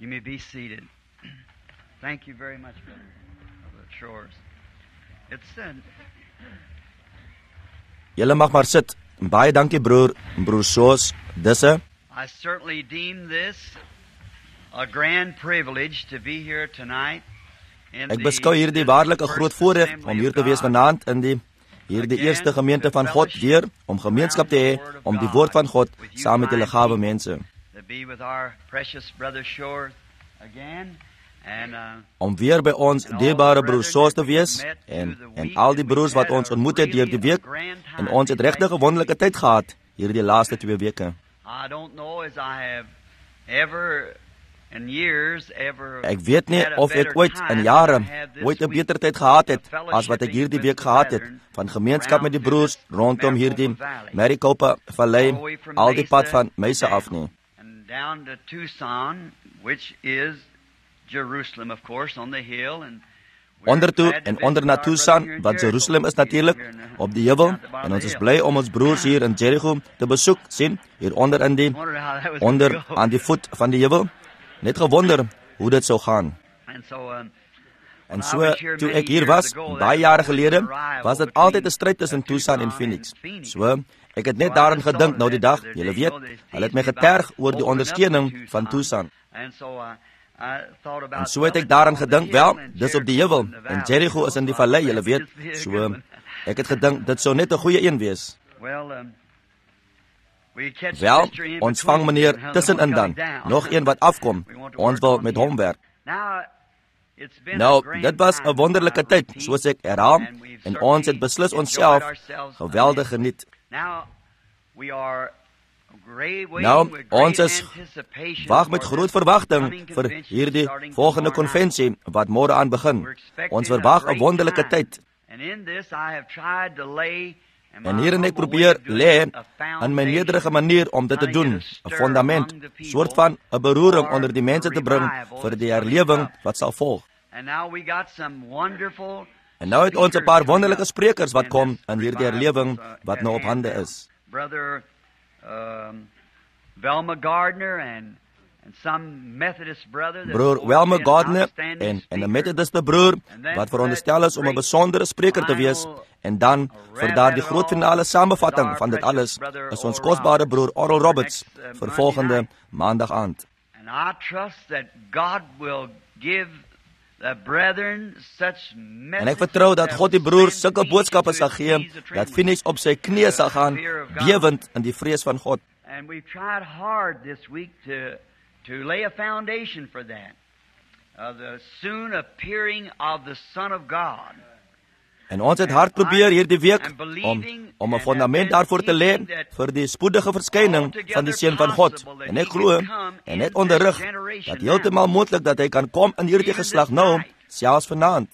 You may be seated. Thank you very much, Brother Shores. It's Julle mag maar sit. Baie dankie broer Shores. Disse. I certainly deem this a grand privilege to be here tonight. Ek beskou hierdie waarlik 'n groot voorreg om hier te wees vanaand in hierdie eerste gemeente van God weer, om gemeenskap te hê, om die woord van God saam met julle gawe mense. Om weer by ons dierbare broer Shores te wees en al die broers wat ons ontmoet het deur die week, en ons het regtig 'n wonderlike tyd gehad hierdie laaste 2 weke. Ek weet nie of ek ooit in jare 'n beter tyd gehad het as wat ek hierdie week gehad het, van gemeenskap met die broers rondom hierdie Maricopa Vallei, al die pad van Mesa af nie. Ondertoe en onder na Tucson, wat Jerusalem is natuurlik, op die heuwel, en ons is bly om ons broers hier in Jericho te besoek, sien, hier onder aan die voet van die heuwel. Net gewonder hoe dit sou gaan. En so, toe ek hier was, baie jare gelede, was dit altyd 'n stryd tussen Tucson en Phoenix. So, ek het net daaraan gedink nou die dag, julle weet, hulle het my geterg oor die ondersteuning van Tucson. En so het ek daaraan gedink, wel, dis op die heuwel, en Jericho is in die vallei, julle weet, so, ek het gedink, dit sou net 'n goeie een wees. Wel, ons vang meneer tussenin dan, nog een wat afkom, ons wil met hom werk. Nou, dit was 'n wonderlike tyd, soos ek herhaal, en ons het beslis onsself geweldig geniet. Nou, ons is wag met groot verwagting vir hierdie volgende konvensie wat môre aan begin. Ons verwag 'n wonderlike tyd. En hierin ek probeer lê in my nederige manier om dit te doen, 'n fundament, soort van 'n beroering onder die mense te bring vir die herlewing wat sal volg. En nou het ons 'n paar wonderlike sprekers wat kom in hierdie herlewing wat nou op hande is. Broer Wilma Gardner en 'n Methodiste broer wat veronderstel is om 'n besondere spreker te wees, en dan vir daardie groot finale samevatting van dit alles is ons kosbare broer Oral Roberts vir volgende maandag aand. En ek vertrou dat God die broers sulke boodskappe sal gee dat Phoenix op sy knieë sal gaan, bewend in die vrees van God. And we've tried hard this week to lay a foundation for that, the soon appearing of the Son of God. En ons het hard probeer hierdie week om 'n fundament daarvoor te lê vir die spoedige verskyning van die Seun van God. En ek glo en net onderrig dat heeltemal moontlik dat hy kan kom in hierdie geslag nou, selfs vanaand.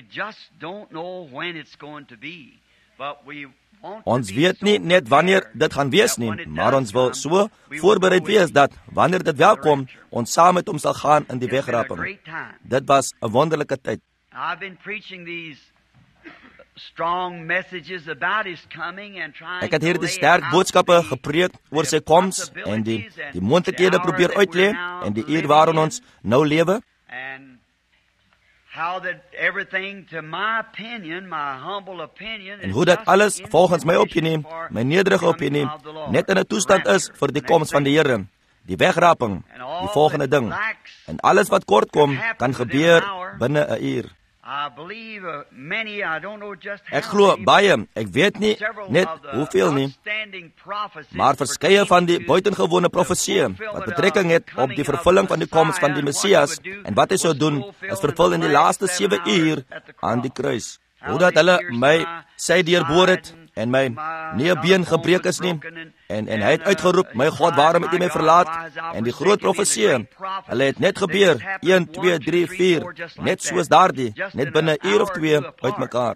Ons weet nie net wanneer dit gaan wees nie, maar ons wil so voorbereid wees dat wanneer dit wel kom, ons saam met hom sal gaan in die wegraping. Dit was 'n wonderlike tyd. Ek het hierdie sterk boodskappe gepreek oor sy koms en die moontlikhede probeer uitlê en die uur waarin ons nou lewe. En hoe dat alles volgens my opinie, my nederige opinie, net in 'n toestand is vir die koms van die Here, die wegraping, die volgende ding. En alles wat kort kom, kan gebeur binne 'n uur. Ek glo baie, ek weet nie net hoeveel nie, maar verskeie van die buitengewone profesieë wat betrekking het op die vervulling van die koms van die Messias en wat hy sou doen, is vervul in die laaste 7 uur aan die kruis. Hoe dat hulle my sy deurboor het en my nie 'n been gebreek is nie, en hy het uitgeroep, my God, waarom het U my verlaat? En die groot profesieë, hulle het net gebeur, 1, 2, 3, 4, net soos daardie, net binne 'n uur of 2 uitmekaar.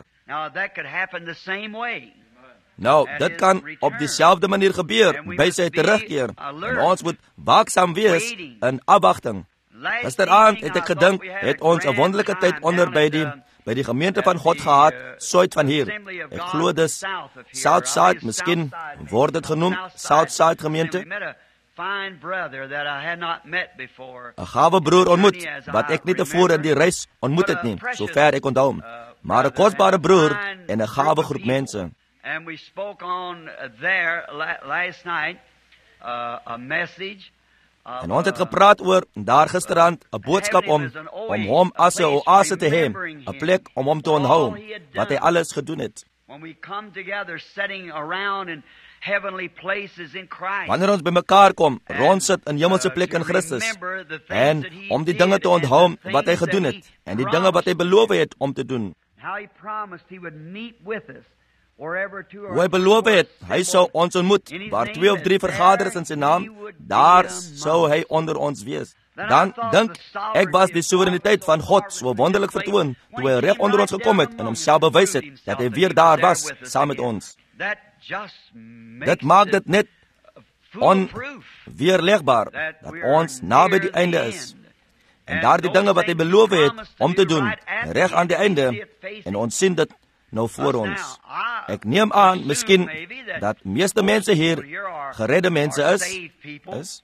Nou, dit kan op dieselfde manier gebeur, by sy terugkeer, en ons moet waaksaam wees in afwagting. Gisteraand het ek gedink, het ons 'n wonderlike tyd onder by die gemeente van God gehad, suid van hier. Ek glo dis Southside, miskien word dit genoem Southside gemeente. 'n gawe broer ontmoet wat ek nie tevore in die reis ontmoet het nie, sover ek onthou. Maar 'n kosbare broer en 'n gawe groep mense. And we spoke on there last night a message. En ons het gepraat oor daar gisterand 'n boodskap om hom as 'n oase te hê, 'n plek om hom te onthou wat hy alles gedoen het. When we come together sitting around in heavenly places in Christ. Wanneer ons bymekaar kom, rondsit in hemelse plek in Christus, en om die dinge te onthou wat hy gedoen het en die dinge wat hy beloof het om te doen. How he promised he would meet with us. Hoe hy beloof het, hy sou ons ontmoet, waar 2 of 3 vergader is in sy naam, daar sou hy onder ons wees. Dan dink ek was die soewereiniteit van God so wonderlik vertoon, toe hy reg onder ons gekom het en homself bewys het, dat hy weer daar was, saam met ons. Dit maak dit net onweerlegbaar, dat ons naby die einde is. En daar die dinge wat hy beloof het om te doen, reg aan die einde, en ons sien dit nou voor ons. Ek neem aan, miskien, dat meeste mense hier geredde mense is.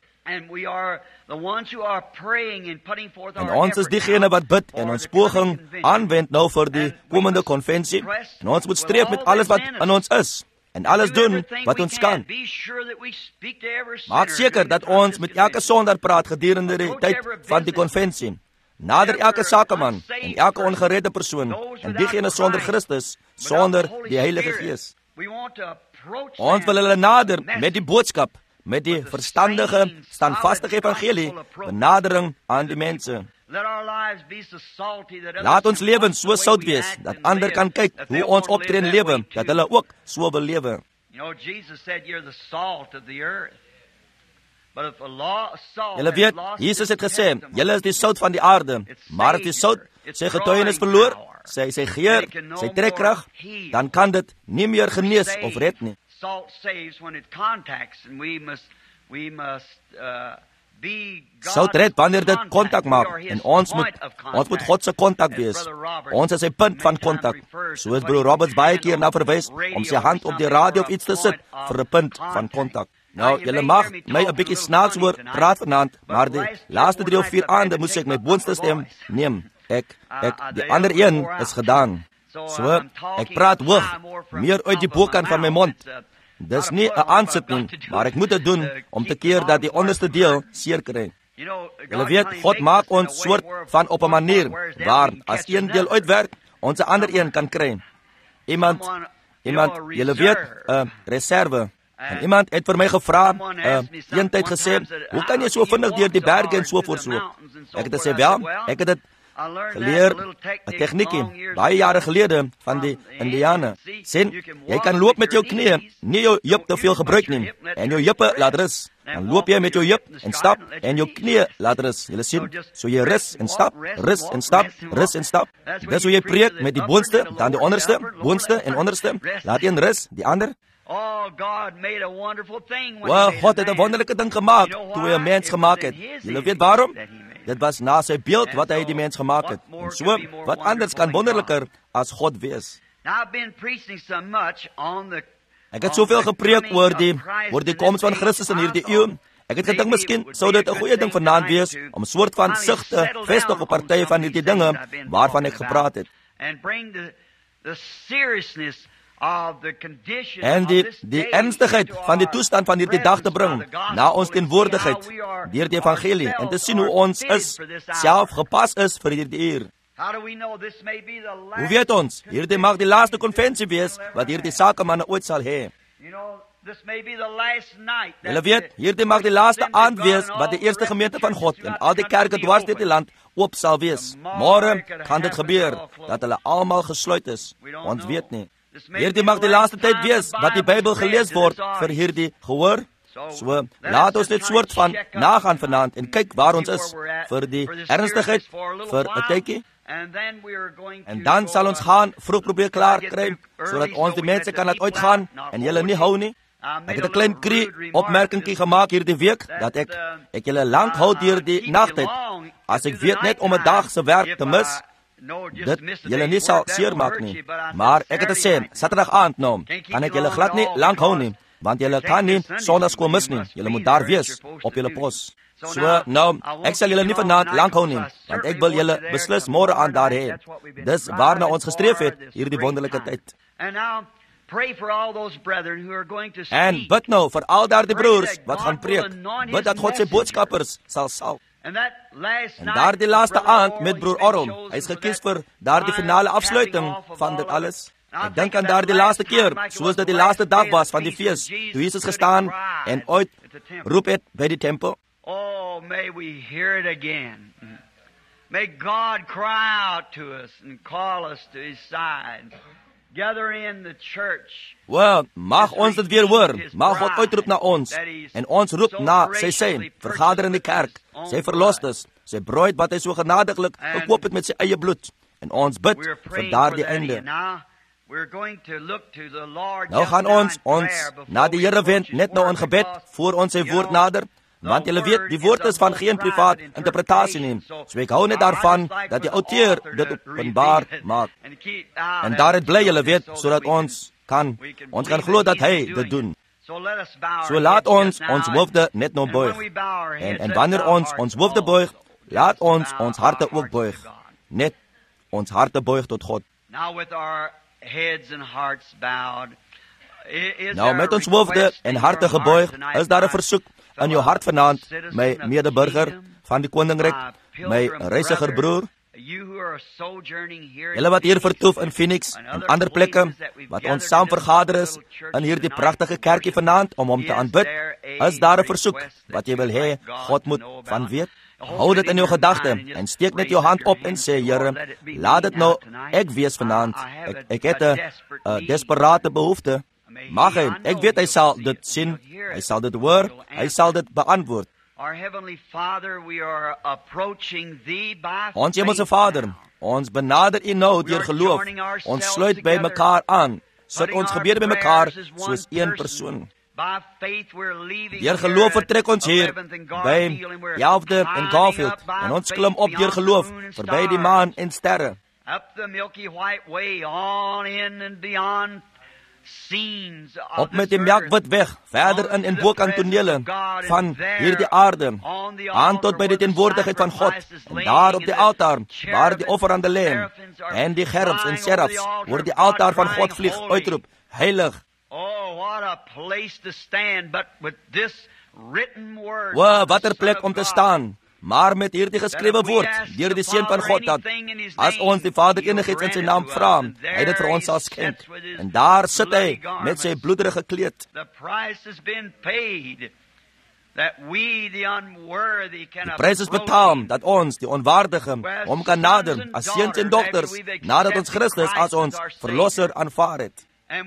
En ons is diegene wat bid en ons poging aanwend nou vir die komende konvensie. En ons moet streef met alles wat in ons is. En alles doen wat ons kan. Maak seker dat ons met elke sondaar praat gedurende die tyd van die konvensie. Nader elke sakeman en elke ongeredde persoon en diegene sonder Christus, sonder die Heilige Gees. Ons wil hulle nader met die boodskap, met die verstandige, standvastige evangelie, benadering aan die mense. Laat ons lewens so sout wees, dat ander kan kyk hoe ons optree en lewe, dat hulle ook so wil lewe. Julle weet, Jesus het gesê, julle is die sout van die aarde, maar as die sout sy getuienis verloor, sy geur, sy trekkrag, dan kan dit nie meer genees of red nie. Sout red wanneer dit kontak maak, en ons moet God se kontak wees. Ons is sy punt van kontak. Soos broer Roberts baie keer na verwys, om sy hand op die radio of iets te sit, vir 'n punt van kontak. Nou, julle mag my 'n bietjie snaaks hoor praat vanaand, maar die laaste 3 of 4 aande moes ek my boonste stem neem. Die ander een is gedaan. So, ek praat hoog, meer uit die bokant van my mond. Dis nie 'n aansitting, maar ek moet dit doen om te keer dat die onderste deel seer kry. Julle weet, God maak ons soort van op 'n manier waar as een deel uitwerk, ons 'n ander een kan kry. Iemand, julle weet, 'n reserve. En iemand het vir my gevra, een tyd gesê, hoe kan jy so vinnig deur die berge en so voortloop? Ek het gesê, wel, ek het dit geleer, 'n tegniekie, baie jare gelede, van die Indiane. Sien, jy kan loop met jou knieë, nie jou heup te veel gebruik nie, en jou heupe laat rus. Dan loop jy met jou heup en stap, en jou knieë laat rus. Julle sien, so jy rus en stap, rus en stap, rus en stap. Dis hoe jy preek met die boonste, dan die onderste, boonste en onderste. Laat een rus, die ander. Wel, God het 'n wonderlike ding gemaak, toe hy 'n mens gemaak het. Julle weet waarom? Dit was na sy beeld wat hy die mens gemaak het. En so, wat anders kan wonderliker as God wees? Ek het soveel gepreek oor die koms van Christus in hierdie eeu. Ek het gedink miskien sou dit 'n goeie ding vanaand wees om 'n soort van sig te vestig op partye van hierdie dinge waarvan ek gepraat het. En die ernstigheid van die toestand van hierdie dag te bring na ons teenwoordigheid deur die evangelie en te sien hoe ons self gepas is vir hierdie uur. Hoe weet ons? Hierdie mag die laaste konvensie wees wat hierdie sakemanne ooit sal hê. Julle weet, hierdie mag die laaste aand wees wat die eerste gemeente van God en al die kerke dwars deur die land oop sal wees. Môre kan dit gebeur dat hulle almal gesluit is. Ons weet nie. Hierdie mag die laaste tyd wees wat die Bybel gelees word vir hierdie gehoor. So, laat ons dit soort van nagaan vanaand en kyk waar ons is vir die ernstigheid vir 'n tydjie. En dan sal ons gaan vroeg probeer klaar kry sodat ons die mense kan laat uitgaan en julle nie hou nie. Ek het 'n klein opmerkingkie gemaak hierdie week dat ek julle lank hou deur die nagtyd. As ek weet net om 'n dag se werk te mis, dit julle nie sal seer maak nie. Maar ek het gesê, Saterdag aand nou, kan ek julle glad nie lank hou nie. want julle kan nie Sondagskool mis nie. Julle moet daar wees op julle pos. So, nou, ek sal julle nie vanaand lank hou nie, want ek wil julle beslis môre aan daar hê. Dis waarna ons gestreef het hierdie wonderlike tyd. En bid nou vir al daardie broers wat gaan preek. Bid dat God sy boodskappers sal salf. En daardie laaste aand met broer Orom, hy is gekies vir daardie finale afsluiting van dit alles. Ek dink aan daardie laaste keer, soos dit die laaste dag was van die fees, toe Jesus gestaan en ooit roep het by die tempel. Oh, may we hear it again. May God cry out to us and call us to His side. Gather in the church. Wel, mag ons dit weer hoor. Mag God uitroep na ons en ons roep na sy vergader in die kerk, sy verlostes, sy bruid wat hy so genadiglik gekoop het met sy eie bloed. En ons bid vir daardie einde. Nou gaan ons na die Here wend net nou in gebed voor ons sy woord nader. Want julle weet, die woord is van geen privaat interpretasie nie. So ek hou net daarvan dat die outeur dit openbaar maak. En daaruit bly julle weet, sodat ons kan glo dat hy dit doen. So laat ons hoofde net nou buig. En wanneer ons hoofde buig, laat ons harte ook buig. Net ons harte buig tot God. Nou met ons hoofde en harte gebuig, is daar 'n versoek in jou hart vanaand, my medeburger van die koninkryk, my reisiger broer, julle wat hier vertoef in Phoenix en ander plekke, wat ons saam vergader is in hierdie pragtige kerkie vanaand om hom te aanbid, is daar 'n versoek wat jy wil hê God moet van weet. Hou dit in jou gedagte en steek net jou hand op en sê, Here, laat dit nou ek wees vanaand. Ek het 'n desperate behoefte. Mag hy, ek weet hy sal dit sien, hy sal dit hoor, hy sal dit beantwoord. Ons hemelse Vader, ons benader U nou deur geloof. Ons sluit by mekaar aan, sit ons gebede by mekaar soos een persoon. Deur geloof vertrek ons hier by Yelfde en Garfield en ons klim op deur geloof verby die maan en sterre. Op met die melkwit weg, verder in en bokant tonele van hierdie aarde, aan tot by die teenwoordigheid van God, en daar op die altaar, waar die offerande lê, en die gerubs en serafs, oor die altaar van God vlieg, uitroep, heilig. Wat 'n plek om te staan, maar met hierdie geskrewe woord, deur die Seun van God, dat as ons die Vader enigiets in sy naam vra, hy dit vir ons sal skenk. En daar sit hy met sy bloederige kleed. Die prys is betaal, dat ons, die onwaardige, hom kan nader, as seuns en dogters, nadat ons Christus as ons verlosser aanvaar het.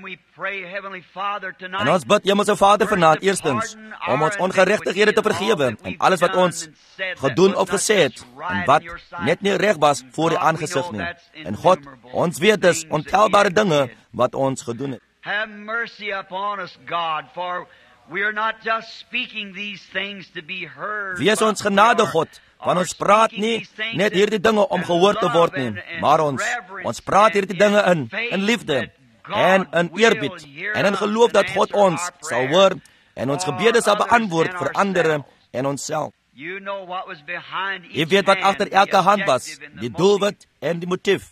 En ons bid Hemelse Vader vanaand eerstens om ons ongeregtighede te vergewe en alles wat ons gedoen of gesê het en wat net nie reg was voor U aangesig nie. En God, ons weet dus ontelbare dinge wat ons gedoen het. Have mercy upon us, God, for we are not just speaking these things to be heard. Wees ons genade, God, want ons praat nie net hierdie dinge om gehoor te word nie, maar ons praat hierdie dinge in liefde en in eerbied en in geloof dat God ons sal hoor en ons gebede sal beantwoord vir ander en onsself. U weet wat agter elke hand was, die doelwit en die motief.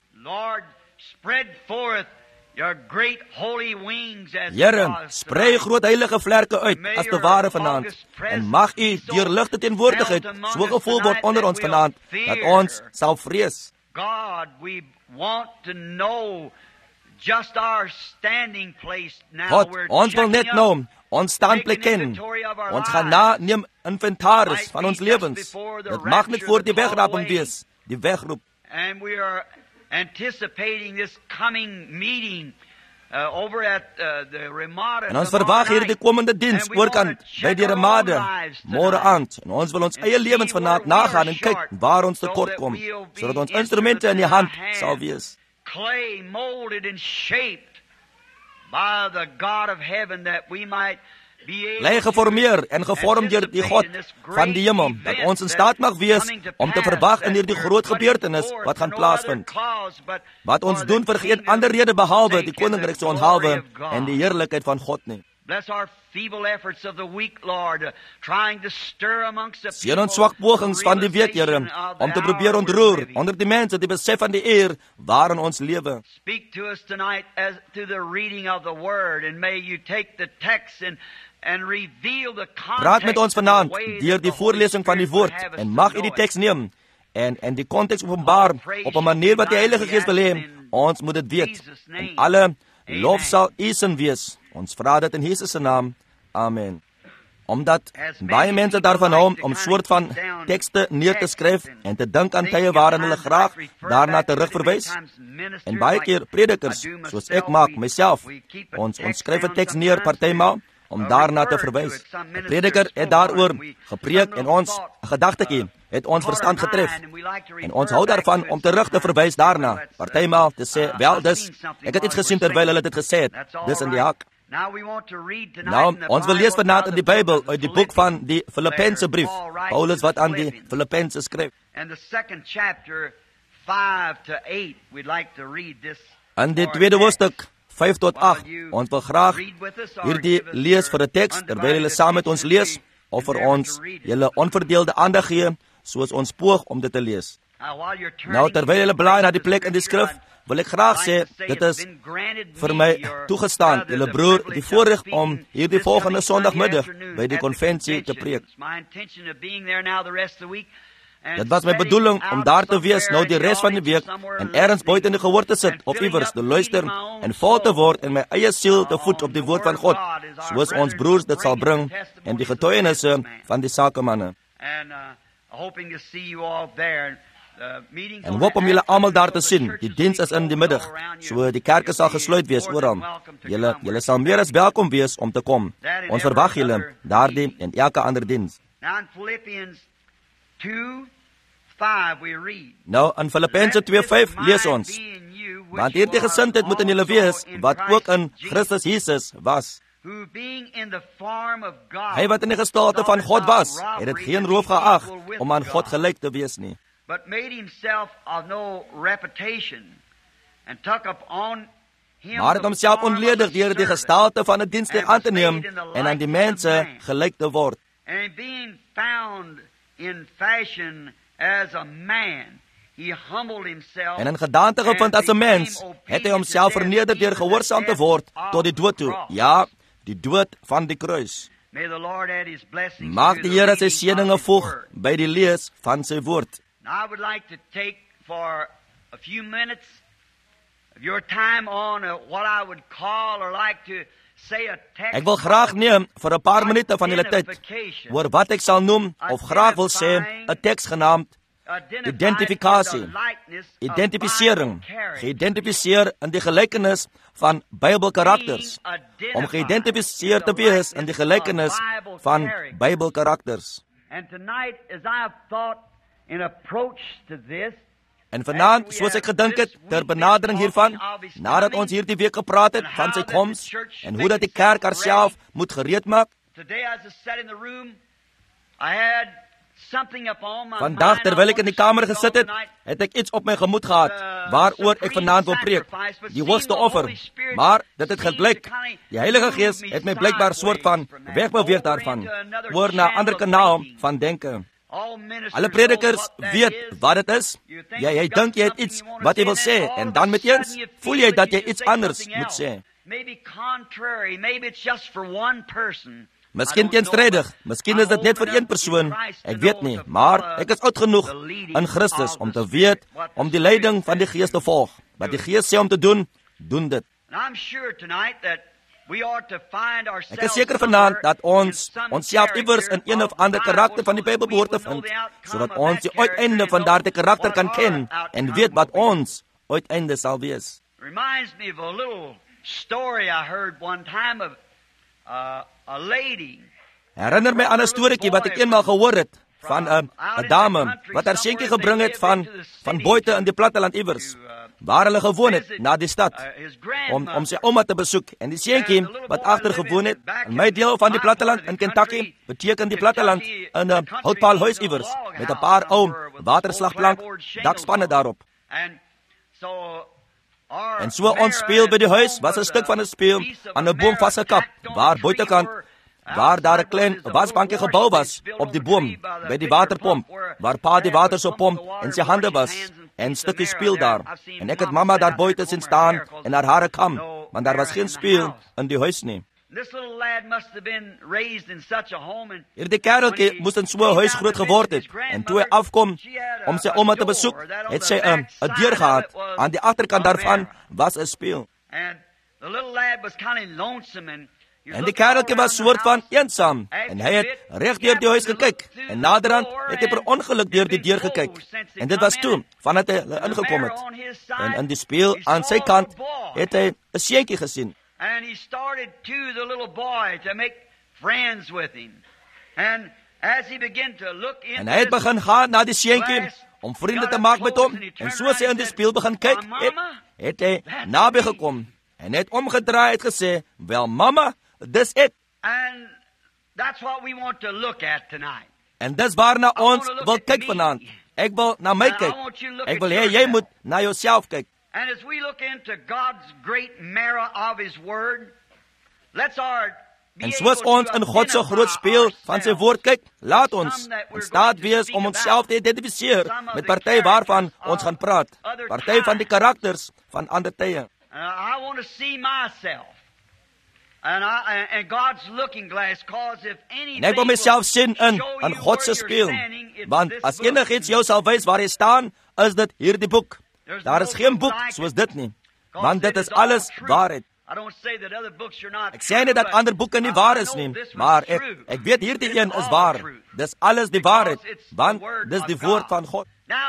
Here, sprei groot heilige vlerke uit as te ware vanaand en mag U deurligte teenwoordigheid so gevoel word onder ons vanaand dat ons sal vrees. God, we want to know just our standing place now. God, ons wil net nou ons standplek ken. Ons gaan neem inventaris van ons lewens. Dit mag net voor die wegraping wees, die wegroep. And we are anticipating this coming meeting over at the Ramada. En ons verwag hierdie komende diens oorkant by die Ramada môre aand. En ons wil ons eie lewens vanaand nagaan en kyk waar ons tekort kom, sodat ons instrumente in die hand sal wees. Clay molded and shaped by the God of heaven that we might bly geformeer en gevorm deur die God van die hemel, dat ons in staat mag wees om te verwag in hierdie groot gebeurtenis wat gaan plaasvind. Wat ons doen vir geen ander rede behalwe die koninkryk se onthaalwe en die heerlikheid van God nie. Bless our feeble efforts of the week, Lord, trying to stir amongst the Seën ons swak pogings van die week, Here, om te probeer ontroer onder die mense die besef van die eer waarin ons lewe. Speak to us tonight as to the reading of the Word, and may you take the text and reveal the context. Praat met ons vanaand deur die voorlesing van die woord en mag U die teks neem en die konteks openbaar op 'n manier wat die Heilige Gees wil hê ons moet dit weet. En alle lof sal U sin wees. Ons vra dit in Jesus se naam. Amen. Omdat baie mense daarvan hou om soort van tekste neer te skryf en te dink aan tye waarin hulle graag daarna terugverwys. En baie keer predikers, soos ek maak myself, ons skryf 'n teks neer partymaal om daarna te verwys. 'n Prediker het daaroor gepreek en ons 'n gedagtetjie het ons verstand getref. En ons hou daarvan om terug te verwys daarna. Partymaal te sê, wel, ek het iets gesien terwyl hulle dit gesê het. Dis in die hak. Nou, ons wil lees vanaand in die Bybel uit die boek van die Filippense brief. Paulus wat aan die Filippense skryf. In die tweede hoofstuk 5 tot 8. Ons wil graag hierdie lees vir 'n teks terwyl julle saam met ons lees of vir ons julle onverdeelde aandag gee soos ons poog om dit te lees. Nou, terwyl julle blaai na die plek in die skrif, wil ek graag sê, dit is vir my toegestaan, julle broer, die voorreg om hierdie volgende Sondagmiddag by die konvensie te preek. Dit was my bedoeling om daar te wees nou die res van die week en ergens buite in die gehoor te sit of iewers te luister en vol te word en my eie siel te voed op die woord van God, soos ons broers dit sal bring en die getuienisse van die sakemanne. En hoop om julle almal daar te sien. Die diens is in die middag, so die kerke sal gesluit wees oral. Julle sal meer as welkom wees om te kom. Ons verwag julle daardie en elke ander diens. Nou, in Filippense 2:5 lees ons, want hierdie gesindheid moet in julle wees, wat ook in Christus Jesus was. Hy wat in die gestalte van God was, het dit geen roof geag om aan God gelyk te wees nie. But made himself of no reputation, and took up on him maar het homself onledig deur die gestalte van 'n dienstknegt aan te neem en aan die mense gelyk te word. And being found in fashion as a man, he humbled himself. En in gedaante gevind as 'n mens, het hy homself verneder deur gehoorsaam te word tot die dood toe. Ja, die dood van die kruis. Mag die Here sy seëninge voeg by die lees van sy woord. I would like to take for a few minutes of your time on what I would call or like to say a text. Ek wil graag neem vir 'n paar minute van julle tyd oor wat ek sal noem of graag wil sê 'n teks genaamd identifikasie, identifisering, geïdentifiseer in die gelykenis van Bybelkarakters, om geïdentifiseer te wees in die gelykenis van Bybelkarakters. And tonight as I have thought in approach to this, en vanaand, soos ek gedink het, ter benadering hiervan, nadat ons hierdie week gepraat het van sy koms, en hoe dat die kerk haarself moet gereed maak, vandag, terwyl ek in die kamer gesit het, het ek iets op my gemoed gehad, waaroor ek vanaand wil preek, die hoogste offer, maar dit het geblyk, die Heilige Gees het my blykbaar soort van wegbeweeg daarvan, oor na 'n ander kanaal van denke. Alle predikers weet wat dit is. Jy dink jy het iets wat jy wil sê, en dan meteens voel jy dat jy iets anders moet sê. Miskien teenstrydig, miskien is dit net vir een persoon, ek weet nie, maar ek is oud genoeg in Christus om te weet, om die leiding van die Gees te volg. Wat die Gees sê om te doen, doen dit. Ek is seker vanaand dat ons onsself iewers in een of ander karakter van die Bybel behoort te vind, sodat ons die uiteinde van daardie karakter kan ken en weet wat ons uiteinde sal wees. Herinner my aan 'n storieetjie wat ek eenmaal gehoor het van 'n dame wat haar seentjie gebring het van buite in die platteland iewers, waar hulle gewoon het, na die stad, om sy ouma te besoek. En die seentjie wat agter gewoon het, in my deel van die platteland in Kentucky, beteken die platteland in 'n houtpaalhuis iewers, met 'n paar ou waterslagplank dakspanne daarop. En so ons speel by die huis was 'n stuk van 'n speel aan 'n boom vasgekap, waar buitekant, waar daar 'n klein wasbankie gebou was op die boom, by die waterpomp, waar pa die water so pomp en sy hande was, en stukkie speel daar. En ek het mamma daar buite sien staan en haar hare kam, want daar was geen speel in die huis nie. Hierdie kereltjie moes in so 'n huis groot geword het, en toe hy afkom om sy ouma te besoek, het sy 'n deur gehad. Aan die agterkant daarvan was 'n speel. En die kereltjie was soort van eensaam, en hy het reg deur die huis gekyk, en naderhand het hy per ongeluk deur die deur gekyk. En dit was toe, vandat hy ingekom het. En in die speel aan sy kant het hy 'n seentjie gesien. And he started to the little boy to make friends with him. And as he began to look into en hy het begin gaan na die seentjie om vriende te maak met hom. En soos hy in die speel begin kyk, het hy naby gekom en het omgedraai het gesê, "Wel mamma, dis it." And that's what we want to look at tonight. En dis waarna ons wil kyk vanaand. Ek wil na my kyk. Ek wil hê jy moet na jouself kyk. And as we look into God's great mirror of His Word, let's en soos ons in God se groot speel van sy woord kyk, laat ons in staat wees om onsself te identifiseer met party waarvan ons gaan praat. Party van die karakters van ander tye. I want to see myself. And God's looking glass, cause if anything, en ek wil myself sien in God se speel, want as enigiets jou sal wys waar jy staan, is dit hierdie boek. Daar is geen boek soos dit nie, want dit is alles waarheid. Ek sê nie dat ander boeke nie waar is nie, maar ek weet hierdie een is waar. Dis alles die waarheid, want dis die woord van God.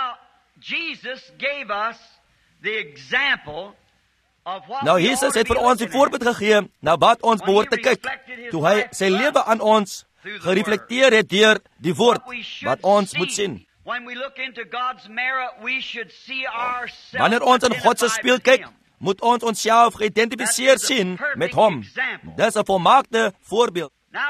Nou Jesus het vir ons die voorbeeld gegee na wat ons behoort te kyk, toe hy sy lewe aan ons gereflekteer het deur die woord wat ons moet sien. Wanneer ons in God se speel kyk, moet ons onsself geïdentifiseer sien met hom. Dis 'n volmaakte voorbeeld.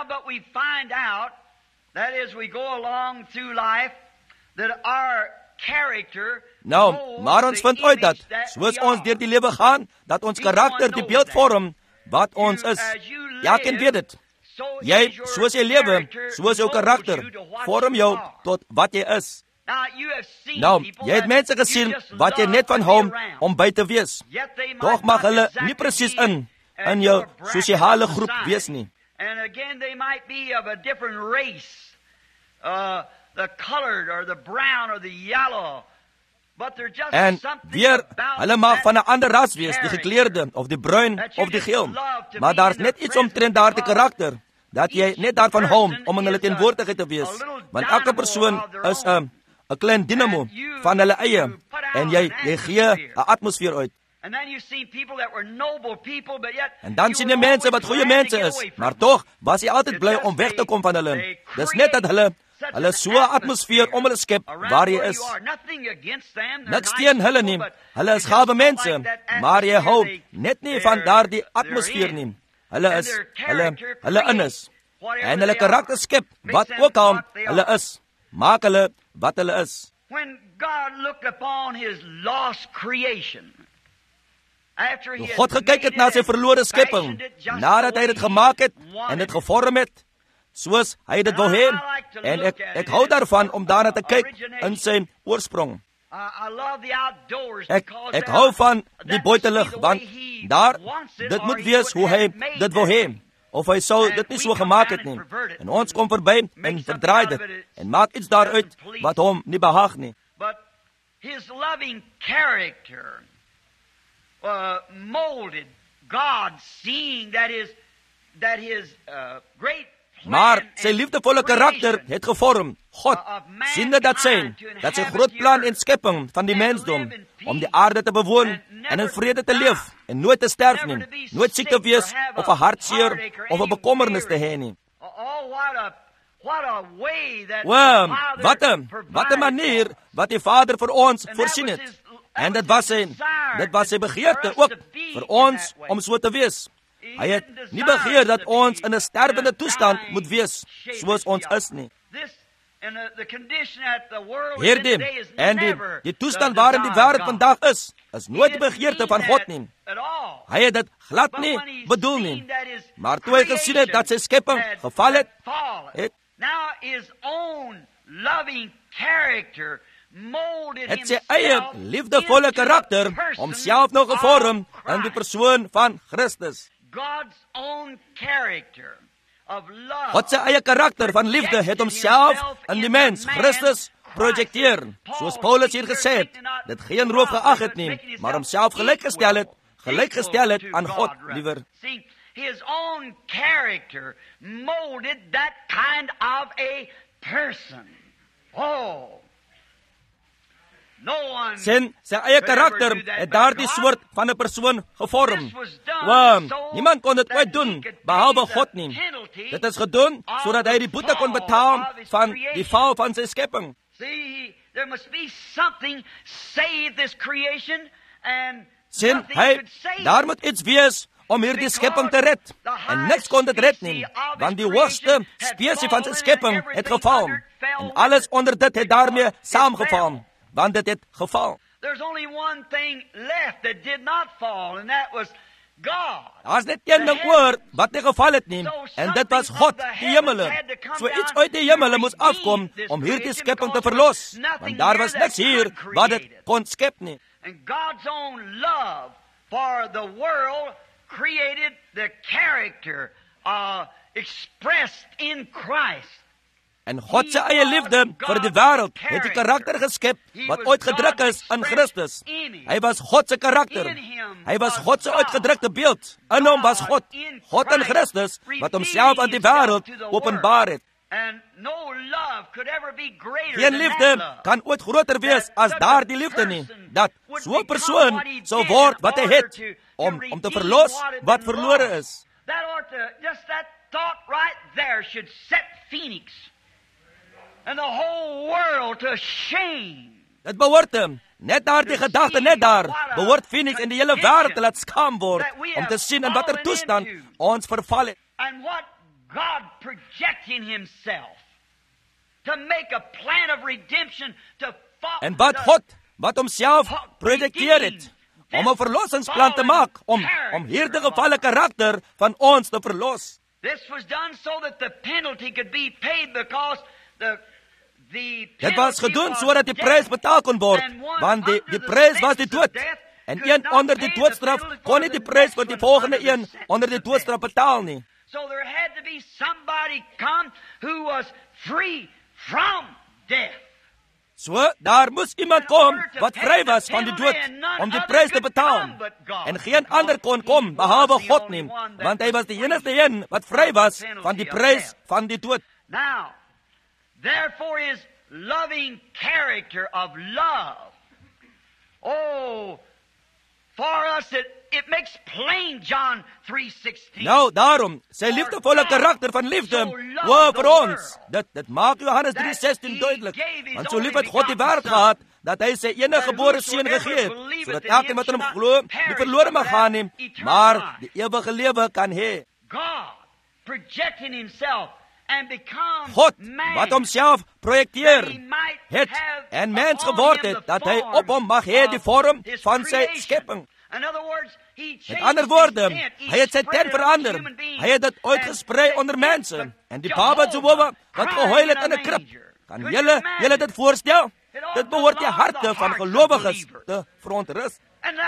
Nou, maar ons vind uit dat, soos ons deur die lewe gaan, dat ons karakter die beeld vorm wat ons is. Elkeen weet dit. Jy, soos jy lewe, soos jou karakter, vorm jou tot wat jy is. Nou, jy het mense gesien wat jy net van hou om by te wees. Tog mag hulle nie presies in jou sosiale groep wees nie. En weer, hulle mag van 'n ander ras wees, die gekleurde, of die bruin, of die geel. Maar daar's net iets omtrent daardie karakter, dat jy net daarvan hou om in hulle teenwoordigheid te wees. Want elke persoon is 'n klein dynamo van hulle eie, en jy gee 'n atmosfeer uit. En dan sien jy mense wat goeie mense is, maar tog was jy altyd bly om weg te kom van hulle. Dis net dat hulle so 'n atmosfeer om hulle skep waar jy is. Niks teen hulle nie. Hulle is gawe mense, maar jy hou net nie van daardie atmosfeer nie. Hulle is. En hulle karakter skep wat ook al hulle is. Maak hulle wat hulle is. Toe God gekyk het na sy verlore skepping, nadat hy dit gemaak het en dit gevorm het, soos hy dit wil hê, en ek hou daarvan om daarna te kyk in sy oorsprong. Ek hou van die buitelug, want dit moet wees hoe hy dit wil hê, of hy sou dit nie so gemaak het nie. En ons kom verby en verdraai dit, en maak iets daaruit wat hom nie behaag nie. His loving character molded God, seeing that his great. Maar sy liefdevolle karakter het gevorm. God, siende dat sy groot plan en skepping van die mensdom, om die aarde te bewoon en in vrede te leef en nooit te sterf nie, nooit siek te wees of 'n hartseer of 'n bekommernis te hê nie. Wat 'n manier wat die Vader vir ons voorsien het. En dit was sy begeerte ook vir ons om so te wees. Hy het nie begeer dat ons in 'n sterwende toestand moet wees, soos ons is nie. Hierdie en Die toestand waarin die wêreld vandag is nooit die begeerte van God nie. Hy het dit glad nie bedoel nie. Maar toe hy gesien het dat sy skepping geval het, het sy eie liefdevolle karakter homself nou gevorm in die persoon van Christus. God sy eie karakter van liefde het homself in die mens, Christus, projecteer. Soos Paulus hier gesê het, dit geen roof geag het nie, maar homself gelijkgestel het aan God, liewer. His own character molded that kind of a person. Oh. Sy eie karakter het daardie soort van 'n persoon gevorm. Niemand kon dit ooit doen, behalwe God nie. Dit is gedoen, sodat hy die boete kon betaal van die val van sy skepping. Sien, daar moet iets wees om hierdie skepping te red. En niks kon dit red nie, want die hoogste spesie van sy skepping het geval. En alles onder dit het daarmee saamgeval. Want dit het geval. Daar is net een ding oor wat nie geval het nie, en dit was God, die hemele. So iets uit die hemele moes afkom om hierdie skepping te verlos, want daar was niks hier wat dit kon skep nie. And God's own love for the world created the character expressed in Christ. En God se eie liefde vir die wêreld het die karakter geskep wat uitgedruk is in Christus. Hy was God se karakter. Hy was God se uitgedrukte beeld. In hom was God in Christus wat homself aan die wêreld openbaar het. Geen liefde kan ooit groter wees as daardie liefde nie, dat so 'n persoon sou word wat hy het om te verlos wat verlore is. That thought right there should set Phoenix and the whole world to shame. Dit behoort hem, net daardie gedagte, net daar, behoort Phoenix en die hele wêreld te laat skaam word, om te sien in watter toestand ons verval het. And what God projecting himself to make a plan of redemption to en wat homself projecteer het, om 'n verlossingsplan te maak, om hierdie gevalle karakter van ons te verlos. This was done so that the penalty could be paid because dit was gedoen sodat die prys betaal kon word, want die prys was die dood. En een onder die doodstraf kon nie die prys vir die volgende een onder die doodstraf betaal nie. So there had to be somebody come who was free from death. So daar moes iemand kom wat vry was van die dood om die prys te betaal. En geen ander kon kom behalwe God nie, want hy was die enigste een wat vry was van die prys van die dood. Now, therefore his loving character of love. Oh, for us it makes plain John 3:16. Nou daarom, sy liefdevolle karakter van liefde, vir ons, dit maak Johannes 3:16 duidelik. Want so lief het God die wêreld gehad, dat hy sy enige gebore seun gegee het, sodat elkeen wat in hom glo, nie verlore mag gaan nie, maar die ewige lewe kan hê. God projecting himself and become God wat homself projekteer het en mens geword het, dat hy op hom mag hê die vorm van sy skepping. Met ander woorde, hy het sy tent verander. Hy het dit uitgesprei onder mense. En die baba Jehovah wat gehuil het in 'n krib. Kan julle dit voorstel? Dit behoort die harte van gelowiges te verontrus.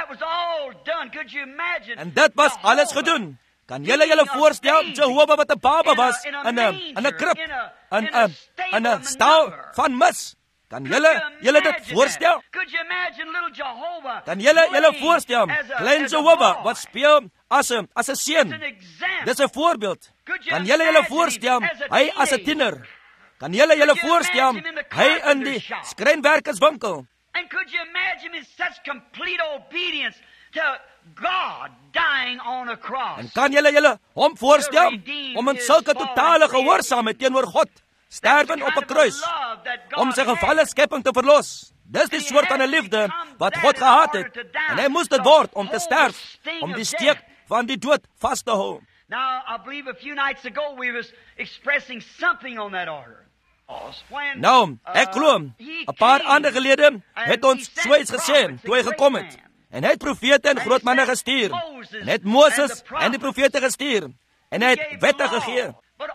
En dit was alles gedoen. Kan julle voorstel, Jehovah wat 'n baba was in 'n krib, in 'n stal van mis? Kan julle dit voorstel? Kan julle voorstel, klein Jehovah wat speel as 'n seun? Dis 'n voorbeeld. Kan julle voorstel, hy as 'n tiener? Kan julle voorstel, hy in die skrynwerkerswinkel? And could you imagine in such complete obedience to God dying on a cross? En kan julle hom voorstel om in sulke totale gehoorsaamheid teenoor God sterven op 'n kruis om sy gevalle skepping te verlos? Dis die soort van 'n liefde wat God gehad het, en hy moes dit word om te sterf, om die steek van die dood vas te hou. Now, I believe a few nights ago we was expressing something on that order. Nou, ek glo, 'n paar ander gelede het ons so iets gesê, toe hy gekom het. En hy het profete en groot manne gestuur. En hy het Moses en die profete gestuur. En hy het wette gegee.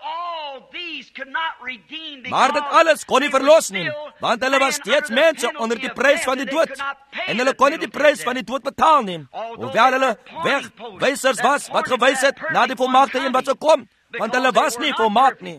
Maar dit alles kon nie verlos nie, want hulle was steeds mense onder die prys van die dood. En hulle kon nie die prys van die dood betaal nie, hoewel hulle wegwysers was wat gewys het na die volmaakte een wat sou kom, want hulle was nie volmaak nie.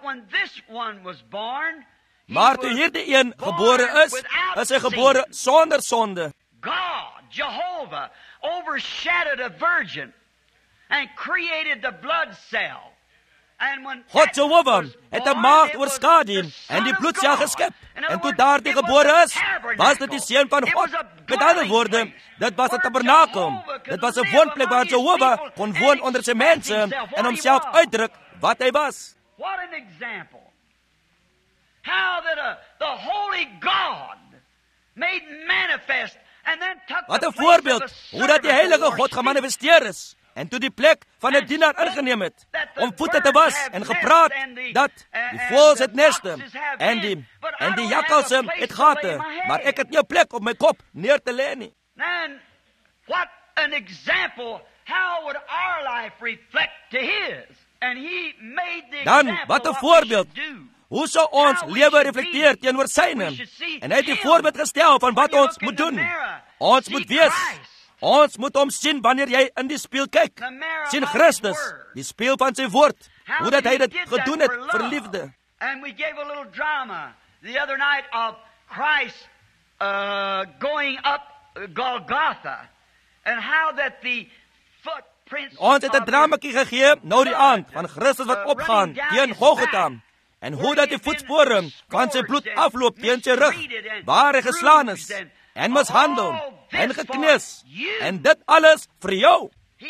Maar toe hierdie een gebore is hy gebore sonder sonde. God, Jehovah, overshadowed a virgin and created the blood cell. God Jehovah het 'n maagd oorskadu en die bloedsel geskep. En toe daardie gebore is, was dit die seun van God. Met ander woorde, dit was 'n tabernakel. Dit was 'n woonplek waar Jehovah kon woon onder sy mense en homself uitdruk wat hy was. What an example. How that the holy God made manifest and then took Wat the 'n place of voorbeeld a hoe dat die servant heilige to God wash gemanifesteer is en toe die plek van 'n dienaar ingeneem het om voete te was en gepraat dat die voëls het neste en die jakkalse het gate, maar ek het nie 'n plek op my kop neer te lê nie. And what an example. How would our life reflect to his? And he made the Dan, example wat 'n what we voorbeeld. should do. Hoe sou ons lewe reflekteer teenoor syne? En hy het die voorbeeld gestel van wat ons moet doen. Ons moet wees. Ons moet hom sien wanneer jy in die spieël kyk. Sien Christus, die spieël van sy woord. Hoe dat hy dit gedoen het vir liefde. And we gave a little drama the other night of Christ going up Golgotha and how that the footprints Ons het 'n dramakie gegee nou die aand van Christus wat opgaan teen Golgotha. En hoe dat die voetspore van sy bloed afloop teen sy rug, waar hy geslaan is, en mishandel, en gekneus, en dit alles vir jou.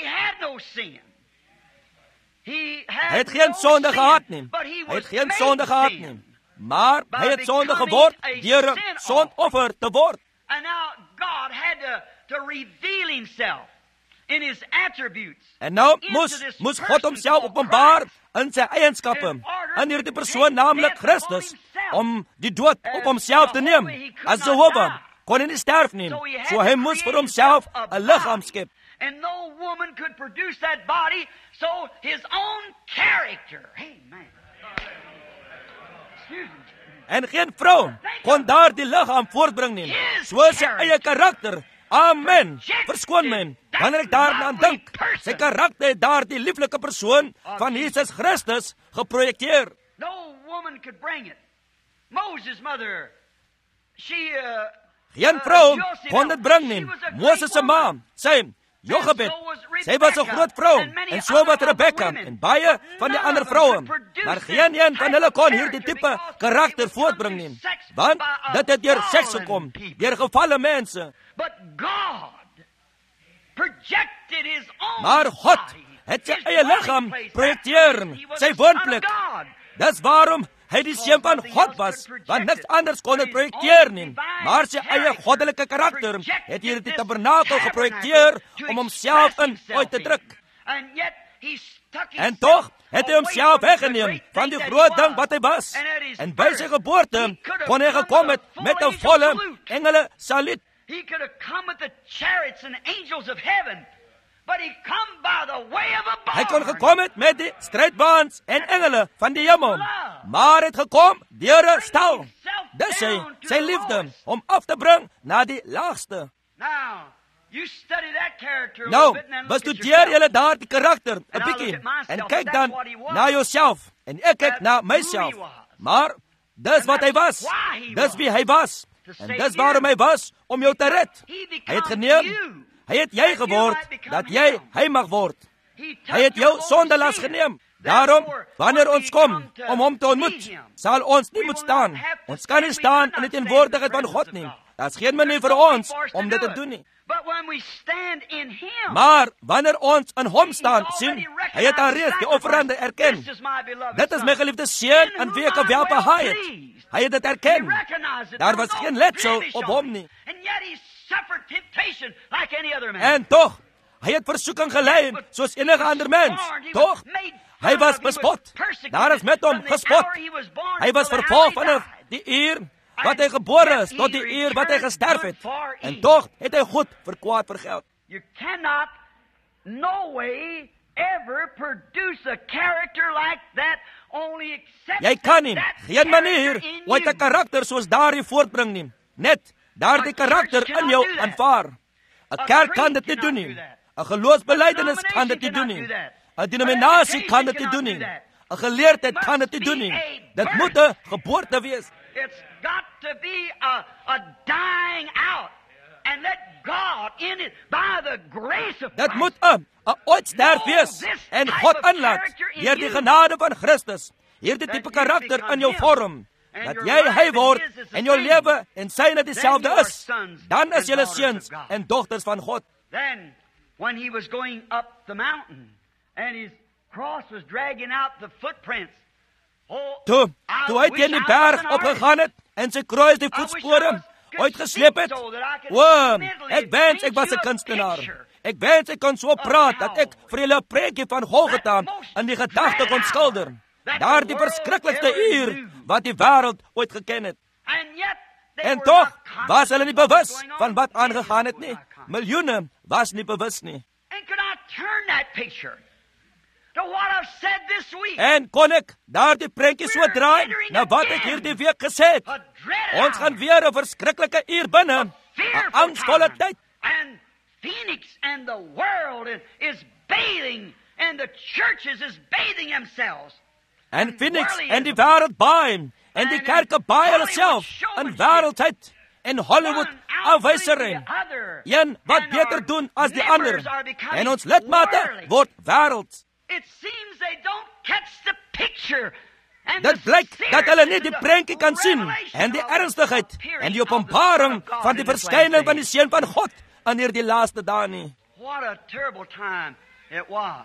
Hy het geen sonde gehad nie, maar hy het sonde geword deur 'n sondoffer te word. And now God had to reveal himself in his attributes. En nou moes God homself openbaar in sy eienskappe, in hierdie persoon, naamlik Christus, om die dood op homself te neem. As Jehovah kon hy nie sterf nie, so hy moes vir homself 'n liggaam skep. And no woman could produce that body, so his own character. Amen. Excuse me. En geen vrou kon daardie liggaam voortbring nie, so sy eie karakter. Amen. Verskoon my, wanneer ek daaraan dink, sy karakter het daardie lieflike persoon van Jesus Christus geprojekteer. No woman could bring it. Moses' mother, geen vrou kon dit bring nie. Moses se ma, sy Jochebed, sy was 'n groot vrou, en so was Rebekka en baie van die ander vroue, maar geen een van hulle kon hierdie tipe karakter voortbring nie, want dit het deur seks gekom, deur gefalle mense. Maar God het sy eie liggaam projekteer, sy woonplek. Dis waarom hy die seun van God was, want niks anders kon dit projekteer nie. Maar sy eie goddelike karakter het hier die tabernakel geprojekteer om homself in uit te druk. En tog het hy homself weggeneem van die groot ding wat hy was. En by sy geboorte kon hy gekom het met 'n volle engele saluut. He could have come with the chariots and angels of heaven, but he come by the way of a barn. Hy kon gekom het met die strijdwaans en engele van die hemel, maar het gekom deur 'n stal. Dis sy liefde om af te bring na die laagste. Now, you study that character a Nou, little bit and then look at bestudeer yourself. julle daardie karakter 'n bietjie en kyk dan na jouself en ek kyk na myself. Maar dis wat hy was. Dis wie hy was. En dis waarom hy was, om jou te red. Hy het geneem, hy het jy geword, dat jy hy mag word. Hy het jou sondelas geneem. Daarom, wanneer ons kom om hom te ontmoet, sal ons nie moet staan. Ons kan nie staan in die teenwoordigheid van God nie. Daar is geen manier vir ons om dit te doen nie. Maar wanneer ons in hom staan, sien, hy het alreeds die offerande erken. Dit is my geliefde seun aan wie ek wel behaag het. Hy het dit erken. Daar was geen letsel op hom nie. En tog, hy het versoeking gelei soos enige ander mens. Tog, Hy was bespot. Daar is met hom gespot. Hy was vervolg vanaf die uur wat hy gebore is, tot die uur wat hy gesterf het. En tog het hy goed vir kwaad vergeld. You cannot, no way, ever produce a character like that, only except Jy kan nie, that geen manier, character in ooit 'n karakter soos daardie voortbring nie. Net daardie karakter in jou aanvaar. 'n Kerk kan dit nie doen nie. 'n Geloofsbelijdenis kan dit nie doen nie. 'n Denominasie kan dit nie doen nie. 'n Geleerdheid kan dit nie doen nie. Dit moet 'n geboorte wees. It's got to be a dying out and let God in it by the grace of Dit Christ. moet 'n uitsterf wees en God inlaat deur die genade van Christus. Hierdie tipe karakter in jou vorm, dat jy hy word en jou lewe en syne dieselfde is. Dan is julle seuns en dogters van God. Then, when he was going up the mountain and his cross was dragging out the footprints, Toe hy teen die berg opgegaan het en sy kruis die voetspore uitgesleep het. Ek wens ek was 'n kunstenaar. Ek wens ek kon so praat dat ek vir julle 'n preekie van Golgotha in die gedagte kon skilder. Daardie verskriklikste uur wat die wêreld ooit geken het. En tog was hulle nie bewus van wat aangegaan het nie. Miljoene was nie bewus nie. En kon ek daardie prentjie so draai na wat ek hierdie week gesê het. Ons gaan weer 'n verskriklike uur binne, 'n angsvolle tyd. And Phoenix and the world is bathing and the churches is bathing themselves. En Phoenix en die wêreld baai en die kerke baai hulle self in wêreldheid en Hollywood afwysery. Een wat beter doen as die ander. En ons lidmate word wêreld. It seems they don't catch the picture. Dit blyk dat hulle nie die prentjie kan sien en die ernstigheid en die openbaring van die verskyning van die Seun van God in hierdie laaste dae nie. What a terrible time it was.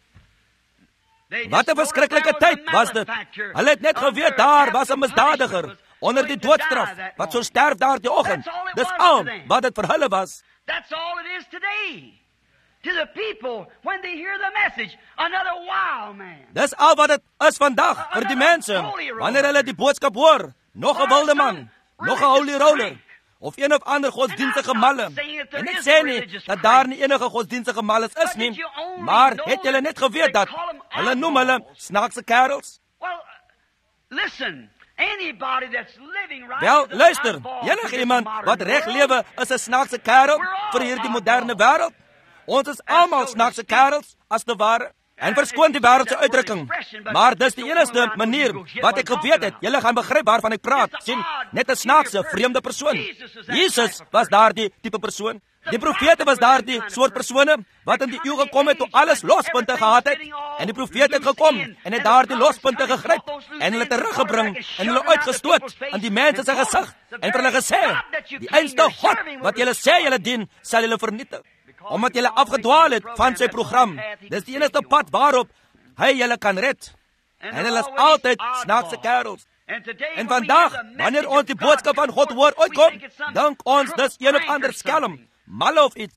Wat 'n verskriklike tyd was dit. Hulle het net geweet daar was 'n misdadiger onder die doodstraf wat sou sterf daardie oggend. Dis al wat dit vir hulle was. That's all it is today. To the people when they hear the message, another wild man. Dis al wat dit is vandag vir die mense wanneer hulle die boodskap hoor. Nog 'n wilde man, nog 'n holy roller of een of ander godsdienstige malle. En ek sê nie dat daar nie enige godsdienstige malles is nie, maar het julle net geweet dat hulle noem hulle snaakse kerels? Well, listen. Anybody that's living right. Wel, luister, enige iemand wat reg lewe is 'n snaakse kerel vir hierdie moderne wêreld. Ons is almal snaakse kerels as te ware. En verskoon die wêreldse uitdrukking. Maar dis die enigste manier wat ek geweet het. Julle gaan begryp waarvan ek praat. Sien, net 'n snaakse, vreemde persoon. Jesus was daardie tipe persoon. Die profete was daardie soort persone wat in die eeu gekom het toe alles lospunte gehad het. En die profete het gekom en het daardie lospunte gegryp en hulle teruggebring en hulle uitgestoot in die mense se gesig en vir hulle gesê: "Die einste God wat julle sê julle dien, sal julle vernietig." Omdat julle afgedwaal het van sy program. Dis die enigste pad waarop hy julle kan red. En hulle is altyd snaakse kerels. En vandag, wanneer ons die boodskap van God hoor uitkom, dink ons dis een of ander skelm, mal of iets.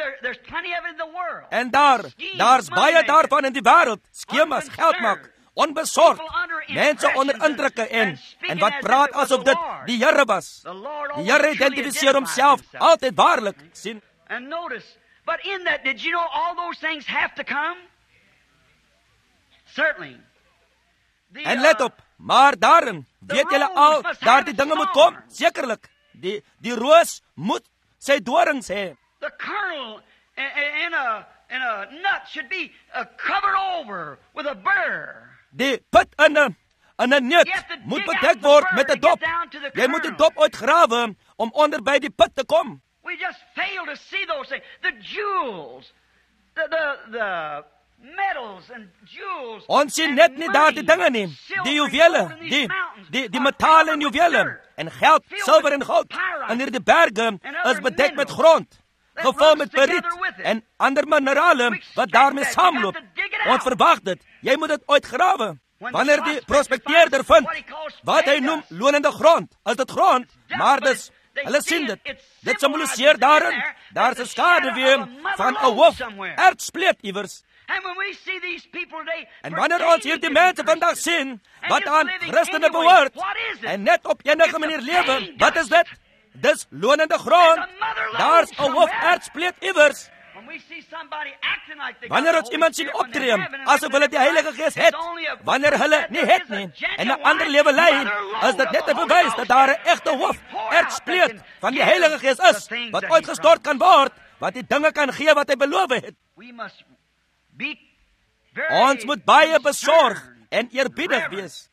En daar's baie daarvan in die wêreld. Skemas, geld maak, onbesorgd, mense onder indrukke en wat praat asof dit die Here was. Die Here identifiseer homself altyd waarlik, sien. And notice, but in that, did you know all those things have to come? Certainly. En let op, maar daarin, weet julle al, daardie dinge moet kom? Sekerlik. Die roos moet sy dorings hê. The kernel in a nut should be covered over with a burr. Die put in 'n neut moet bedek word met 'n dop. Jy moet die dop uitgrawe om onder by die put te kom. We just fail to see those things. The jewels, the metals and jewels. Ons sien net nie daardie dinge nie. Die juwele, die metale en juwele en geld, silwer en goud. En hierdie berge is bedek met grond, gevul met periet en ander minerale wat daarmee saamloop. Ons verwag dit. Jy moet dit uitgrawe. Wanneer die prospekteerder vind wat hy noem lonende grond, is dit grond, maar dis hulle sien dit. Dit simboliseer daarin, daar's 'n skaduwee van 'n hoof, ertspleet iewers. En wanneer ons hier die mense vandag sien, wat aan Christene behoort, en net op enige manier lewe, wat is dit? Dis lonende grond. Daar's 'n hooferdspleet iewers. Wanneer ons iemand sien optree, asof hulle die Heilige Gees het, wanneer hulle nie het nie, en 'n ander lewe lei, is dit net 'n bewys dat daar 'n egte hooferdspleet van die Heilige Gees is, wat uitgestort kan word, wat die dinge kan gee wat hy beloof het. Ons moet baie besorg en eerbiedig wees.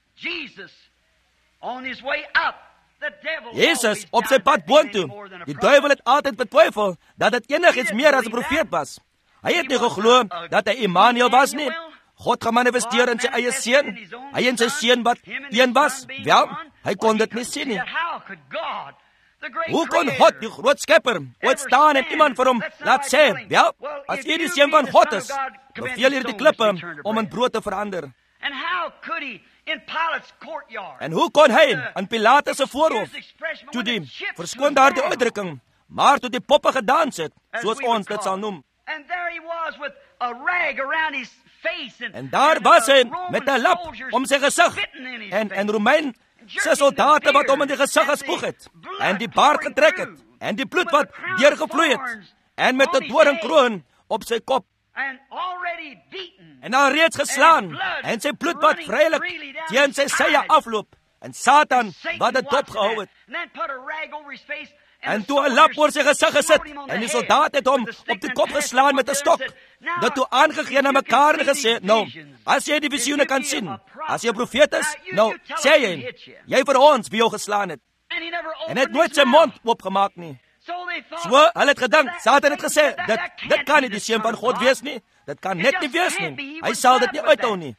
Jesus op sy pad boontoe. Die duiwel het altyd betwyfel dat dit enigiets meer as 'n profeet was. Hy het nie geglo dat hy Immanuel was nie. God gemanifesteer in sy eie seun. Hy en sy seun wat een was. Wel, hy kon dit nie sien nie. Hoe kon God, die groot skepper, ooit staan en iemand vir hom laat sê, wel, as jy die seun van God is, beveel hier die klippe om in brood te verander. En hoe kon hy in Pilatus se voorhof, toe die, verskoon daar die uitdrukking, maar toe die poppe gedans het, soos ons dit sal noem. En daar was hy met 'n lap om sy gesig, en Romeinse soldate wat hom in die gesig gespoeg het, en die baard getrek het, en die bloed wat deurgevloei het, en met 'n doringkroon op sy kop, en al reeds geslaan, en sy bloed wat vrylik teen sy sye afloop, en Satan wat dit dopgehou het, en toe 'n lap oor sy gesig gesit, en die soldaat het hom op die kop geslaan met 'n stok, dit toe aangegee na mekaar en gesê, nou, as jy die visioene kan sien, as jy 'n profeet is, nou, sê jy vir ons wie jou geslaan het, en hy het nooit sy mond oopgemaak nie. So, hulle het gedink, Satan het gesê, dit kan nie die seun van God wees nie, dit kan net nie wees nie, hy sal dit nie uithou nie.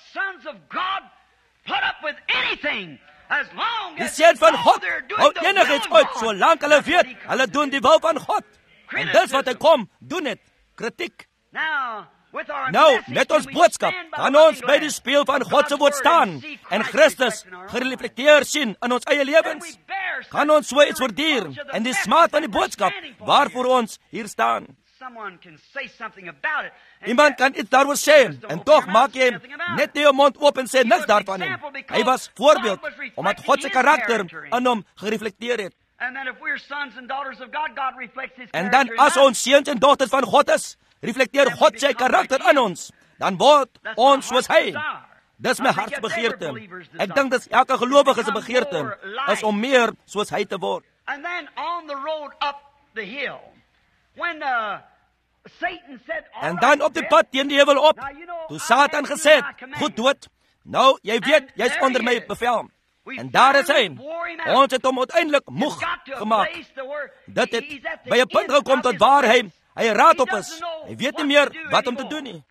Die seun van God hou enigiets uit, solank hulle weet, hulle doen die wil van God, en dis wat hy kom, doen het, kritiek. Nou, met ons boodskap, kan ons by die spieël van God se woord staan, en Christus gereflekteer sien in ons eie lewens. Kan ons so iets waardeer, en die smaak van die boodskap, waarvoor ons hier staan. Iemand kan iets daaroor sê, en toch maak jy net nie jou mond oop en sê niks daarvan nie. Hy was voorbeeld, omdat God sy karakter in hom gereflekteer het. En dan as ons seuns en dogters van God is, reflekteer God sy karakter in ons, dan word ons soos hy. Dis my hartsbegeerte. Ek dink dis elke gelowige se begeerte, is om meer soos hy te word. En dan op die pad teen die heuwel op, toe Satan gesê het, goed dood, nou, jy weet, jy is onder my bevel. En daar is hy. Ons het hom uiteindelik moeg gemaak. Dit het by 'n punt gekom tot waar hy raad op is. Hy weet nie meer wat om te doen nie.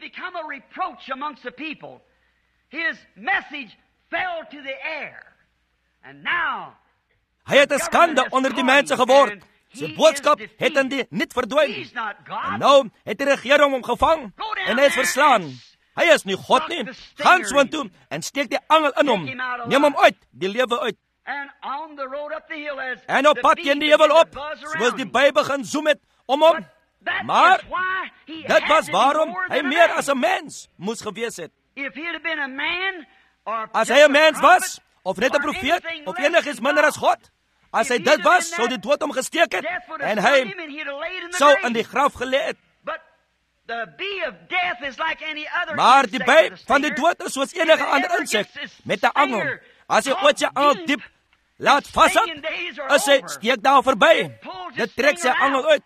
Hy het 'n skande onder die mense geword. Sy boodskap het in die niet verdwyn. En nou het die regering hom gevang en hy is verslaan. Hy is nie God nie. Gaan soontoe en steek die angel in hom. Neem hom uit, die lewe uit. En op pad teen die heuwel op, soos die Bybel gaan zoom het om hom. Maar dit was waarom hy meer as 'n mens moes gewees het. As hy 'n mens was, of net 'n profeet, of enigiets minder as God, as hy dit was, sou die dood hom gesteek het, en hy sou in die graf gelê het. Maar die by van die dood is soos enige ander insek, met 'n angel. As hy ooit sy angel diep laat vashou, is hy steek daar verby. Dit trek sy angel uit.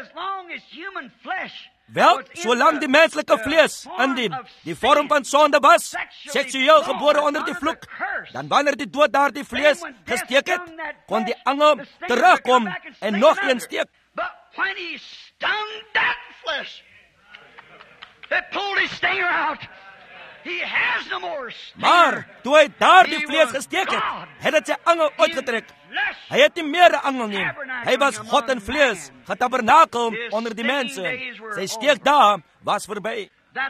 Wel, solang die menslike vlees in die vorm van sonde was, seksueel gebore onder die vloek, dan wanneer die dood daar die vlees gesteek het, kon die angel terugkom en nog een steek. Maar toe hy daar die vlees gesteek het dit sy angel uitgetrek. Hy het nie meer 'n angel nie. Hy was God in vlees, getabernakel onder die mense. Sy steek daar was verby.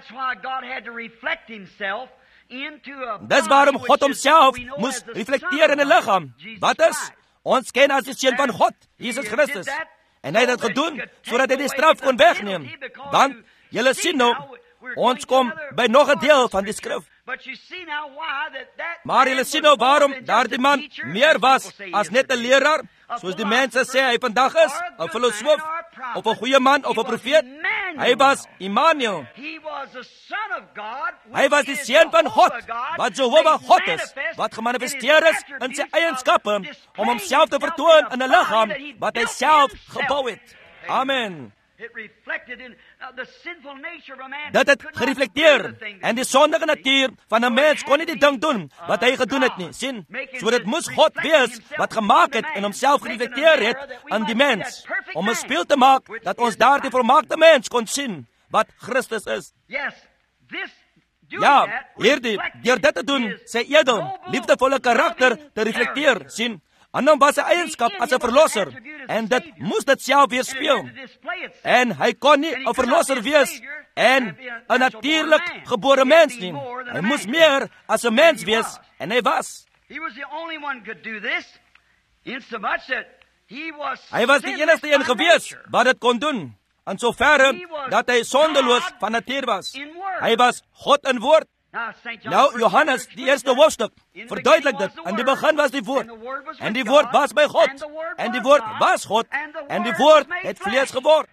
Dis waarom God homself moes reflekteer in 'n liggaam. Wat is? Ons ken as die seun van God, Jesus Christus. En hy het dit gedoen sodat hy die straf kon wegneem. Want julle sien nou, Ons kom by nog 'n deel van die skrif. Maar julle sien nou waarom daardie man meer was as net 'n leraar, soos die mense sê hy vandag is, 'n filosoof, of 'n goeie man, of 'n profeet. Hy was Immanuel. Hy was die seun van God, wat Jehovah God is, wat gemanifesteer is in sy eienskappe, om homself te vertoon in 'n liggaam, wat hy self gebou het. Amen. Dit het gereflekteer, en die sondige natuur van 'n mens kon nie die ding doen wat hy gedoen het nie. Sien, so dit moes God wees wat gemaak het en homself gereflekteer het aan die mens, om 'n spieël te maak dat ons daardie volmaakte mens kon sien wat Christus is. Ja, hierdie, deur dit te doen, sy edel, liefdevolle karakter te reflekteer. Sien, aan hom was sy eienskap as 'n verlosser, en dit moes dit self weerspieël. En hy kon nie 'n verlosser wees en 'n natuurlik gebore mens nie. Hy moes meer as 'n mens wees, en hy was. Hy was die enigste een gewees wat dit kon doen, in soverre dat hy sondeloos van natuur was. Hy was God in woord. Nou, Johannes, die eerste hoofstuk, verduidelik dit. In die begin was die woord, en die woord was by God, en die woord was God, en die woord het vlees geword.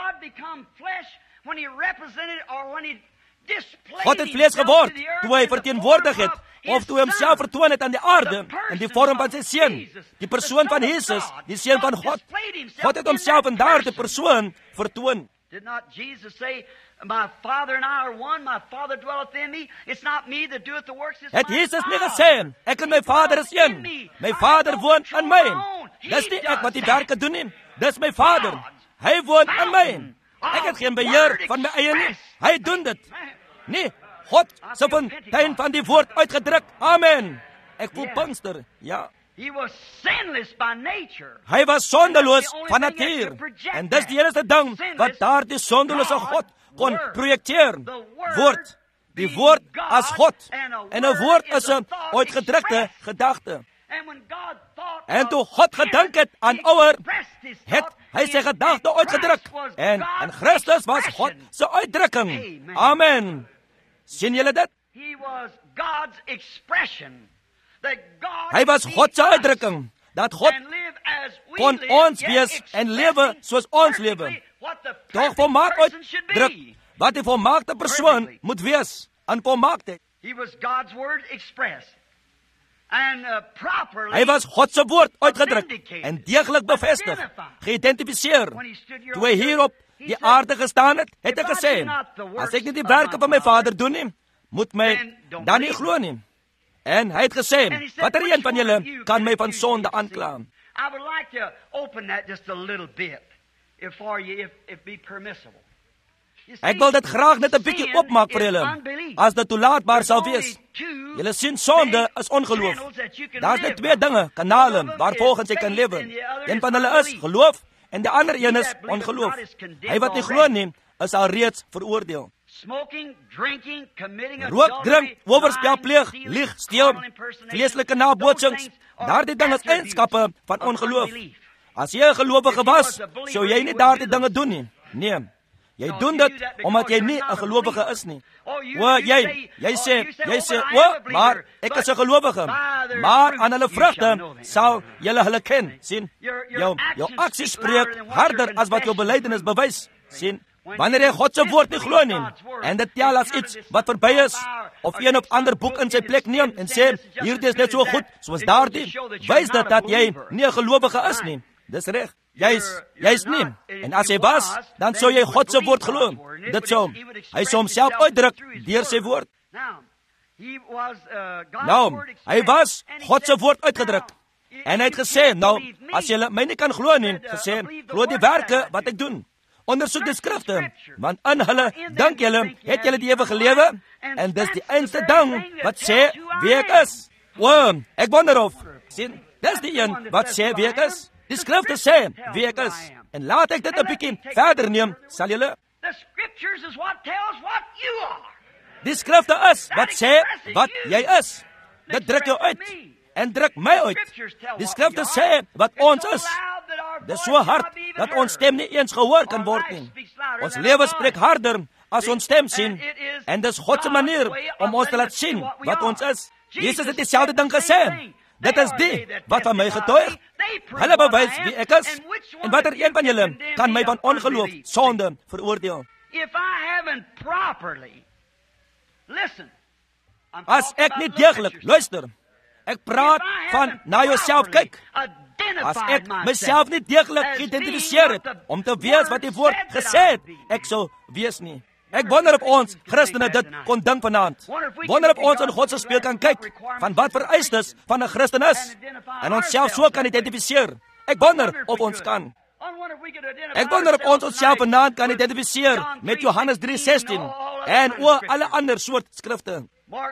God het vlees geword, toe hy verteenwoordig het, of toe hy homself vertoon het aan die aarde, in die vorm van sy seun, die persoon van Jesus, die seun van God. God het homself in daardie persoon vertoon. Did not Jesus say, my Father and I are one, my Father dwelleth in me, it's not me that doeth the works, it's my Father. Het Jesus nie gesê, ek en my Vader is een, my Vader woon in my. Dis nie ek wat die werke doen nie, dis my Vader. Hy woon in my. Ek het geen beheer van my eie nie, hy doen dit. Nee, God se fontein van die woord uitgedruk. Amen. Ek voel Pinkster, ja. Hy was sondeloos van natuur, en dis die enigste ding wat daardie sondelose God kon projekteer. Woord, die woord as God, en 'n woord is 'n uitgedrukte gedagte. En toe God gedink het aan ouer, het hy sy gedagte uitgedruk, en Christus was God se uitdrukking. Amen. Sien julle dit? Hy was God se uitdrukking, dat God kon ons wees en lewe soos ons lewe. Toch volmaak uitdruk wat die volmaakte persoon moet wees in volmaaktheid. Hy was God se woord uitgedruk en deeglik bevestig, geïdentifiseer. Toe hy hier op die aarde gestaan het, het hy gesê, as ek nie die werke van my Vader doen nie, moet my dan nie glo nie. En hy het gesê, watter een van julle kan my van sonde aankla? I would like to open that just a little bit, if be permissible. Ek wil dit graag net 'n bietjie oopmaak vir julle, as dit toelaatbaar sal wees. Julle sien, sonde is ongeloof. Daar's net twee dinge, kanale, waarvolgens jy kan lewe. Een van hulle is geloof, en die ander een is ongeloof. Hy wat nie glo nie, is al reeds veroordeel. Rook, drink, oorspel pleeg, lieg, steel, vleeslike nabootsings, daardie dinge is eienskappe van ongeloof. As jy 'n gelowige was, sou jy nie daardie dinge doen nie. Nee, jy doen dit omdat jy nie 'n gelowige is nie. O, jy sê, maar ek is 'n gelowige. Maar aan hulle vrugte sal julle hulle ken. Sien, jou aksies spreek harder as wat jou belydenis bewys. Sien, wanneer jy God se woord nie glo nie, en dit tel as iets wat verby is, of een of ander boek in sy plek neem en sê, hierdie is net so goed soos daardie, wys dit dat jy nie 'n gelowige is nie. Dis reg. Jy's nie. En as jy was, dan sou jy God se woord glo. Dit sou hy sou homself uitdruk deur sy woord. Nou, hy was God se woord uitgedruk. En hy het gesê, nou, as julle my nie kan glo nie, gesê, glo die werke wat ek doen. Ondersoek die skrifte, want in hulle dink julle, het julle die ewige lewe, en dis die enigste ding wat sê wie ek is. O, ek wonder of, sien, dis die een wat sê wie ek is. Die skrifte sê wie ek is. En laat ek dit 'n bietjie verder neem, sal julle. Die skrifte is wat sê wat jy is. Dit druk jou uit en druk my uit. Die skrifte sê wat ons is. Dit is so hard dat ons stem nie eens gehoor kan word nie. Ons lewe spreek harder as ons stem sien. En dis God se manier om ons te laat sien wat ons is. Jesus het dieselfde ding gesê. Dit is die wat van my getuig. Hulle bewys wie ek is. En watter een van julle kan my van ongeloof, sonde veroordeel? As ek nie deeglik, luister, ek praat van na jouself kyk. As ek myself nie deeglik geïdentifiseer het om te wees wat die woord gesê het, ek sou wees nie. Ek wonder of ons Christene dit kon dink vanaand. Wonder of ons in God se spieël kan kyk van wat vereistes van 'n Christen is en onsself so kan identifiseer. Ek wonder of ons kan. Ek wonder of ons onsself vanaand kan identifiseer met Johannes 3:16 en alle ander soort skrifte.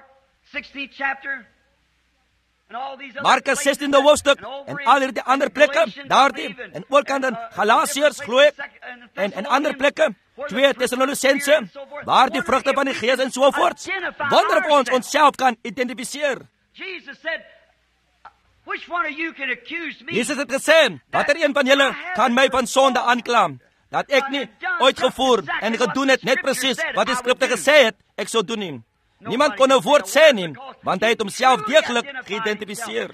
Markus 16de hoofstuk en al hierdie ander plekke, daardie en oorkant in Galasiërs glo ek en ander plekke, 2 Tessalonisense, waar die vrugte van die Gees en so voort. Wonder of ons onsself kan identifiseer. Jesus het gesê, watter een van julle kan my van sonde aankla? Dat ek nie uitgevoer en gedoen het net presies wat die skrifte gesê het, ek sou doen nie. Niemand kon 'n woord sê nie, want hy het homself deeglik geïdentifiseer.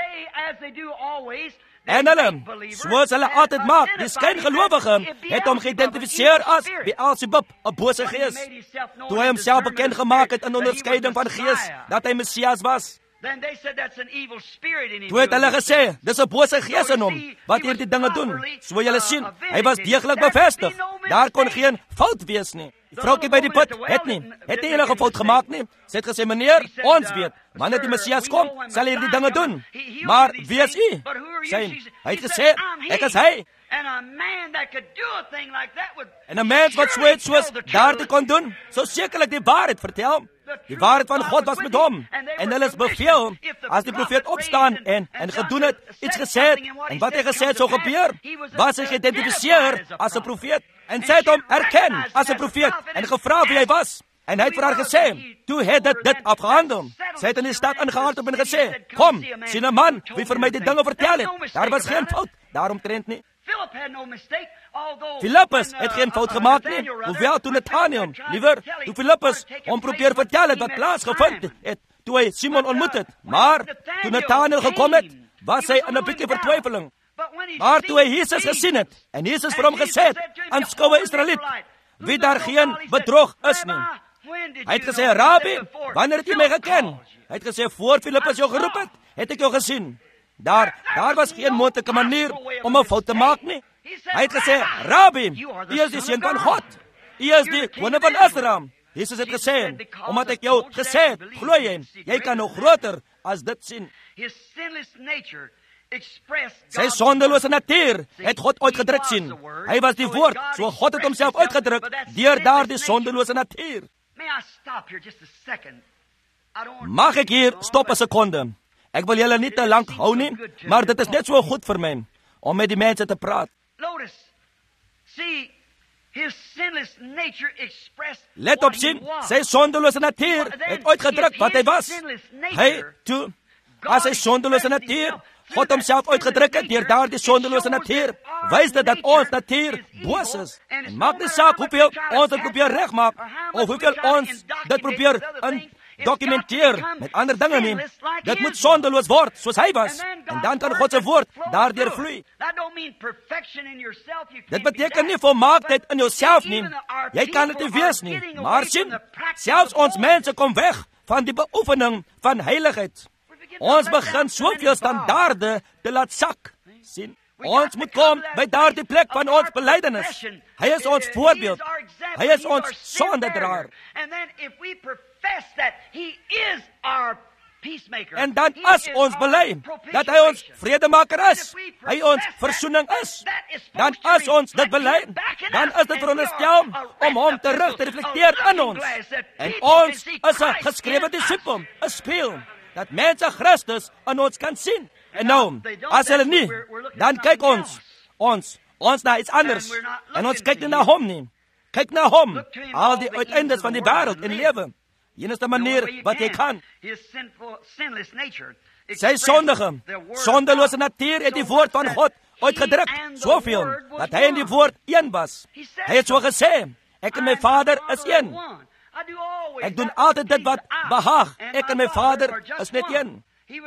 En hulle, soos hulle altyd maak, die skyngelowige het hom geïdentifiseer as Beelzebub, 'n bose gees. Toe hy homself bekend gemaak het in onderskeiding van gees dat hy Messias was. Toe het hulle gesê, dis 'n bose gees in hom, wat hierdie dinge doen. So julle sien, hy was deeglik bevestig. Daar kon geen fout wees nie. Die vroukie by die put het nie enige fout gemaak nie. Sy het gesê, meneer, ons weet, wanneer die Messias kom, sal hy hierdie dinge doen. Maar wie is u? Hy het gesê, ek is hy. En 'n mens wat so iets soos daardie kon doen, sou sekerlik die waarheid vertel. Die waarheid van God was met hom. En hulle is beveel, as die profeet opstaan en gedoen het, iets gesê het, en wat hy gesê het sou gebeur, was hy geïdentifiseer as 'n profeet. En sy het hom erken as 'n profeet en gevra wie hy was. En hy het vir haar gesê, toe het dit afgehandel. Sy het in die stad ingehardloop en gesê, kom, sien 'n man wie vir my die dinge vertel het. Daar was geen fout daaromtrent nie. Filippus het geen fout gemaak nie, hoewel toe Nathanael, liewer, toe Filippus hom probeer vertel het wat plaasgevind het, toe hy Simon ontmoet het. Maar toe Nathanael gekom het, was hy in 'n bietjie vertwyfeling. Maar toe hy Jesus gesien het, en Jesus vir hom gesê het, aanskoue Israeliet, wie daar geen bedrog is nie. Hy het gesê, Rabbi, wanneer het jy my geken? Hy het gesê, voor Filippus jou geroep het ek jou gesien. Daar was geen moontlike manier om 'n fout te maak nie. Hy het gesê, Rabbi, u is die seun van God. U is die koning van Israel. Jesus het gesê, omdat ek jou gesê het, glo jy kan nog groter as dit sien. Sy sondelose natuur het God uitgedruk sien. Hy was die woord, so God het homself uitgedruk deur daardie sondelose natuur. Mag ek hier stop 'n sekonde? Ek wil julle nie te lank hou nie, maar dit is net so goed vir my om met die mense te praat. Let op sien, sy sondelose natuur het uitgedruk wat hy was. Hy, toe, as sy sondelose natuur God homself uitgedruk het deur daardie sondelose natuur, wys dit dat ons natuur boos is. En maak nie saak hoeveel ons dit probeer regmaak, of hoeveel ons dit probeer dokumenteer met ander dinge nie. Dit moet sondeloos word, soos hy was. En dan kan God se woord daardeur vloei. Dit beteken nie volmaaktheid in jouself nie. Jy kan dit nie wees nie. Maar sien, selfs ons mense kom weg van die beoefening van heiligheid. Ons begin soveel standaarde te laat sak. Sien, ons moet kom by daardie plek van ons belydenis. Hy is ons voorbeeld. Hy is ons sondedraer. En dan as ons bely dat hy ons vredemaker is, hy ons versoening is, dan as ons dit bely, dan is dit veronderstel om hom terug te reflekteer in ons. En ons is 'n geskrewe disipel, 'n spieël, dat mense Christus in ons kan sien. En nou, as hulle nie, dan kyk ons na iets anders. En ons kyk nie na hom nie. Kyk na hom, al die uiteindes van die wêreld en lewe. Hier is die manier wat jy kan. Sy sondelose natuur het die woord van God uitgedruk, soveel, dat hy in die woord een was. Hy het so gesê, Ek en my Vader is een. Ek doen altyd dit wat behaag. Ek en my Vader is net een.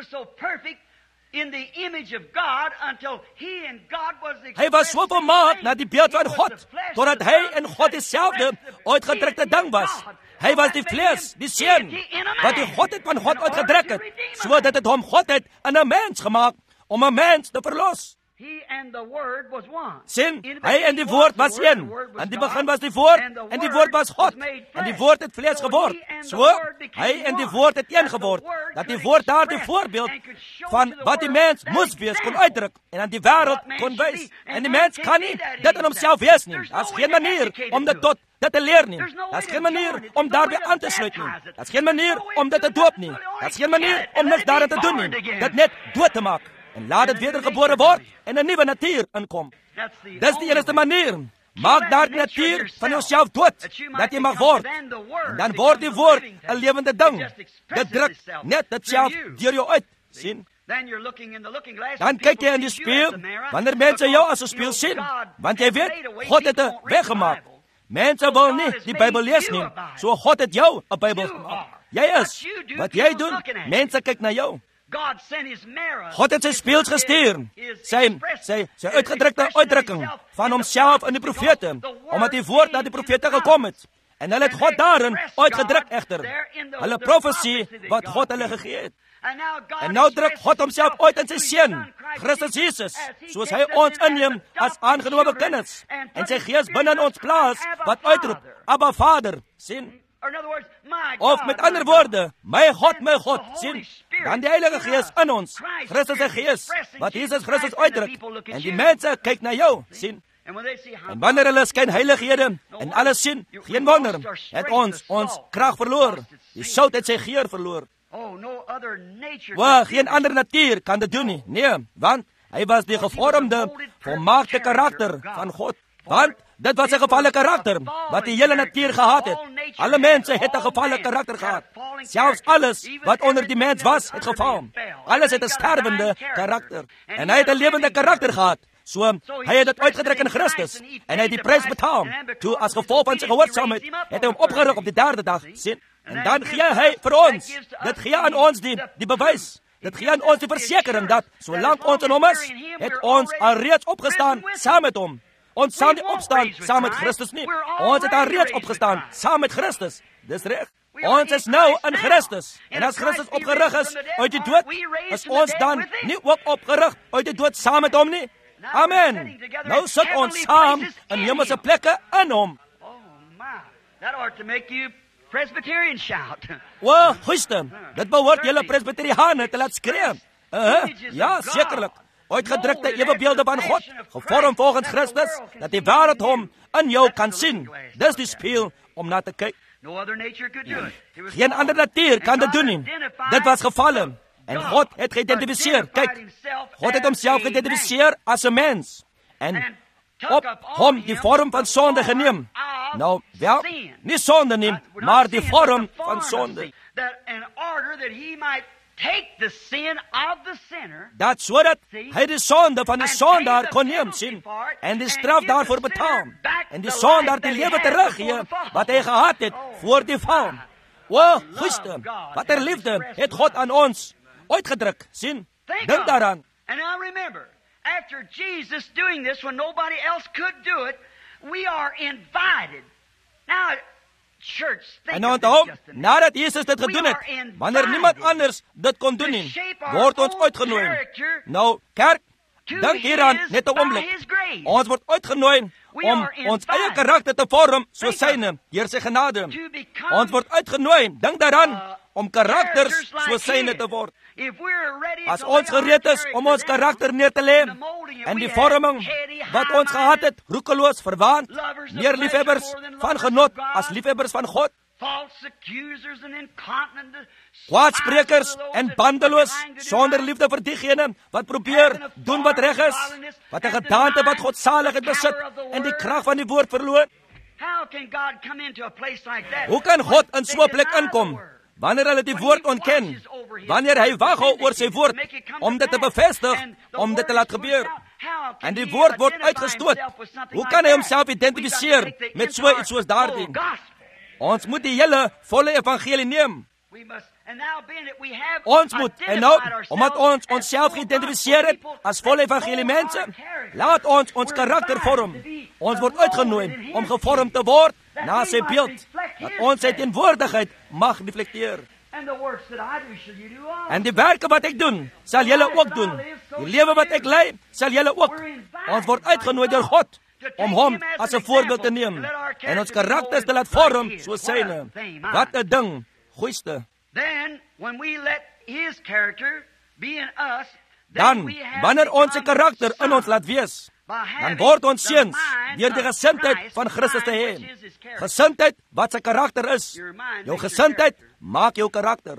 Hy was so volmaak na die beeld van God, totdat hy en God dieselfde uitgedrukte ding was. Hy was die vlees, die seun, wat die Godheid van God uitgedruk het, sodat het hom Godheid in 'n mens gemaak, om 'n mens te verlos. Sien, hy en die woord was een. In die begin was die woord, en die woord was God, en die woord het vlees geword. So, hy en die woord het een geword, dat die woord daar die voorbeeld van wat die mens moes wees kon uitdruk, en aan die wêreld kon wys. En die mens kan nie dit in homself wees nie. Daar is geen manier om dit te leer nie. Daar is geen manier om daarbij aan te sluit nie. Daar is geen manier om dit te doop nie. Daar is geen manier om niks daarin te doen nie. Dit net dood te maak. En laat het wedergebore word en 'n nuwe natuur inkom. Dis die enigste manier. Maak daar die natuur van jouself dood, dat jy mag word. En dan word die woord 'n lewende ding. Dit druk net dit self deur jou uit. Sien? Dan kyk jy in die spieël, wanneer mense jou as 'n spieël sien. Want jy weet, God het 'n weg gemaak. Mense wil nie die Bybel lees nie. So God het jou 'n Bybel gemaak. Jy is. Wat jy doen, mense kyk na jou. God het sy spieëls gestuur, sy uitgedrukte uitdrukking van homself in die profete, omdat die woord na die profete gekom het. En hulle het God daarin uitgedruk egter. Hulle profesie wat God hulle gegee het. En nou druk God homself uit in sy seun, Christus Jesus, soos hy ons inneem as aangenome kinders. En sy gees binne in ons plaas wat uitroep, Abba Vader, sien? Of met ander woorde, my God, sien? Dan die Heilige Gees in ons, Christus se Gees, wat Jesus Christus uitdruk. En die mense kyk na jou, sien? En wanneer hulle skynheilighede en alles sien, geen wonder, het ons krag verloor. Die sout het sy geur verloor. Geen ander natuur kan dit doen nie. Nee, want hy was die gevormde, volmaakte karakter van God. Want dit was 'n gevalle karakter, wat die hele natuur gehad het. Alle mense het 'n gevalle karakter gehad. Selfs alles wat onder die mens was, het geval. Alles het 'n sterwende karakter. En hy het 'n lewende karakter gehad. So, hy het dit uitgedruk in Christus. En hy het die prys betaal. Toe, as gevolg van sy gehoorsaamheid, het hy hom opgerig op die 3de dag. Sien? En dan gee hy vir ons, dit gee aan ons die bewys. Dit gee aan ons die versekering dat, solank ons in hom is, het ons alreeds opgestaan saam met hom. Ons sal nie opstaan saam met Christus nie. Ons het alreeds opgestaan saam met Christus. Dis reg. Ons is nou in Christus. En as Christus opgerig is uit die dood, is ons dan nie ook opgerig uit die dood saam met hom nie? Amen. Nou sit ons saam in hemelse plekke in hom. Goeie, dit behoort julle Presbyteriane te laat skree. Ja, sekerlik. Uitgedrukte ewebeelde van God, gevorm volgens Christus, dat die wêreld hom in jou kan sien. Dis die spieël om na te kyk. Geen ander natuur kan dit doen nie. Dit was gevallen. En God het geïdentifiseer. Kyk, God het homself geïdentifiseer as 'n mens. En op hom die vorm van sonde geneem. Nou, wel, nie sonde nie, maar die vorm van sonde. Dat sodat hy die sonde van die sondaar kon neem, sien, en die straf daarvoor betaal, en die sondaar die lewe teruggee wat hy gehad het voor die val. Goeie, wat liefde het God aan ons uitgedruk, sien, dink daaraan. And now remember, after Jesus doing this when nobody else could do it, we are invited. Now, en onthou, nadat Jesus dit gedoen het, wanneer niemand anders dit kon doen nie, word ons uitgenooi. Nou, kerk, dink hieraan net 'n oomblik. Ons word uitgenooi om ons eie karakter te vorm soos syne, deur sy genade. Ons word uitgenooi, dink daaraan, om karakters soos syne te word. As ons gereed is om ons karakter neer te lê, en die vorming wat ons gehad het, roekeloos, verwaand, meer liefhebbers van genot as liefhebbers van God, kwaadsprekers en bandeloos, sonder liefde vir diegene wat probeer doen wat reg is, wat 'n gedaante wat godsaligheid besit en die krag van die woord verloor. Hoe kan God in so 'n plek inkom? Wanneer hulle die woord ontken, wanneer hy waghou oor sy woord, om dit te bevestig, om dit te laat gebeur. En die woord word uitgestoot. Hoe kan hy homself identifiseer met so iets soos daardie? Ons moet die hele volle evangelie neem. Ons moet, en nou, omdat ons onsself geïdentifiseer het as volle evangelie mense, laat ons karakter vorm. Ons word uitgenooi om gevorm te word na sy beeld, dat ons sy teenwoordigheid mag reflekteer. En die werke wat ek doen, sal julle ook doen. Die lewe wat ek lei, sal julle ook. Ons word uitgenooi deur God om hom as 'n voorbeeld te neem en ons karakters te laat vorm soos syne. Wat 'n ding, goeiste. Dan, wanneer ons sy karakter in ons laat wees, dan word ons seuns deur die gesindheid van Christus te hê. Gesindheid wat sy karakter is. Jou gesindheid maak jou karakter.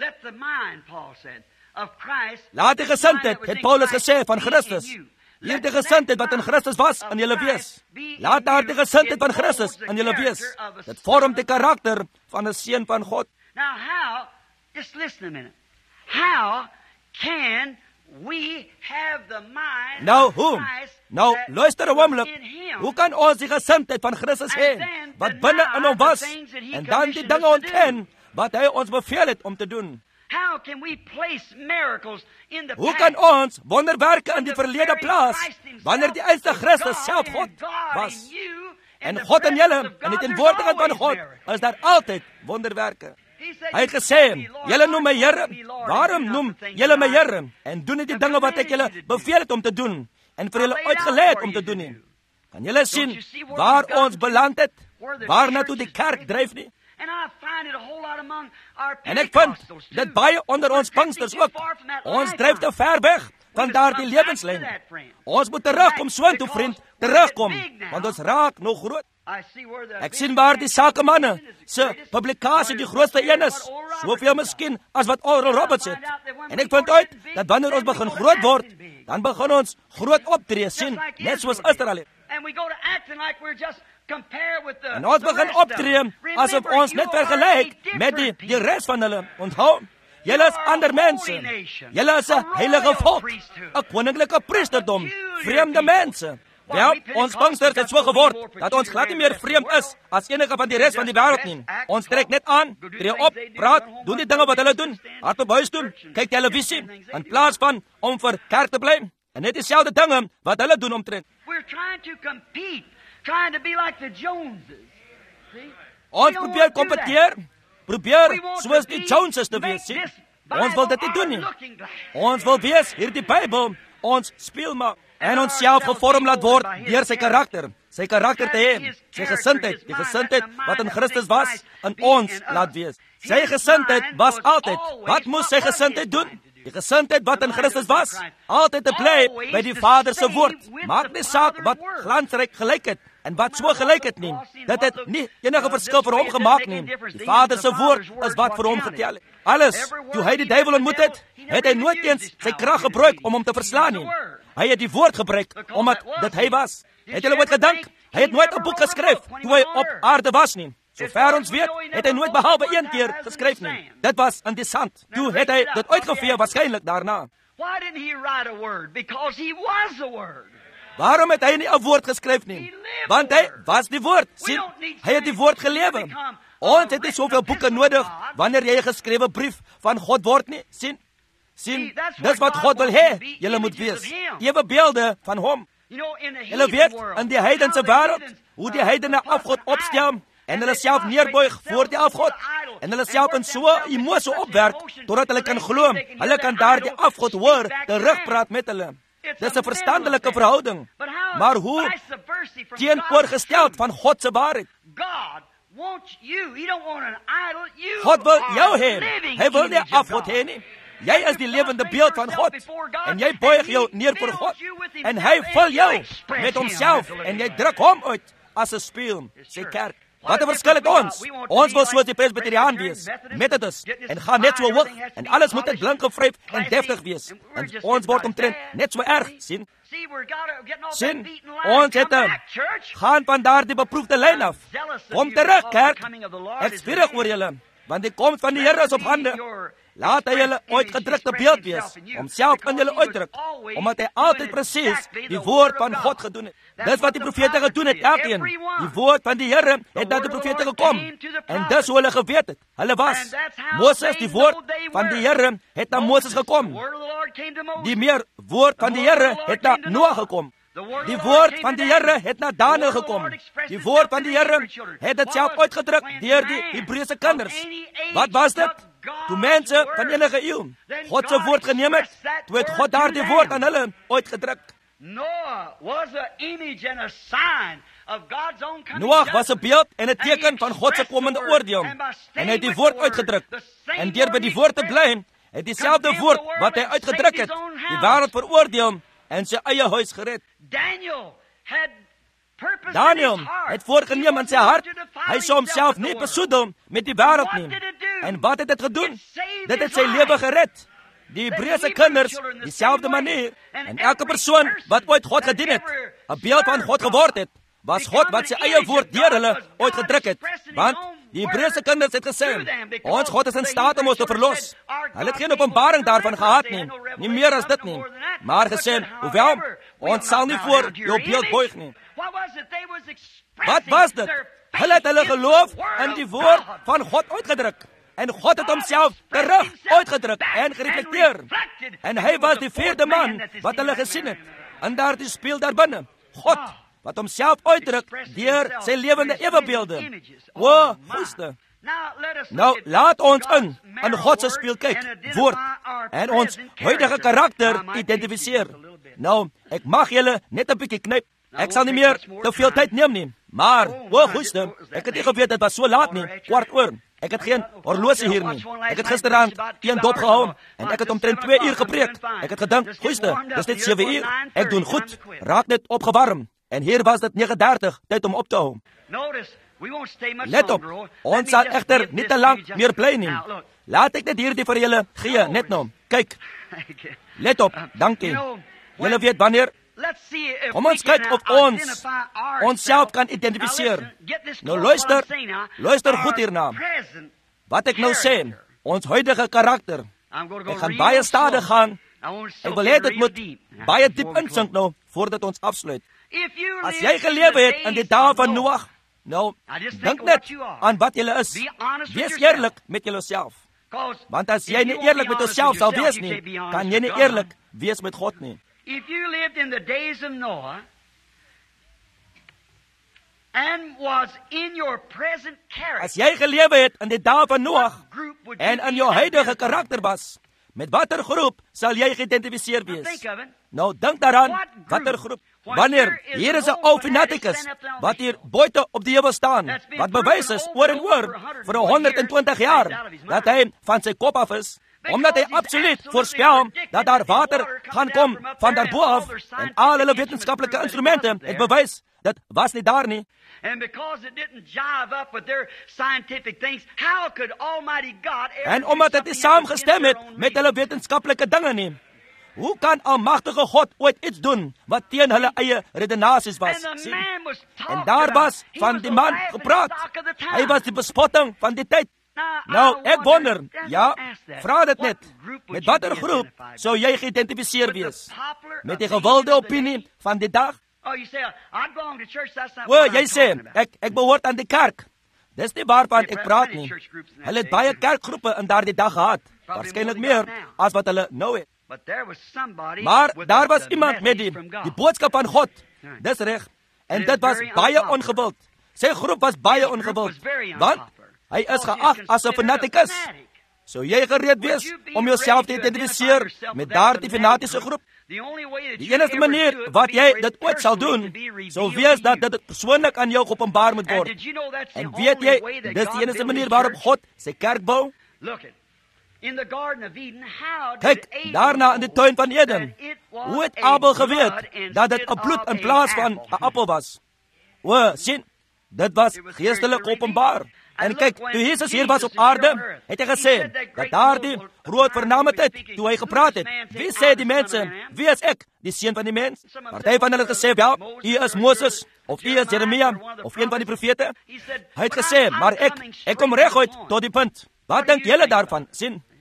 Laat die gesindheid, het Paulus gesê, van Christus. Hierdie gesindheid wat in Christus was, in julle wees. Laat daar die gesindheid van Christus in julle wees. Dit vorm die karakter van 'n seun van God. Now how, just listen a minute, how can we have the mind Nou, of hoe? Christ Nou, that luister 'n was oomblik. in him? Hoe kan ons die gesindheid van Christus hê, wat binne in hom was, en dan die dinge ontken wat hy ons beveel het om te doen? How can we place miracles in the Hoe past? kan ons wonderwerke in die verlede plaas, wanneer die einste Christus self God was? En God in julle, in die teenwoordigheid van God, is daar altyd wonderwerke. Hy het gesê, julle noem my Here, waarom noem julle my Here? En doen nie die dinge wat ek julle beveel het om te doen, en vir julle uitgelei het om te doen nie. Kan julle sien waar ons beland het, waar na toe die kerk dryf nie? En ek vind dit baie onder ons Pinksters ook. Ons dryf te ver weg van daardie lewenslyn. Ons moet terugkom soontoe, vriend, terugkom, want ons raak nog groot. Ek sien waar die sakemanne se publikasie die grootste een is, soveel miskien as wat Oral Roberts het. En ek vind uit dat wanneer ons begin groot word, dan begin ons groot optree, sien, net soos Israel. En ons begin optree asof ons net vergelyk met die res van hulle. Onthou, julle is ander mense. Julle is 'n heilige volk, 'n koninklike priesterdom, vreemde mense. Wel, ons Pinksters het so geword, dat ons glad nie meer vreemd is as enige van die res van die wêreld nie. Ons trek net aan, tree op, praat, doen die dinge wat hulle doen, hardop huis doen, kyk televisie, in plaas van om vir kerk te bly, en net dieselfde dinge wat hulle doen omtrent. Ons probeer kompeteer, probeer soos die Joneses te wees, sien? Ons wil dit nie doen nie. Ons wil wees hierdie Bybel, ons speel maar, en ons self gevorm laat word deur sy karakter te hê, sy gesindheid, die gesindheid wat in Christus was, in ons laat wees. Sy gesindheid was altyd, wat moes sy gesindheid doen? Die gesindheid wat in Christus was, altyd te bly by die Vader se woord. Maak nie saak wat glansryk gelyk het, en wat so gelyk het nie. Dit het nie enige verskil vir hom gemaak nie. Die Vader se woord is wat vir hom getel het. Alles, toe hy die duiwel ontmoet het, het hy nooit eens sy krag gebruik om hom te verslaan nie. Hy het die woord gebruik, omdat dit hy was. Het julle ooit gedink, hy het nooit 'n boek geskryf, toe hy op aarde was nie. Sover ons weet, het hy nooit behalwe een keer geskryf nie. Dit was in die sand. Toe het hy dit uitgevee, waarskynlik daarna. Waarom het hy nie 'n woord geskryf nie? Want hy was die woord. Sien, hy het die woord gelewe. Ons het nie soveel boeke nodig, wanneer jy 'n geskrewe brief van God word nie. Sien, dis wat God wil hê, julle moet wees. Ewe beelde van hom. Julle weet, in die heidense wêreld, hoe die heidene afgod opstel, en hulle self neerbuig voor die afgod, en hulle self in so emosie opwerk, totdat hulle kan glo, hulle kan daardie afgod hoor, terugpraat met hulle. Dis 'n verstandelike verhouding, maar hoe teenoorgesteld van God se waarheid. God wil jou hê, hy wil nie afgod hê nie. Jy is die lewende beeld van God, en jy buig jou neer voor God, en hy vul jou met homself, en jy druk hom uit as 'n spieël, sy kerk. Wat 'n verskil het ons? Ons wil soos die Presbyteriaan wees, Methodist, en gaan net so hoog, en alles moet net blink gevryf en deftig wees. En ons word omtrent net so erg, sien? Sien, ons het gaan van daardie beproefde lyn af. Kom terug, kerk. Ek spierig oor julle, want die koms van die Here is op hande. Laat hy julle uitgedrukte beeld wees, homself in julle uitdruk, omdat hy altyd presies die woord van God gedoen het. Dis wat die profete gedoen het, elkeen. Die woord van die Here het na die profete gekom, en dis hoe hulle geweet het. Hulle was Moses, die woord van die Here het na Moses gekom. Die meer woord van die Here het na Noag gekom. Die woord van die Here het na Daniel gekom. Die woord van die Here het dit self uitgedruk deur die Hebreëse kinders. Wat was dit? Toe mense van enige eeu God se woord geneem het, toe het God daardie woord aan hulle uitgedruk. Noag was 'n beeld en 'n teken van God se komende oordeel, en hy het die woord uitgedruk. En deur by die woord te bly, het dieselfde woord wat hy uitgedruk het, die wêreld veroordeel en sy eie huis gered. Daniel het voorgenem in sy hart, hy sou homself nie besoedel met die wêreld nie. En wat het dit gedoen? Dit het sy lewe gered. Die Hebreëse kinders, dieselfde manier, en elke persoon wat ooit God gedien het, 'n beeld van God geword het, was God wat sy eie woord deur hulle uitgedruk het. Want die Hebreëse kinders het gesê, ons God is in staat om ons te verlos. Hulle het geen openbaring daarvan gehad nie, nie meer as dit nie. Maar gesê, hoewel, ons sal nie voor jou beeld buig nie. Wat was dit? Hulle het hulle geloof in die woord van God uitgedruk. En God het homself terug uitgedruk en gereflekteer. En hy was die vierde man wat hulle gesien het. En daar die speel daar binne. God, wat homself uitdruk deur sy lewende ewebeelde. O, goeie. Nou, laat ons in God se speel kyk, woord, en ons huidige karakter identifiseer. Nou, ek mag julle net 'n bietjie knyp. Ek sal nie meer te veel tyd neem nie. Maar, o, goeie, ek het nie geweet dit was so laat nie, 15:15. Ek het geen horlosie hier nie. Ek het gisteraand een dop gehou en ek het omtrent 2 uur gepreek. Ek het gedink, goeie, dis net 7 uur. Ek doen goed, raak net opgewarm. En hier was dit 9:30, tyd om op te hou. Let op, ons sal egter nie te lank meer bly nie. Laat ek net hierdie vir julle gee, net nou. Kyk, let op, dankie. Julle weet wanneer. Kom ons kyk of ons self kan identifiseer. Nou luister goed hierna. Wat ek nou sê, ons huidige karakter. Ek gaan baie stadig gaan. Ek wil hê dit moet baie diep insink nou, voordat ons afsluit. As jy gelewe het in die dae van Noag, nou, dink net aan wat jy is. Wees eerlik met jouself. Want as jy nie eerlik met jouself sal wees nie, kan jy nie eerlik wees met God nie. If you lived in the days of Noah and was in your present character, as jy gelewe het in die dae van Noag en in jou huidige karakter was, met watter groep sal jy geïdentifiseer wees? Nou, dink daaraan, watter groep? Wanneer hier is 'n ou fanatikus wat hier buite op die heuwel staan, wat bewys is oor en oor vir 120 jaar dat hy van sy kop af is, omdat hy absoluut voorspel dat daar water gaan kom van daarbo af, en al hulle wetenskaplike instrumente het bewys dit was nie daar nie. En omdat dit nie saamgestem het met hulle wetenskaplike dinge nie, hoe kan almagtige God ooit iets doen wat teen hulle eie redenasies was? En daar was van die man gepraat. Hy was die bespotting van die tyd. Nou, ek wonder, ja, vra dit net, met watter groep sou jy geïdentifiseer wees? Met die gewilde opinie van die dag? O, jy sê, ek behoort aan die kerk. Dis nie waarvan ek praat nie. Hulle het baie kerkgroepe in daardie dag gehad, waarskynlik meer as wat hulle nou het. Maar daar was iemand met die boodskap van God. Dis reg. En dit was baie ongewild. Sy groep was baie ongewild, want hy is geag as 'n fanatikus. Sou jy gereed wees om jouself te identifiseer met daardie fanatiese groep? Die enigste manier wat jy dit ooit sal doen, sou wees dat dit persoonlik aan jou geopenbaar moet word. En weet jy, dis die enigste manier waarop God sy kerk bou? Kyk, daarna in die tuin van Eden, hoe het Abel geweet dat dit 'n bloed in plaas van 'n appel was? O, sien, dit was geestelik openbaar. En kyk, toe Jesus hier was op aarde, het hy gesê, dat daardie groot vernaamheid, toe hy gepraat het, wie sê die mense, wie is ek, die seun van die mens? Party van hulle het gesê, ja, u is Moses, of u is Jeremia, of een van die profete. Hy het gesê, maar ek kom reguit tot die punt. Wat dink julle daarvan? Sien,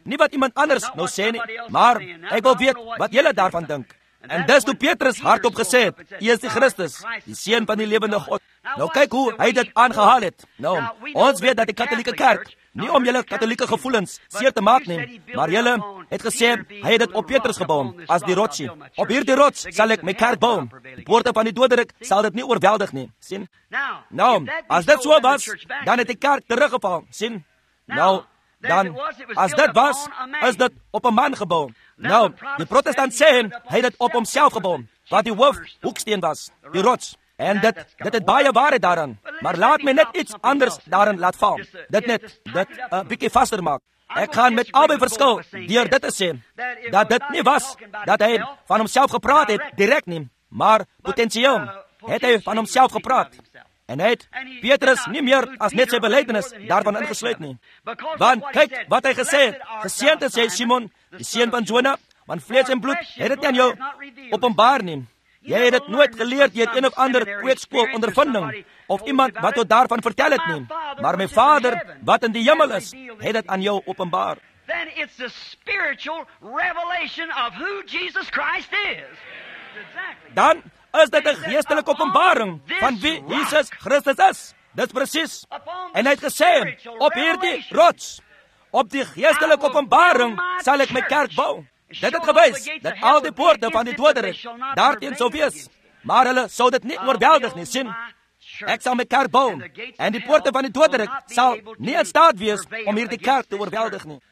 nie wat iemand anders nou sê nie, maar ek wil weet wat julle daarvan dink. En dis toe Petrus hardop gesê het, U is die Christus, die Seun van die lewende God. Nou kyk hoe hy dit aangehaal het. Nou, ons weet dat die Katholieke Kerk, nie om julle katholieke gevoelens seer te maak nie, maar julle het gesê, hy het dit op Petrus gebou, as die rotsie. Op hierdie rots sal ek my kerk bou. Die poorte van die doderyk sal dit nie oorweldig nie, sien? Nou, as dit so was, dan het die kerk teruggeval, sien? Nou, dan, as dit was, is dit op 'n man gebou. Nou, die protestant sê, hy het dit op homself gebou, wat die hoeksteen was, die rots. En dit het baie waarheid daarin. Maar laat my net iets anders daarin laat val. Dit 'n bietjie vaster maak. Ek gaan met albei verskil deur dit te sê, dat dit nie was, dat hy van homself gepraat het, direk nie, maar potentieel het hy van homself gepraat. En hy het Petrus nie meer as net sy belydenis daarvan ingesluit nie. Want kyk wat hy gesê het, geseënd is jy Simon, die seun van Jona, want vlees en bloed het dit nie aan jou openbaar nie. Jy het dit nooit geleer deur een of ander kweekskool ondervinding, of iemand wat tot daarvan vertel het nie. Maar my Vader, wat in die hemel is, het dit aan jou openbaar. Then it's the spiritual revelation of who Jesus Christ is. Dan is dit 'n geestelike openbaring van wie Jesus Christus is. Dit is presies. En hy het gesê, op hierdie rots, op die geestelike openbaring sal ek my kerk bou. Dit het gewys dat al die poorte van die doderyk daarteen sou wees, maar hulle sou dit nie oorweldig nie, sien? Ek sal my kerk bou, en die poorte van die doderyk sal nie in staat wees om hierdie kerk te oorweldig nie.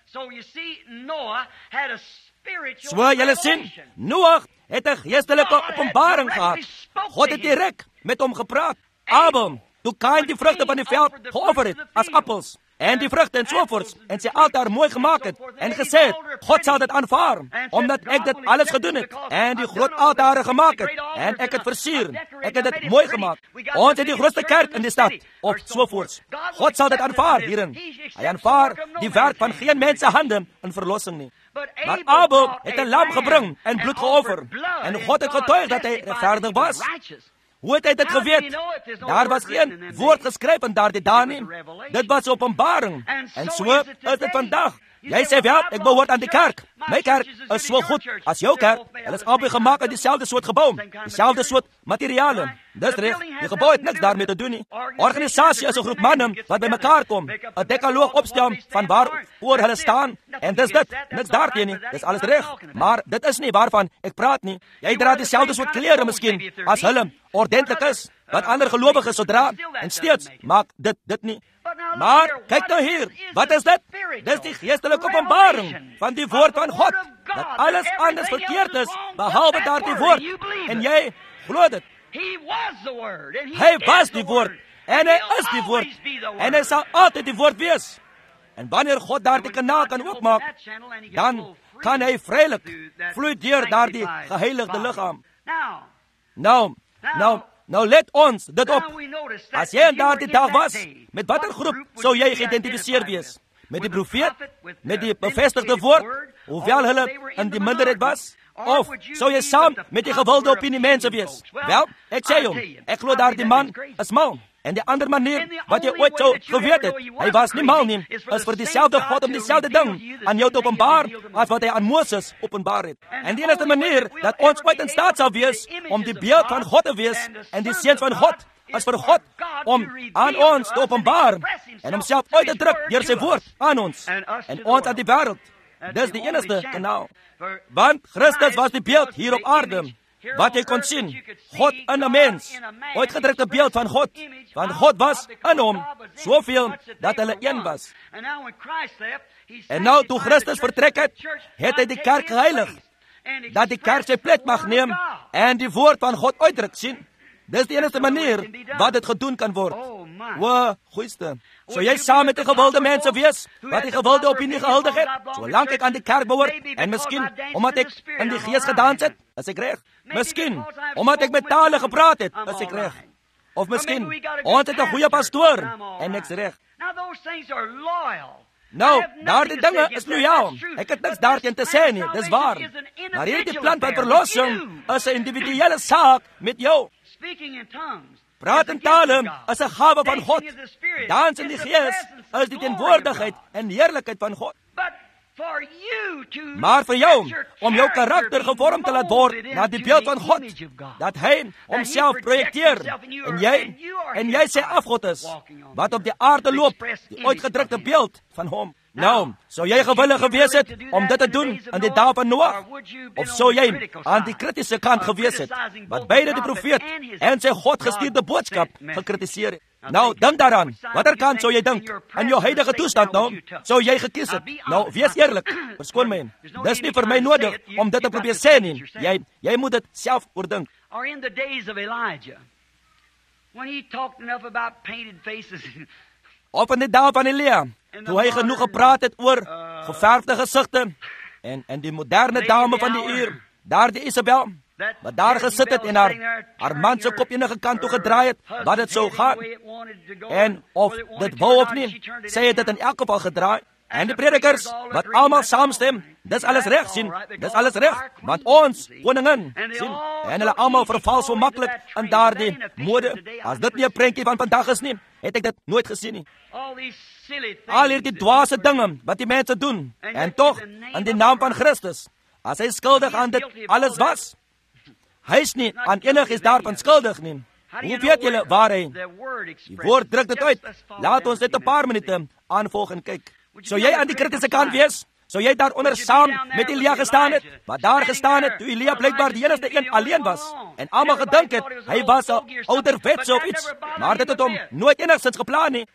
So julle sien, Noag het 'n geestelike openbaring gehad. God het direk met hom gepraat. Abel, toe Kain die vrugte van die veld geoffer het as appels, en die vrugte en sovoorts, en sy altaar mooi gemaak het, en gesê het, God sal dit aanvaar, omdat ek dit alles gedoen het, en die groot altare gemaak het, en ek het versier, ek het dit mooi gemaak. Ons het die grootste kerk in die stad, of sovoorts. God sal dit aanvaar hierin. Hy aanvaar die werk van geen mense hande in verlossing nie. Maar Abel het 'n lam gebring en bloed geoffer, en God het getuig dat hy regverdig was. Hoe het hy dit geweet? Daar was geen woord geskryf in daardie dae nie. Dit was 'n openbaring. En so is dit vandag. Jy sê wel, ek behoort aan die kerk. My kerk is so goed as jou kerk. Hulle is albei gemaak uit dieselfde soort gebou, dieselfde soort materiale. Dis reg. Die gebou het niks daarmee te doen nie. Organisasie is 'n groep manne wat bymekaar kom, 'n dekaloog opstel van waaroor hulle staan, en dis dit. Niks daarteen nie. Dis alles reg. Maar dit is nie waarvan ek praat nie. Jy dra dieselfde soort klere miskien as hulle ordentlik is, wat ander gelowiges sou dra, en steeds maak dit nie. Maar kyk nou hier, wat is dit? Dis die geestelike openbaring van die woord van God, dat alles anders verkeerd is, behalwe daardie woord, en jy glo dit. Hy was die woord, en hy is die woord, en hy sal altyd die woord wees. En wanneer God daardie kanaal kan oopmaak, dan kan hy vrylik vloei deur daardie geheiligde liggaam. Nou let ons dit op. As jy in daardie dag was, met watter groep sou jy geïdentifiseer wees? Met die profeet? Met die bevestigde woord? Hoewel hulle in die minderheid was? Of sou jy saam met die gewilde opinie mense wees? Wel, ek sê jou, ek glo daardie man is mal. En die ander manier wat jy ooit sou geweet het, hy was nie mal nie, is vir dieselfde God om dieselfde ding aan jou te openbaar as wat hy aan Moses openbaar het. En die enigste manier dat ons ooit in staat sal wees om die beeld van God te wees en die seun van God, is vir God om aan ons te openbaar en homself uit te druk deur sy woord aan ons en ons aan die wêreld. Dis die enigste kanaal. Want Christus was die beeld hier op aarde, wat jy kon sien, God in 'n mens, uitgedrukte beeld van God, want God was in hom, soveel dat hulle een was. En nou toe Christus vertrek het, het hy die kerk geheilig, dat die kerk sy plek mag neem en die woord van God uitdruk, sien. Dis die enigste manier wat dit gedoen kan word. O, goeiste. So jy saam met die gewilde mense wees, wat die gewilde opinie gehuldig het, solank ek aan die kerk behoort, en miskien, omdat ek in die gees gedans het, is ek reg. Miskien, omdat ek met tale gepraat het, is ek reg. Of miskien, ons het 'n goeie pastoor, en ek's reg. Nou, daardie dinge is loyaal. Ek het niks daarteen te sê nie, dis waar. Maar hierdie plan van verlossing is 'n individuele saak met jou. Praat in tale is 'n gawe van God. Dans in die gees is die teenwoordigheid en heerlikheid van God. Maar vir jou, om jou karakter gevormd te laat word na die beeld van God, dat hy homself projekteer, en jy sê afgod is, wat op die aarde loop, die uitgedrukte beeld van hom. Nou, sou jy gewillig gewees het om dit te doen in die dae van Noag? Of sou jy aan die kritiese kant gewees het, wat beide die profeet en sy God gestuurde boodskap gekritiseer het? Nou, dink daaraan, watter kant sou jy dink? In jou huidige toestand nou, sou jy gekies het? Nou, wees eerlik, verskoon my, dis nie vir my nodig om dit te probeer sê nie, jy moet dit self oordink. Or in the days of Elijah, when he talked enough about painted faces, Of in die dae van Elia, toe hy genoeg gepraat het oor geverfde gesigte, en die moderne dame van die uur, daar die Isabel, wat daar gesit het en haar man se kop enige kant toe gedraai het, wat dit sou gaan, en of dit wou of nie, sy het dit in elk geval gedraai, en die predikers, wat almal saamstem, dis alles reg, sien, dis alles reg, want ons, koningin, sien, en hulle almal verval so maklik in daardie mode, as dit nie 'n prentjie van vandag is nie, het ek dit nooit gesien nie. Al hierdie dwaase dinge wat die mense doen, en tog, in die naam van Christus, as hy skuldig aan dit alles was, hy is nie aan enigiets daarvan skuldig nie. Hoe weet julle waar hy? Die woord druk dit uit. Laat ons net 'n paar minute aanvolg en kyk. Sou jy aan die kritiese kant wees? Sou jy daaronder saam met Elia gestaan het? Wat daar gestaan het, toe Elia blykbaar die enigste een alleen was, en almal gedink het, hy was 'n ouderwetse of iets, maar dit het hom nooit enigsins geplan nie.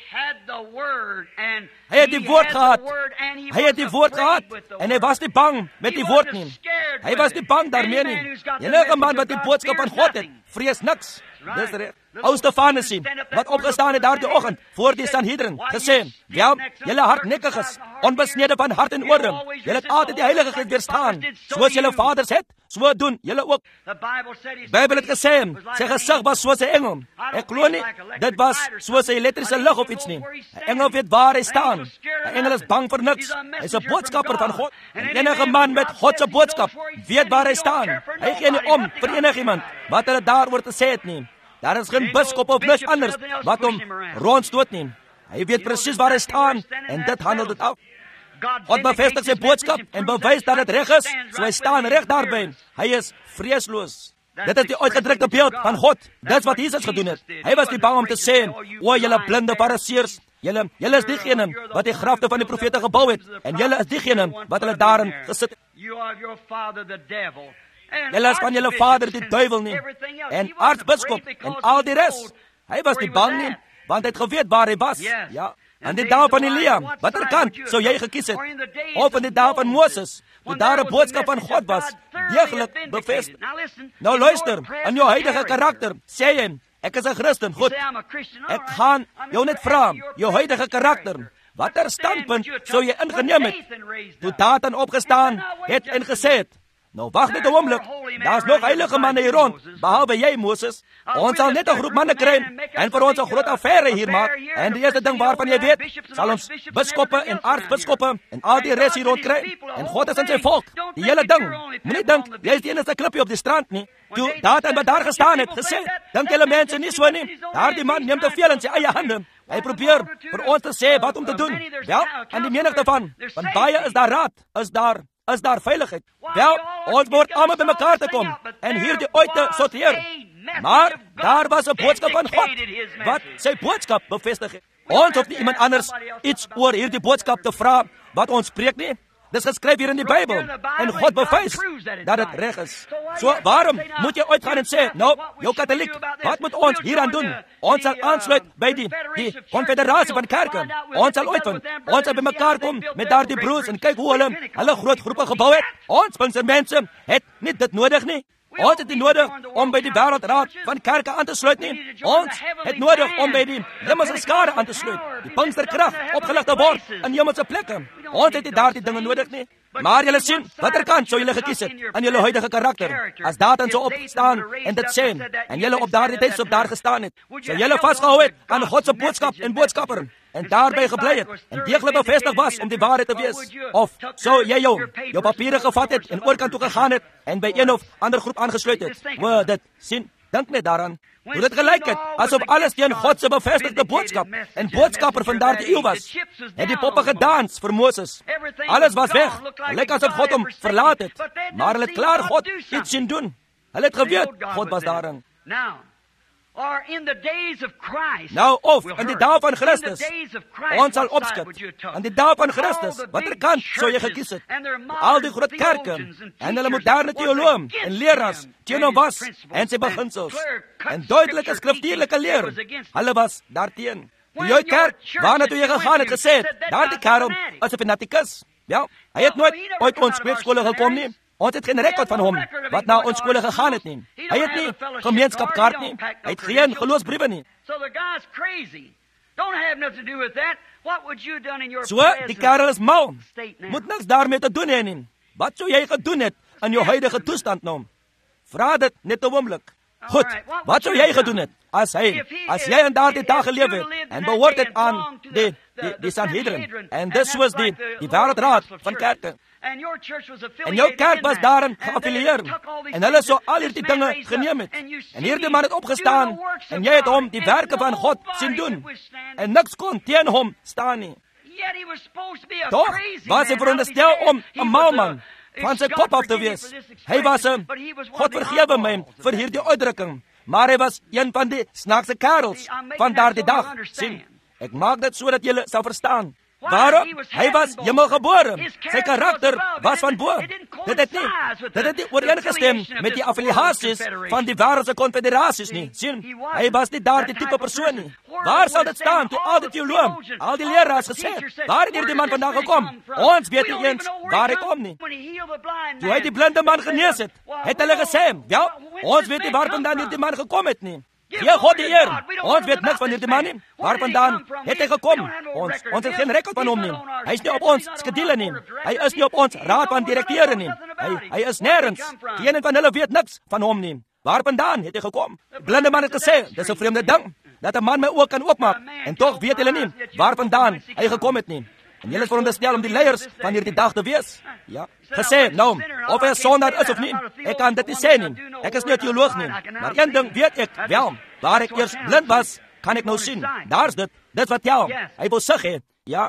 Hy het die woord gehad. Hy het die woord gehad, en hy was nie bang met die woord nie. Hy was nie bang daarmee nie. Enige man wat die boodskap van God het, vrees niks. Dis reg. Ou Stefanus, wat opgestaan het daardie oggend voor die Sanhedrin, gesê, ja, julle hardnekkiges, onbesnede van hart en ore, julle het altyd die Heilige Gees weerstaan, soos julle vaders het, so doen julle ook. Die Bybel het gesê, sy gesig was soos 'n engel. Ek glo nie, dit was soos 'n elektriese lig of iets nie. 'n Engel weet waar hy staan. 'n Engel is bang vir niks. Hy's 'n boodskapper van God. En enige man met God se boodskap weet waar hy staan. Hy gee nie om vir enigiemand wat hulle daaroor te sê het nie. Daar is geen biskop of niks anders wat hom rondstoot nie. Hy weet presies waar hy staan, en dit handel dit af. God bevestig sy boodskap en bewys dat dit reg is, so hy staan reg daarby. Hy is vreesloos. Dit is die uitgedrukte beeld van God. Dis wat Jesus gedoen het. Hy was nie bang om te sê, o julle blinde fariseërs, julle is diegene wat die grafte van die profete gebou het, en julle is diegene wat hulle daarin gesit het. Julle is van julle vader die duiwel nie, en aartsbiskop en al die res. Hy was nie bang nie, want hy het geweet waar hy was. Ja, in die dae van Elia, watter kant sou jy gekies het? Of in die dae van Moses, toe daar 'n boodskap van God was, deeglik bevestig. Nou luister, in jou huidige karakter, sê jy, ek is 'n Christen, goed. Ek gaan jou net vra, jou huidige karakter, watter standpunt sou jy ingeneem het, toe Datan opgestaan het en gesê het, nou wag net 'n oomblik, daar's nog heilige manne hier rond, behalwe jy, Moses. Ons sal net 'n groep manne kry, en vir ons 'n groot affære hier maak, en die eerste ding waarvan jy weet, sal ons biskoppe en aartsbiskoppe en al die res hier rond kry, en God is in sy volk, die hele ding. Moenie dink, jy is die enigste klippie op die strand nie. Toe Datan wat daar gestaan het, gesê, dink julle mense nie so nie, daardie man neem te veel in sy eie hande. Hy probeer vir ons te sê wat om te doen. Wel, aan die menigte van baie is daar raad, is daar veiligheid. Wel, ons moet almal by mekaar te kom en hierdie uit te sorteer. Maar daar was 'n boodskap van God wat sy boodskap bevestig het. Ons hoef nie iemand anders iets oor hierdie boodskap te vra wat ons preek nie. Dis geskryf hier in die Bybel, en God bewys dat dit reg is. So waarom moet jy uitgaan en sê, nou, jou Katoliek, wat moet ons hieraan doen? Ons sal aansluit by die konfederasie van kerke. Ons sal uitvind. Ons sal by mekaar kom met daardie broers en kyk hoe hulle groot groepe gebou het. Ons Pinkstermense het nie dit nodig nie. Ons het nie nodig om by die wêreldraad van kerke aan te sluit nie. Ons het nodig om by die hemelse skare aan te sluit. Die Pinksterkrag opgelig te word in hemelse plekke. Ons het nie daardie dinge nodig nie. Maar julle sien, watter kant sou julle gekies het in julle huidige karakter? As Datan sou opstaan en dit sê, en julle op daardie tyd sou daar gestaan het, sou julle vasgehou het aan God se boodskap en boodskapper, en daarby gebly het, en deeglik bevestig was om die waarheid te wees? Of sou jy jou papiere gevat het en oorkant toe gegaan het, en by een of ander groep aangesluit het? Dit sien, Dink net daaraan. Hoe dit gelyk het, asof alles teen God se bevestigde boodskap en boodskapper van daardie eeu was. Het die poppe gedans vir Moses. Alles was weg. Lyk asof God hom verlaat het. Maar hulle het klaar God iets sien doen. Hulle het geweet God was daarin. Nou, of in die dae van Christus, ons sal opskud. In die dae van Christus, watter kant sou jy gekies het? Al die groot kerke, en hulle moderne teoloë en leraars, teen hom was, en sy beginsels, en duidelike skriftuurlike leer, hulle was daarteen. Die jou kerk, waarna toe jy gegaan het, gesê het, daardie kerel is 'n fanatikus. Ja, hy het nooit uit ons kweekskole gekom nie. Ons het geen rekord van hom, wat na ons skole gegaan het nie. Hy het nie gemeenskapkaart nie. Hy het geen geloofsbriewe nie. So, die kerel is mal. Moet niks daarmee te doen hê nie. Wat sou jy gedoen het in jou huidige toestand nou? Vra dit net 'n oomblik. Goed, wat sou jy gedoen het as jy in daardie dag geleef het en behoort het aan die Sanhedrin, en dis was die wêreldraad van kerke. En jou kerk was daarin geaffilieer, en hulle sou al hierdie dinge geneem het, en hierdie man het opgestaan, en jy het hom die werke van God sien doen, en niks kon teen hom staan nie. Toch was hy veronderstel om 'n malman van sy kop af te wees. Hy was God vergewe my vir hierdie uitdrukking, maar hy was een van die snaakse kerels van daardie dag. Sien, ek maak dit sodat julle sal verstaan. Waarom? Hy was hemelgebore. Sy karakter was van bo. Dit het nie ooreengestem met die affiliasies van die wêreldse konfederasies nie. Sien, hy was nie daardie tipe persoon nie. Waar sal dit staan toe al die teoloë, al die leraars gesê, waar het hierdie man vandaan gekom? Ons weet nie eens waar hy kom nie. Toe hy die blinde man genees het hulle gesê, ja, ons weet nie waar vandaan hierdie man gekom het nie. Gee God die eer. Ons weet niks van hierdie man nie. Waar vandaan het hy gekom? Ons het geen rekord van hom nie. Hy is nie op ons skedule nie. Hy is nie op ons raad van direkteure nie. Hy is nêrens. Geen van hulle weet niks van hom nie. Waar vandaan het hy gekom? Blinde man het gesê, dis 'n vreemde ding, dat 'n man my oë kan oopmaak, en tog weet hulle nie waar vandaan hy gekom het nie. En julle is veronderstel om die leiers van hierdie dag te wees. Ja, gesê, nou, of hy 'n sondaar is of nie, ek kan dit nie sê nie. Ek is nie 'n teoloog nie, maar een ding weet ek wel, waar ek eers blind was, kan ek nou sien. Daar's dit wat tel. Hy wil sug hê, ja.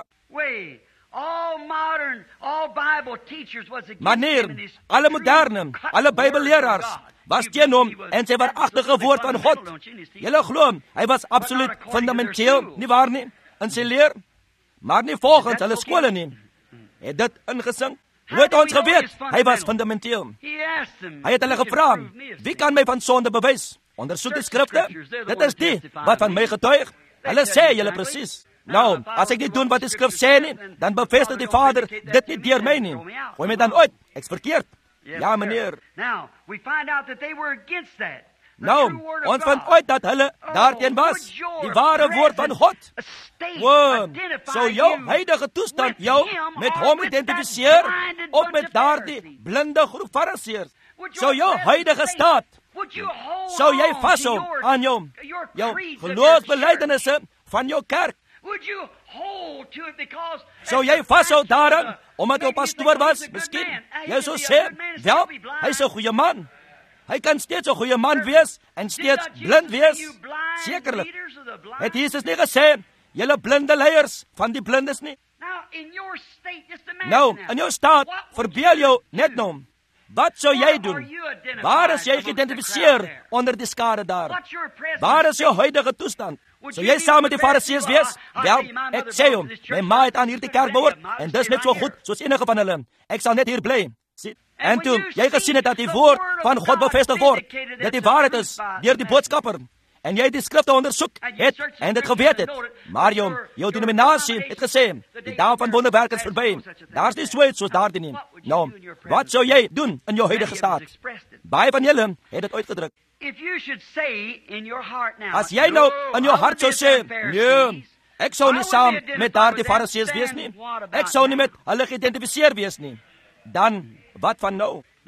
Meneer, alle moderne, alle Bybelleraars was teen hom en sy waaragtige woord van God. Julle glo, hy was absoluut fundamenteel, nie waar nie, in sy leer, maar nie volgens hulle skole nie. Het dit ingesink? Hoe het ons geweet? Hy was fundamenteel. Hy het hulle gevra, wie kan my van sonde bewys? Ondersoek die skrifte. Dit is die wat van my getuig. Hulle sê julle presies. Nou, as ek nie doen wat die skrif sê nie, dan bevestig die Vader dit nie deur my nie. Gooi my dan uit, ek's verkeerd. Ja, meneer. Nou, ons vind uit dat hulle daarteen was. Die ware woord van God. Wow, so jou huidige toestand jou met hom identifiseer, of met daardie blinde groep fariseërs. So jou huidige staat, sou jy vashou aan jou geloofsbelijdenisse van jou kerk? Sou jy vashou daaraan, omdat jou pastoor was, miskien? Jy sou sê, wel, hy is 'n goeie man. Hy kan steeds 'n goeie man wees en steeds blind wees. Sekerlik. Het Jesus nie gesê, julle blinde leiers van die blindes nie? Nou, in jou staat, verbeel jou net nou, wat sou jy doen? Waar is jy geïdentifiseer onder die skare daar? Waar is jou huidige toestand? Sou jy saam met die fariseërs wees? Wel, ek sê jou, my ma het aan hierdie kerk behoort, en dis net so goed soos enige van hulle. Ek sal net hier bly. En toe jy gesien het dat die woord van God bevestig word, dat die waarheid is deur die boodskapper, en jy die skrifte ondersoek het en dit geweet het, maar jou denominasie het gesê, die dae van wonderwerke is verby. Daar's nie so iets soos daardie nie. Nou, wat sou jy doen in jou huidige staat? Baie van julle het dit uitgedruk. As jy nou in jou hart sou sê, nee, ek sou nie saam met daardie fariseërs wees nie, ek sou nie met hulle geïdentifiseer wees nie, dan wat van nou? Die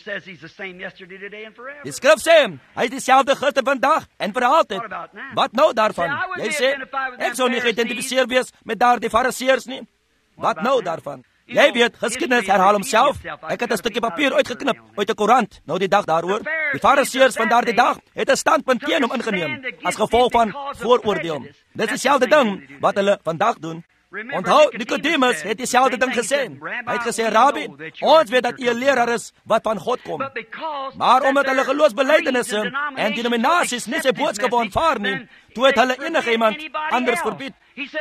skrif sê, hy is dieselfde gister, vandag en vir altyd. Wat nou daarvan? Jy sê, ek sou nie geïdentifiseer wees met daardie fariseërs nie. Wat nou daarvan? Jy weet, geskiedenis herhaal homself. Ek het 'n stukkie papier uitgeknip uit 'n koerant, nou die dag daaroor. Die Fariseërs van daardie dag het 'n standpunt teen hom ingeneem, as gevolg van vooroordeel. Dit is dieselfde ding wat hulle vandag doen. Onthou, Nicodemus het dieselfde ding gesê. Hy het gesê, Rabbi, ons weet dat u 'n leraar is wat van God kom. Maar omdat hulle geloofsbelijdenisse en denominasies nie sy boodskap aanvaar nie, toe het hulle enige iemand anders verbied.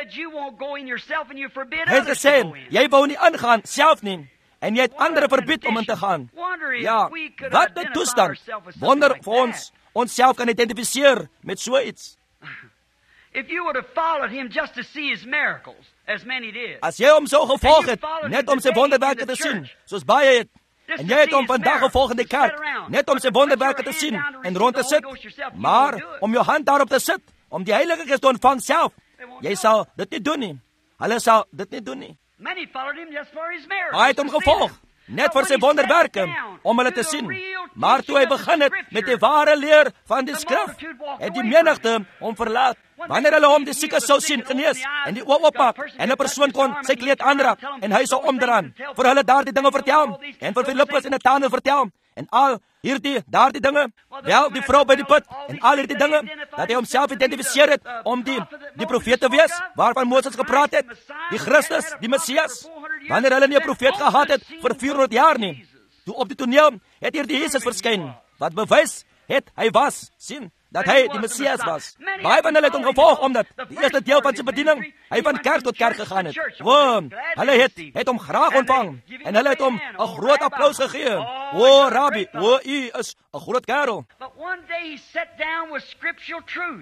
Hy het gesê, jy wou nie ingaan self nie, en jy het ander verbied om in te gaan. Ja, wat 'n toestand. Wonder vir ons onsself kan identifiseer met so iets. If you would have followed him just to see his miracles, as many did. As jy hom so gevolg het, net om sy wonderwerke te sien, soos baie het, en jy het hom vandag gevolg in die kerk, net om sy wonderwerke te sien en rond te sit, maar om jou hand daarop te sit, om die Heilige Gees te ontvang self, jy sal dit nie doen nie. Hulle sal dit nie doen nie. Many followed him just for his miracles. Hy het hom gevolg, net vir sy wonderwerke, om hulle te sien. Maar toe hy begin het met die ware leer van die skrif, het die menigte hom verlaat. Wanneer hulle hom die siekes sou sien genees, en die oop opmaak, en 'n persoon kon sy kleed aanraak, en hy sou omdraan, vir hulle daardie dinge vertel, en vir Filippus en Nathanael vertel, en al daardie dinge, wel, die vrou by die put, en al hierdie dinge, dat hy homself identifiseer het, om die profeet te wees, waarvan Moses gepraat het, die Christus, die Messias, wanneer hulle nie 'n profeet gehad het, vir 400 jaar nie, toe op die toneel, het hierdie Jesus verskyn, wat bewys het, hy was, sien, dat hy die Messias was. Baie van hulle het hom gevolg, omdat die eerste deel van sy bediening, hy van kerk tot kerk gegaan het. Hulle het hom graag ontvang, en hulle het hom 'n groot applaus gegee. O, Rabbi, u is 'n groot kerel. But one day he sat down with scriptural truth.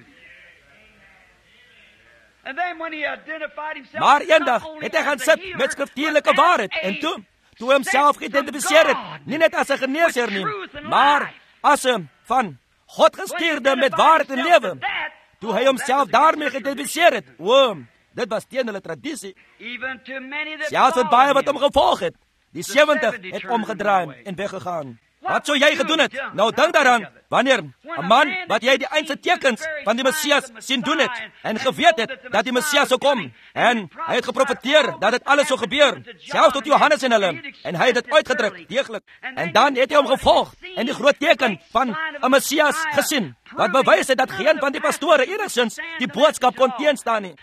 And then when he identified himself, Maar eendag het hy gaan sit met skriftuurlike waarheid, en toe hy homself geïdentifiseer het, nie net as 'n geneesheer nie, maar as 'n van God gestuurde met waarheid en lewe, toe hy homself daarmee geïdentifiseer het. Dit was teen hulle tradisie. Selfs met baie wat hom gevolg het. Die 70 het omgedraai en weggegaan. Wat sou jy gedoen het? Nou dink daaraan, wanneer 'n man wat jy die eindse tekens van die Messias sien doen het, en geweet het dat die Messias sou kom, en hy het geprofeteer dat dit alles sou gebeur, selfs tot Johannes en hulle, en hy het dit uitgedruk, deeglik, en dan het hy hom gevolg, en die groot teken van 'n Messias gesien, wat bewys het dat geen van die pastore enigstens die boodskap kon teenstaan nie.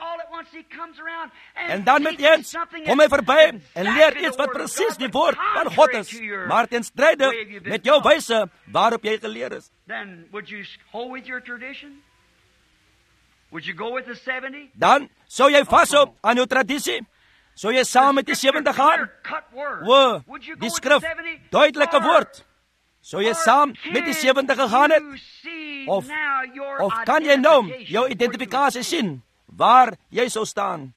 En dan met eens kom hy verby en leer iets wat presies die woord van God is, maar ten stryde met jou wyse waarop jy geleer is. Then would you hold with your tradition? Would you go with the 70? Dan sou jy vashou aan jou tradisie? Sou jy saam met die 70 gaan? Die skrif, duidelike woord. Sou jy saam met die 70 gegaan het? Of kan jy nou jou identifikasie sien, waar jy sou staan?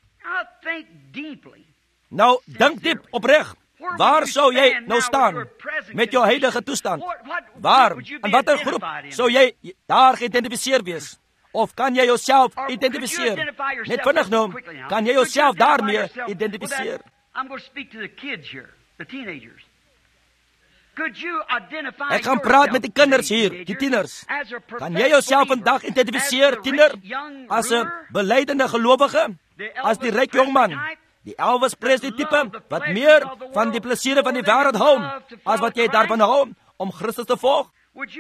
Nou, dink diep opreg. Waar sou jy nou staan met jou huidige toestand? Waar, in watter groep sou jy daar geïdentifiseer wees? Of kan jy jouself identifiseer? Net vinnig nou, kan jy jouself daarmee identifiseer? Ek gaan praat met die kinders hier, die tieners. Kan jy jouself vandag identifiseer, tiener, as 'n belydelike gelowige, as die ryk jongman, die Elvis Presley tipe, wat meer van die plesiere van die wêreld hou, as wat jy daarvan hou, om Christus te volg?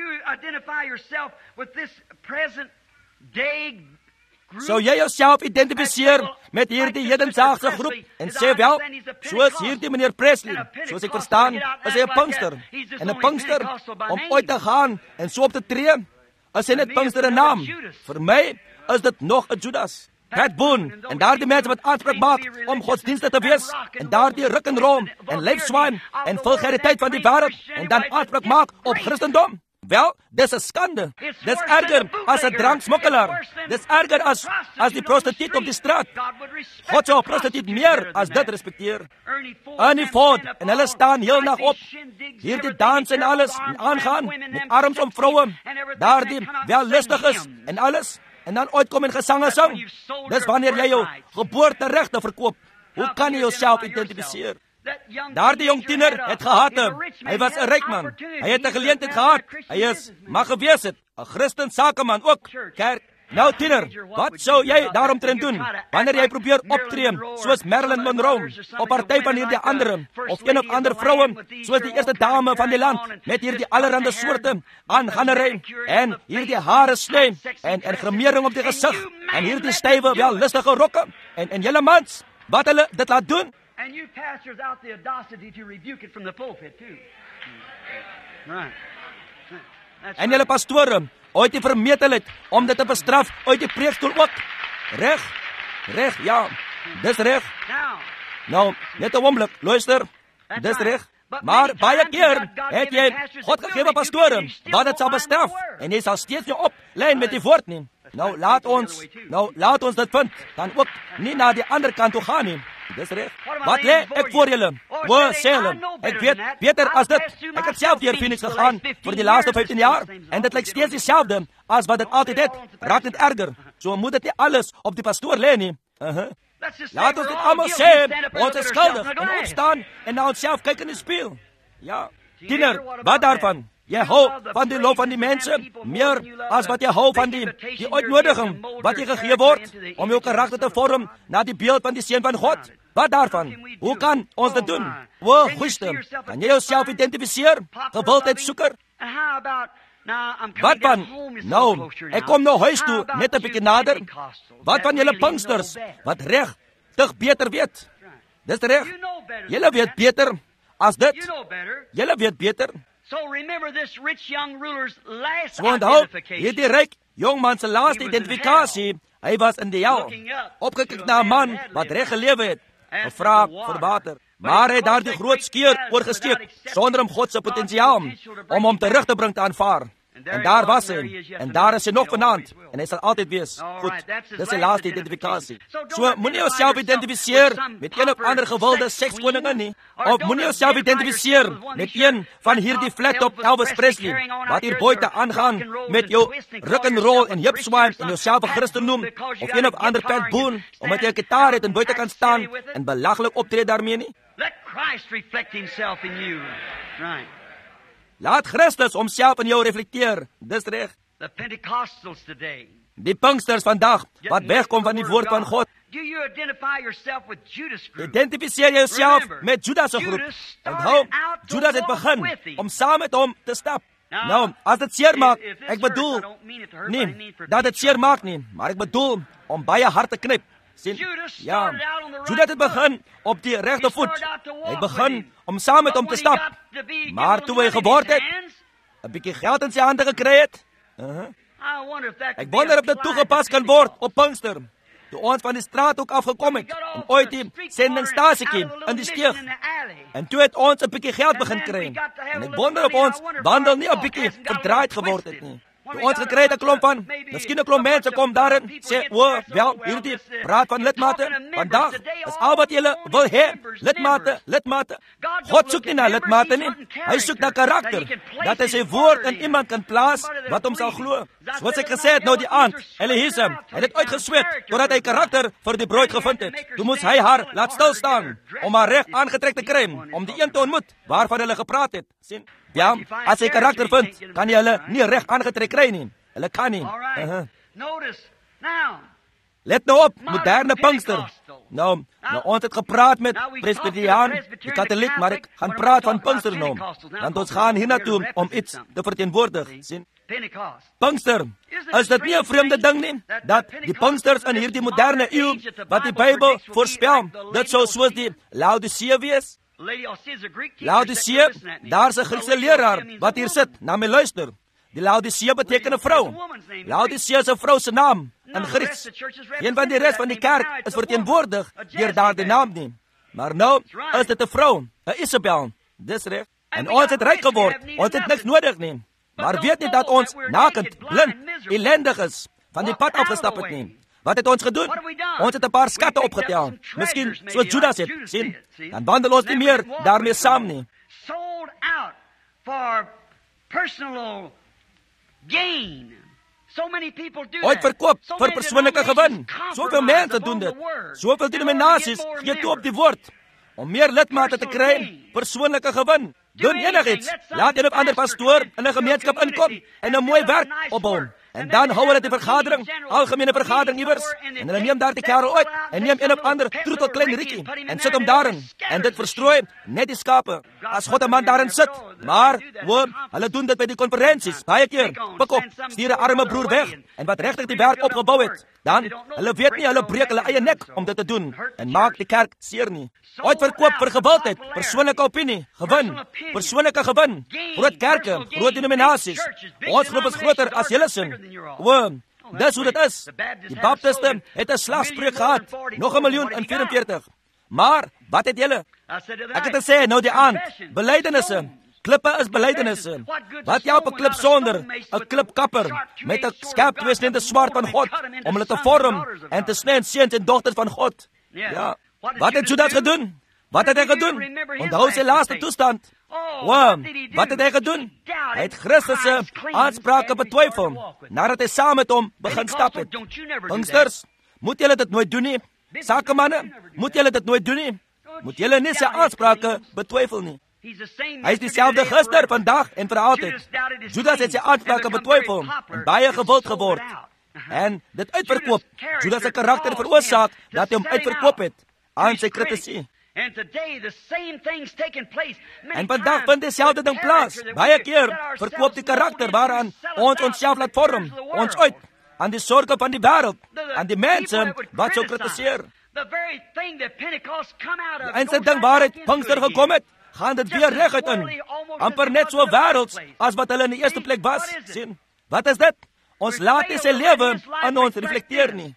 Sou jy jouself identifiseer met hierdie hedendaagse groep, en sê wel, soos hierdie meneer Presley, soos ek verstaan, is hy 'n Pinkster, en 'n Pinkster, om ooit te gaan, en so op te tree, is hy net Pinkster 'n naam. Vir my is dit nog 'n Judas. Pat Boone, en daardie mense wat aanspraak maak om godsdienstig te wees, en daardie ruk en rol, en leefswaan, en vulgariteit van die wêreld, en dan aanspraak maak op Christendom. Wel, dis 'n skande. Dis erger as 'n dranksmokkelaar. Dis erger as die prostituut op die straat. God sou 'n prostituut meer as dit respekteer. Ernie Ford, en hulle staan heel nag op. Hierdie dans en alles, en aangaan, met arms om vroue, daardie wel lustig is, en alles, en dan uitkom en gesange sing. Dis wanneer jy jou geboorteregte verkoop. Hoe kan jy jouself identifiseer? Daardie jong tiener het gehad, hy was 'n ryk man, hy het 'n geleentheid gehad, hy is, mag gewees het, 'n Christen sakeman ook, kerk, Nou tiener, wat sou jy daaromtrent doen, wanneer jy probeer optree, soos Marilyn Monroe, op party van hierdie ander, of een of ander vroue, soos die eerste dame van die land, met hierdie allerhande soorte aangannery, en hierdie hare sny, en gremering op die gesig, en hierdie stywe, wellustige rokke, en julle mans, wat hulle dit laat doen? And you pastors out the audacity to rebuke it from the pulpit too. Right. En julle pastore, ooit die vermetelheid om dit te bestraf uit die preekstoel ook. Reg, ja, dis reg. Nou, net 'n oomblik, luister, dis reg. Maar baie keer het jy God gegewe pastore wat dit sal bestraf, en jy sal steeds nie op lyn met die woord nie. Nou laat ons dit vind, dan ook nie na die ander kant toe gaan nie. Dis reg. Wat lê ek voor julle? Sê hulle, ek weet beter as dit. Ek het self deur Phoenix gegaan vir die laaste 15 jaar, en dit lyk steeds dieselfde as wat dit altyd het. Raak net erger. So moet dit nie alles op die pastoor lê nie. Laat ons dit almal sê, ons is skuldig, en opstaan, en na onsself kyk in die spieël. Ja, tiener, wat daarvan? Jy hou van die lof van die mense, meer as wat jy hou van die uitnodiging wat jy gegee word, om jou karakter te vorm na die beeld van die Seun van God. Wat daarvan? Hoe kan ons dit doen? Goeie, kan jy jouself identifiseer? Gewildheidsoeker? Wat van? Nou, ek kom nou huis toe, net 'n bietjie nader. Wat van julle Pinksters, wat reg, dig beter weet? Dis reg. Julle weet beter as dit. Julle weet beter. So remember this rich young ruler's last onthou, identification. hierdie ryk jongman se laaste identifikasie, hy was in die hel, opgekyk na 'n man wat reg gelewe het, gevra vir water, maar hy het daardie groot skeur oorgesteek, sonder om God se potensiaal om hom terug te bring te aanvaar. En daar was hy, en daar is hy nog vanaand, en hy sal altyd wees. Goed, dis die laaste identifikasie. So, moenie jouself identifiseer met een of ander gewilde sekskoningin nie, of moenie jouself identifiseer met een van hierdie flat-top Elvis Presley, wat hier buite aangaan met jou rock'n'roll en hip-swipe en jouself 'n Christen noem, of een of ander Pat Boone, omdat jy 'n gitaar het en buite kan staan en belaglik optree daarmee nie. Let Christ reflect himself in you. Right. Laat Christus homself in jou reflekteer. Dis reg. The Pentecostals today. Die Pinksters vandag wat wegkom van die woord van God. Do you identify yourself with Judas group? Identifiseer jouself met Judas se groep. Onthou, Judas het begin om saam met hom te stap. Nou, as dit seer maak, ek bedoel nie dat dit seer maak nie, maar ek bedoel om baie hard te knip. Sien? Ja, Judas het begin op die regte voet. Hy begin om saam met hom te stap. Maar toe hy geword het, 'n bietjie geld in sy hande gekry het, ek wonder of dit toegepas kan word op Pinkster, toe ons van die straat ook afgekom het, en ooit die sendingstasietjie in die steeg, en toe het ons 'n bietjie geld begin kry, en ek wonder of ons wandel nie 'n bietjie verdraaid geword het nie. Toe ons gekry het 'n klomp van, miskien 'n klomp mense kom daarin, sê, hierdie praat van lidmate, vandag is al wat julle wil hê, lidmate. God soek nie na lidmate nie, hy soek na karakter, dat hy sy woord in iemand kan plaas, wat hom sal glo. Soos ek gesê het nou die aand, Elise, hy het uitgesweet, totdat hy karakter vir die bruid gevind het. Toe moes hy haar laat stilstaan, om haar reg aangetrek te kry, om die een te ontmoet, waarvan hulle gepraat het. Sien? Ja, as hy karakter vind, kan jy hulle nie reg aangetrek kry nie. Hulle kan nie. Let nou op, moderne Pinkster. Nou, ons het gepraat met Presbyteriaan, die Katholiek, maar ek gaan praat van Pinkster nou. Want ons gaan hiernatoe om iets te verteenwoordig. Sien? Pinkster, is dit nie 'n vreemde ding nie, dat die Pinksters in hierdie moderne eeu, wat die Bybel voorspel, dit sou soos die Laodicea wees? Laodicea, daar's 'n Griekse leraar wat hier sit, na my luister. Die Laodicea beteken 'n vrou. Laodicea is 'n vrou se naam in Grieks. Een van die res van die kerk is verteenwoordig deur daardie naam nie. Maar nou is dit 'n vrou, 'n Isabel. Dis reg. En ons het ryk geword. Ons het niks nodig nie. Maar weet nie dat ons nakend, blind, ellendig is, van die pad afgestap het nie. Wat het ons gedoen? Ons het 'n paar skatte opgetel. Miskien soos Judas het, sien? Dan wandel ons nie meer daarmee saam nie. Sold out for personal gain. So many people do that. Uitverkoop vir persoonlike gewin. Soveel mense doen dit. Soveel denominasies gee toe op die woord. Om meer lidmate te kry, persoonlike gewin. Doen enigiets. Laat een of ander pastoor in 'n gemeenskap inkom en 'n mooi werk opbou. En dan hou hulle die vergadering, algemene vergadering iewers, en hulle neem daar die kerel uit, en neem een op ander, troetel klein Rikkie, en sit hom daarin, en dit verstrooi net die skape, as God 'n man daarin sit. Maar, hulle doen dit by die konferensies, baie keer, pik op, stuur 'n arme broer weg, en wat regtig die werk opgebou het, dan, hulle weet nie, hulle breek hulle eie nek om dit te doen, en maak die kerk seer nie. Uitverkoop vir gewildheid, persoonlike opinie, gewin, persoonlike gewin, groot kerke, groot denominasies, ons groep is groter as julle sin. Dis hoe dit is. Die Baptiste het 'n slagspreuk gehad, nog 1,044. Maar, wat het julle? Ek het gesê, nou die aand, belydenisse, klippe is belydenisse. Wat jy op 'n klip sonder, 'n klipkapper, met 'n skerp tweesnede swaard van God, om hulle te vorm, en te sny in seuns en dogters van God. Ja, wat het Judas gedoen? Wat het hy gedoen? Onthou sy laaste toestand. Wat het hy gedoen? Hy het Christus se aansprake betwyfel, nadat hy saam met hom begin stap het. Pinksters, moet julle dit nooit doen nie? Sakemanne, moet julle dit nooit doen nie? Moet julle nie sy aansprake betwyfel nie? Hy is dieselfde gister, vandag en vir altyd. Judas het sy aansprake betwyfel en baie gewild geword. En dit uitverkoop. Judas se karakter veroorsaak dat hy hom uitverkoop het aan sy kritisie. En vandag vind dieselfde ding plaas. Baie keer verkoop die karakter waaraan ons onsself laat vorm, ons uit, aan die sorge van die wêreld, aan die mense wat sou kritiseer. Die enigste ding waaruit Pinkster gekom het, gaan dit weer reguit in. Amper net so wêrelds as wat hulle in die eerste plek was. Sien, wat is dit? Ons laat nie sy lewe aan ons reflekteer nie.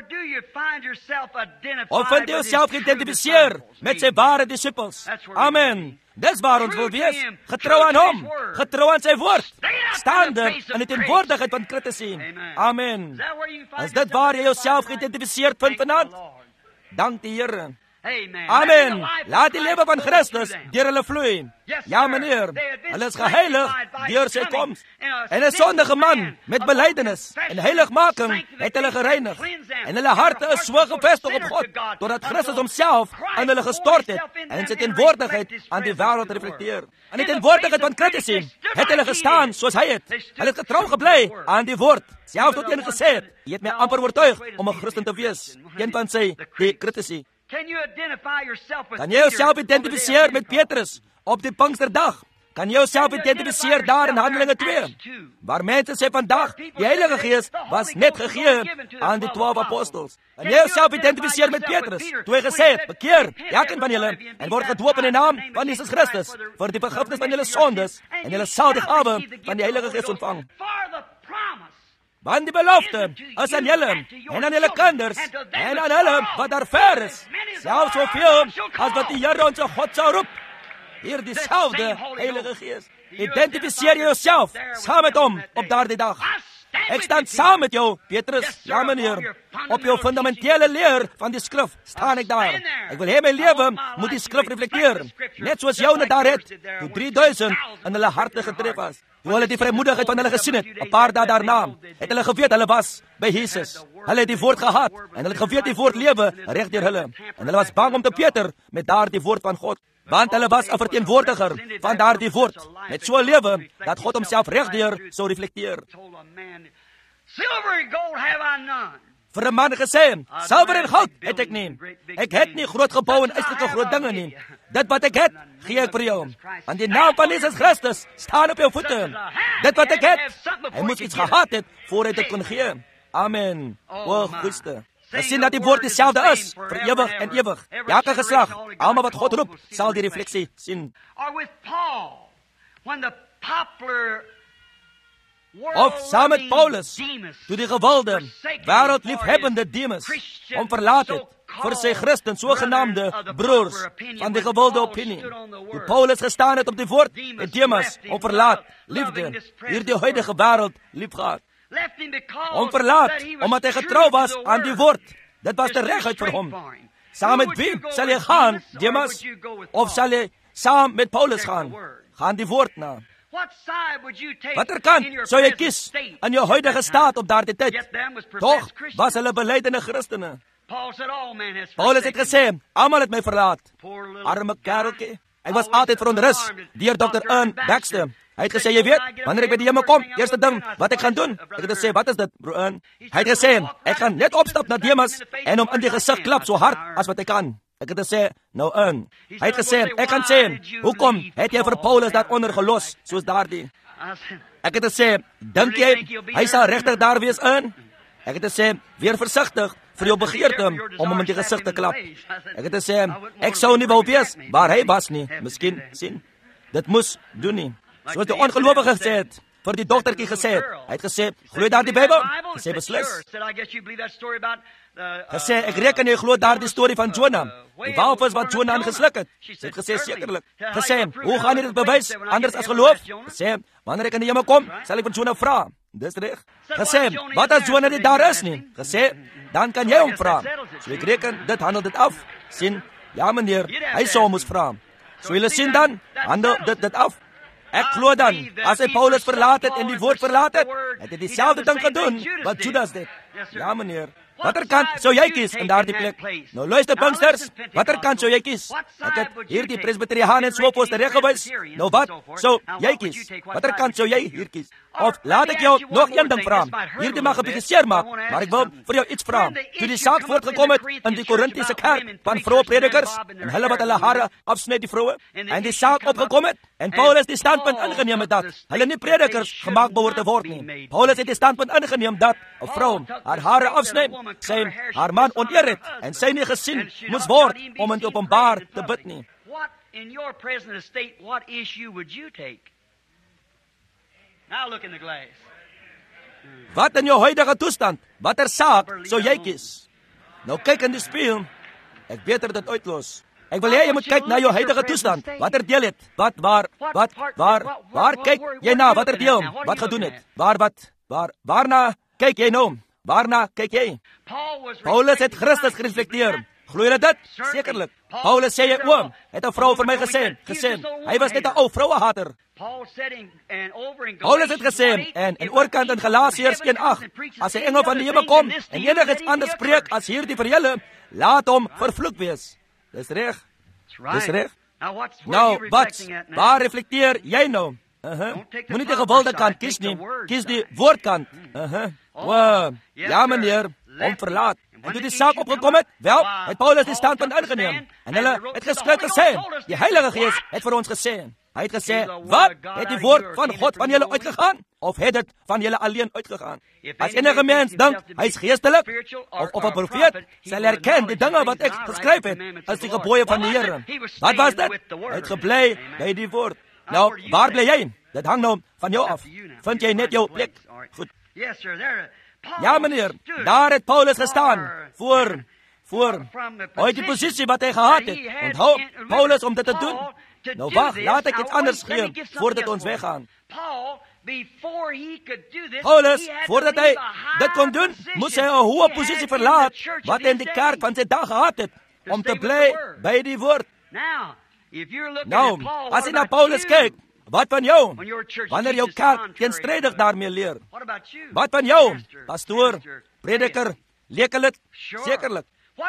Of vind jy jouself geïdentifiseer met sy ware disippels? Amen. Dis waar ons wil wees. Getrou aan hom. Getrou aan sy woord. Staande in die teenwoordigheid van kritisie. Amen. Is dit waar jy jouself geïdentifiseerd vind vanaand? Dank die Here. Amen. Laat die lewe van Christus deur hulle vloei. Ja, meneer. Hulle is geheilig deur sy koms. En 'n sondige man met belydenis en heiligmaking het hulle gereinig. En hulle harte is so gefestig op God, totdat Christus homself aan hulle gestort het en sy teenwoordigheid aan die wêreld reflekteer. In die teenwoordigheid van kritisie het hulle gestaan soos hy het. Hulle het getrou gebly aan die woord. Selfs tot een gesê het, jy het my amper oortuig om 'n Christen te wees. Een van sy die kritisie. Kan jy jouself identifiseer met Petrus op die Pinksterdag? Kan jy jouself identifiseer daar in Handelinge 2? Waar mense sê vandag, die Heilige Gees was net gegee aan die 12 apostels. Kan jy jouself identifiseer met Petrus? Toe hy gesê het, bekeer, elkeen van julle, en word gedoop in die naam van Jesus Christus, vir die vergifnis van julle sondes, en julle sal die gawe van die Heilige Gees ontvang. Want die belofte is aan julle, en aan julle kinders, en aan hulle wat daar ver is, selfs soveel as wat die Here ons God sal roep. Hier dieselfde Heilige Gees. Identifiseer jouself saam met hom op daardie dag. Ek staan saam met jou, Petrus. Ja, meneer. Op jou fundamentele leer van die skrif staan ek daar. Ek wil hê my lewe moet die skrif reflekteer. Net soos joune daar het, toe 3000 in hulle harte getref was. Toe hulle die vrymoedigheid van hulle gesien het, 'n paar dae daarna, het hulle geweet hulle was by Jesus. Hulle het die woord gehad, en hulle het geweet die woord lewe reg deur hulle. En hulle was bang om te peter met daardie woord van God. Want hulle was 'n verteenwoordiger van daardie woord, met so 'n lewe, dat God homself regdeur sou reflekteer. Vir 'n man gesê, silwer en goud het ek nie. Ek het nie groot gebou en uiterlike groot dinge nie. Dit wat ek het, gee ek vir jou. Want die naam van Jesus Christus staan op jou voete. Dit wat ek het, hy moet iets gehad het, voor hy dit kon gee. Amen. O, Christus. Ons sien dat die woord dieselfde is, vir ewig en ewig. Elke geslag, almal wat God roep, sal die refleksie sien. Of saam met Paulus, toe die gewilde, wêreldliefhebbende Demas hom verlaat het, vir sy Christen, sogenaamde broers, van die gewilde opinie. Toe Paulus gestaan het op die woord, het Demas hom verlaat, liefde, hierdie huidige wêreld liefgehad. Hom verlaat, omdat hy getrou was aan die woord. Dit was die regheid vir hom. Saam met wie sal jy gaan, Demas? Of sal jy saam met Paulus gaan? Gaan die woord na. Watter kant sou jy kies in jou huidige staat op daardie tyd? Tog was hulle belydende Christene. Paulus het gesê, almal het my verlaat. Arme kereltjie. Ek was altyd verontrus deur Dr. Ian Baxter, Hy het gesê, jy weet, wanneer ek by die hemel kom, eerste ding wat ek gaan doen, ek het gesê, wat is dit, broer? Hy het gesê, ek gaan net opstap na Demas en hom in die gesig klap so hard as wat ek kan. Ek het gesê, nou hy het gesê, ek kan sê, hoekom het jy vir Paulus daaronder gelos, soos daardie? Ek het gesê, dink jy, hy sal regtig daar wees Ek het gesê, weer versigtig vir jou begeerte om hom in die gesig te klap. Ek het gesê, ek sou nie wou wees waar hy was nie. Miskien, sien, dit moes doen nie. Soos die ongelowige gesê het, vir die dogtertjie gesê het. Hy het gesê, glo daar die Bybel? Gesê, beslis. Gesê, ek reken jy glo daar die storie van Jonah. Die walvis wat Jonah aangesluk het. Sy het gesê, sekerlik. Gesê, hoe gaan jy dit bewys, anders as geloof? Gesê, wanneer ek in die hemel kom, sal ek van Jonah vra. Dis reg. Gesê, wat as Jonah nie daar is nie? Gesê, dan kan jy hom vra. So ek reken, dit handel dit af. Sien, ja meneer, hy sou moes vra. So julle sien dan, handel dit af. Ek glo dan, as hy Paulus verlaat het en die woord verlaat het, het hy dieselfde ding gedoen wat Judas dit. Ja meneer. Watter kant sou jy kies in daardie plek? Nou luister Pinksters, watter kant sou jy kies? Ek het hier die Presbyteriane en Swopos tereggewys. Nou wat sou jy kies? Watter kant sou jy hier kies? Of laat ek jou nog een ding vra. Hierdie mag 'n bietjie seer maak, maar ek wil vir jou iets vra. Toe die saak voortgekom het in die Korintiese kerk van vroue predikers en hulle wat hulle hare afsny die vroue en die saak opgekom het en Paulus die standpunt ingeneem het dat hulle nie predikers gemaak behoort te word nie. Paulus het die standpunt ingeneem dat 'n vrou haar hare afsny, sy haar man oneer het en sy nie gesien moes word om in openbaar te bid nie. What in your present state, what issue would you take? Now look in the glass. Wat in jou huidige toestand, watter saak sou jy kies? Nou kyk in die spieël. Ek beter dit uitlos. Ek wil hê jy moet kyk na jou huidige toestand. Watter deel het? Waar kyk jy na? Watter deel? Wat gedoen het? Waarna kyk jy nou? Waarna kyk jy? Paulus het Christus gereflekteer. Glo jy dit? Sekerlik. Paulus sê het 'n vrou vir my gesê, hy was net 'n ou vrouehater. Paulus het gesê, en in oorkant in Galasiërs 1:8, as 'n engel van die hemel kom en enigiets anders spreek as hierdie vir julle, laat hom vervloek wees. Dis reg. Dis reg. Nou, waar reflekteer jy nou? Moenie die gewilde kant kies nie, kies die woordkant. Ja meneer, hom verlaat. En toe die saak opgekom het, het Paulus die standpunt ingeneem. En hulle het geskryf gesê, die Heilige Gees het vir ons gesê. Hy het gesê, wat? Het die woord van God van julle uitgegaan? Of het dit van julle alleen uitgegaan? As enige mens dink, hy is geestelik, of 'n profeet, sal herken die dinge wat ek geskryf het, as die gebooie van die Here. Wat was dit? Hy het gebly by die woord. Nou, waar bly jy? Dit hang nou van jou af. Vind jy net jou plek? Goed. Ja, meneer, daar het Paulus gestaan, voor uit die posisie wat hy gehad het. Onthou, Paulus om dit te doen. Nou wacht, laat ek iets anders gee, voordat ons weggaan. Paulus, voordat hy dit kon doen, moes hy 'n hoë posisie verlaat, wat hy in die kerk van sy dag gehad het, om te bly by die woord. Nou, as jy na Paulus kyk, wat van jou? Wanneer jou kerk teenstrydig daarmee leer. Wat van jou? Pastoor, prediker, leerlid, sekerlik.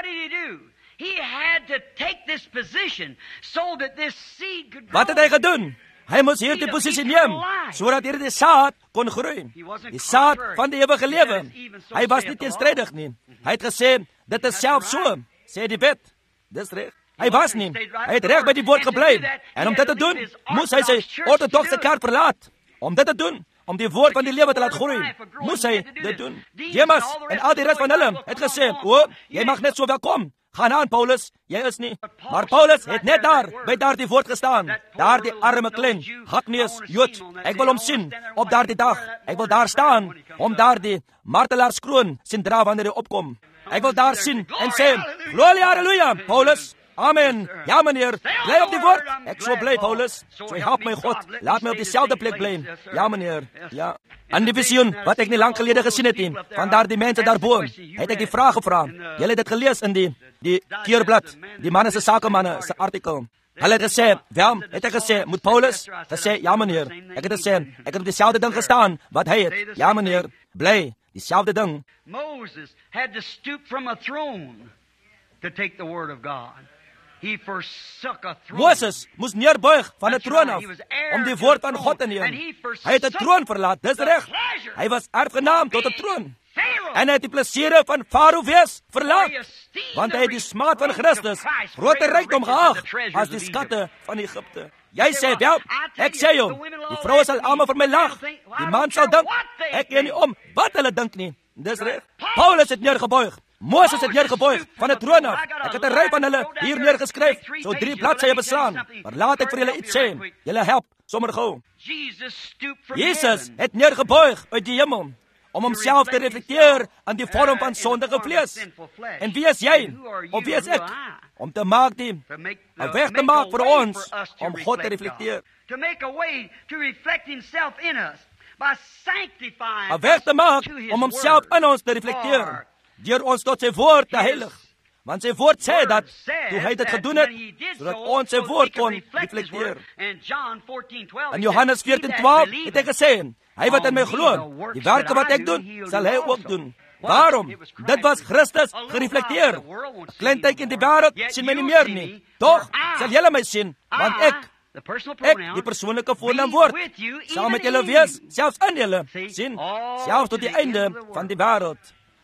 Wat het hy gedoen? Hy moes hierdie posisie neem, sodat hierdie saad kon groei. Die saad van die ewige lewe. Hy was nie teenstrydig nie. Hy het gesê, dit is self so, sê die wet. Dis reg. Hy was nie. Hy het reg by die woord gebly. En om dit te doen, moes hy sy ortodokse kerk verlaat. Om dit te doen, om die woord van die lewe te laat groei, moes hy dit doen. Demas en al die rest van hulle het gesê, jy mag net so welkom. Gaan aan, Paulus, jy is nie. Maar Paulus het net daar, by daardie woord gestaan. Daardie arme klein, hakneus, Jood. Ek wil hom sien, op daardie dag. Ek wil daar staan, om daardie martelaarskroon sien dra wanneer hy opkom. Ek wil daar sien en sê, gloria, halleluja, Paulus. Amen. Ja, meneer. Bly op die woord. Ek so bly, Paulus. So help my God. Laat my op dieselfde plek bly. Ja, meneer. Ja. En die visioen, wat ek nie lang gelede gesien het, van daar die mense daarbo, het ek die vraag gevra. Julle het dit gelees in die keurblad, die manne se sakemanne se artikel. Hulle het gesê, het ek gesê, moet Paulus? Gesê, ja, meneer. Ek het gesê, ek het op dieselfde ding gestaan, wat hy het. Ja, meneer. Bly. Dieselfde ding. Moses had to stoop from a throne to take the word of God. Moses moes neerbuig van 'n troon af om die woord van God te neem. Hy het 'n troon verlaat, dis reg. Hy was erfgenaam tot 'n troon. En hy het die plesiere van Farao wees verlaat, want hy het die smaad van Christus groter rykdom geag as die skatte van Egipte. Jy sê, wel, ek sê jou, die vroue sal almal vir my lag. Die man sal dink, ek gee nie om wat hulle dink nie. Dis reg. Paulus het neergebuig. Moses het neergebuig van 'n troon af. Ek het 'n ry van hulle hier neergeskryf, so 3 bladsye beslaan. Maar laat ek vir julle iets sê. Julle help sommer gou. Jesus het neergebuig uit die hemel om homself te reflekteer aan die vorm van sondige vlees. En wie is jy? Of wie is ek? Om te maak die 'n weg te maak vir ons om God te reflekteer. 'n weg te maak om homself in ons te reflekteer, deur ons tot sy woord te heilig. Want sy woord sê dat toe hy dit gedoen het, sodat ons sy woord kon reflekteer. In Johannes 14:12 het hy gesê, hy wat in my glo, die werke wat ek doen, sal hy ook doen. Waarom? Dit was Christus gereflekteer. 'n Klein tydjie in die wêreld sien my nie meer nie. Tog sal julle my sien, want ek, die persoonlike voornaamwoord, sal met julle wees, selfs in julle sien, selfs tot die einde van die wêreld.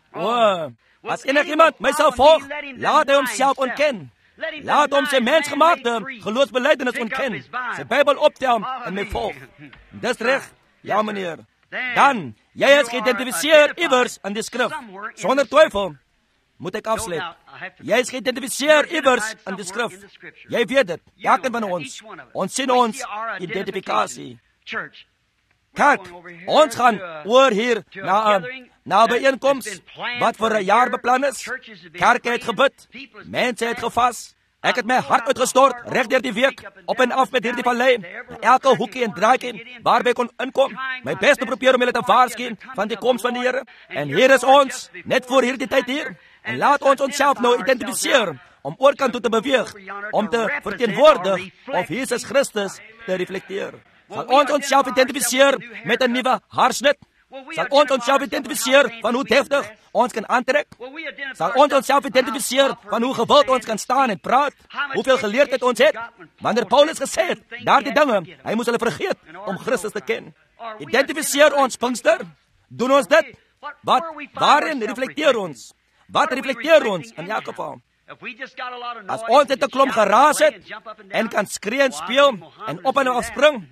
As enigiemand my sal volg, laat hy homself ontken. Laat hom sy mensgemaakte geloofsbelijdenis ontken, sy Bybel optel en my volg. Dis reg? Ja, meneer. Dan, jy is geïdentifiseer iewers in die skrif. Sonder twyfel moet ek afsluit. Jy is geïdentifiseer iewers in die skrif. Jy weet dit, elkeen van ons. Ons sien ons identifikasie. Kijk, ons gaan oor hier na 'n byeenkoms wat vir 'n jaar beplan is. Kerke het gebid, mense het gevas. Ek het my hart uitgestort reg deur die week, op en af met hierdie vallei, elke hoekie en draaitjie waarby kon inkom, my bes te probeer om julle te waarsku van die koms van die Here. En hier is ons, net voor hierdie tyd hier, en laat ons onsself nou identifiseer om oorkant toe te beweeg, om te verteenwoordig of Jesus Christus te reflekteer. Sal ons onsself identifiseer met 'n nuwe haarsnit? Sal ons onsself identifiseer van hoe deftig ons kan aantrek? Sal ons onsself identifiseer van hoe gewild ons kan staan en praat? Hoeveel geleerdheid ons het? Wanneer Paulus gesê het, daardie dinge, hy moes hulle vergeet om Christus te ken. Identifiseer ons Pinkster? Doen ons dit? Waarin reflekteer ons? Wat reflekteer ons in elk geval? As ons net 'n klomp geraas het en kan skree en speel en op en af spring,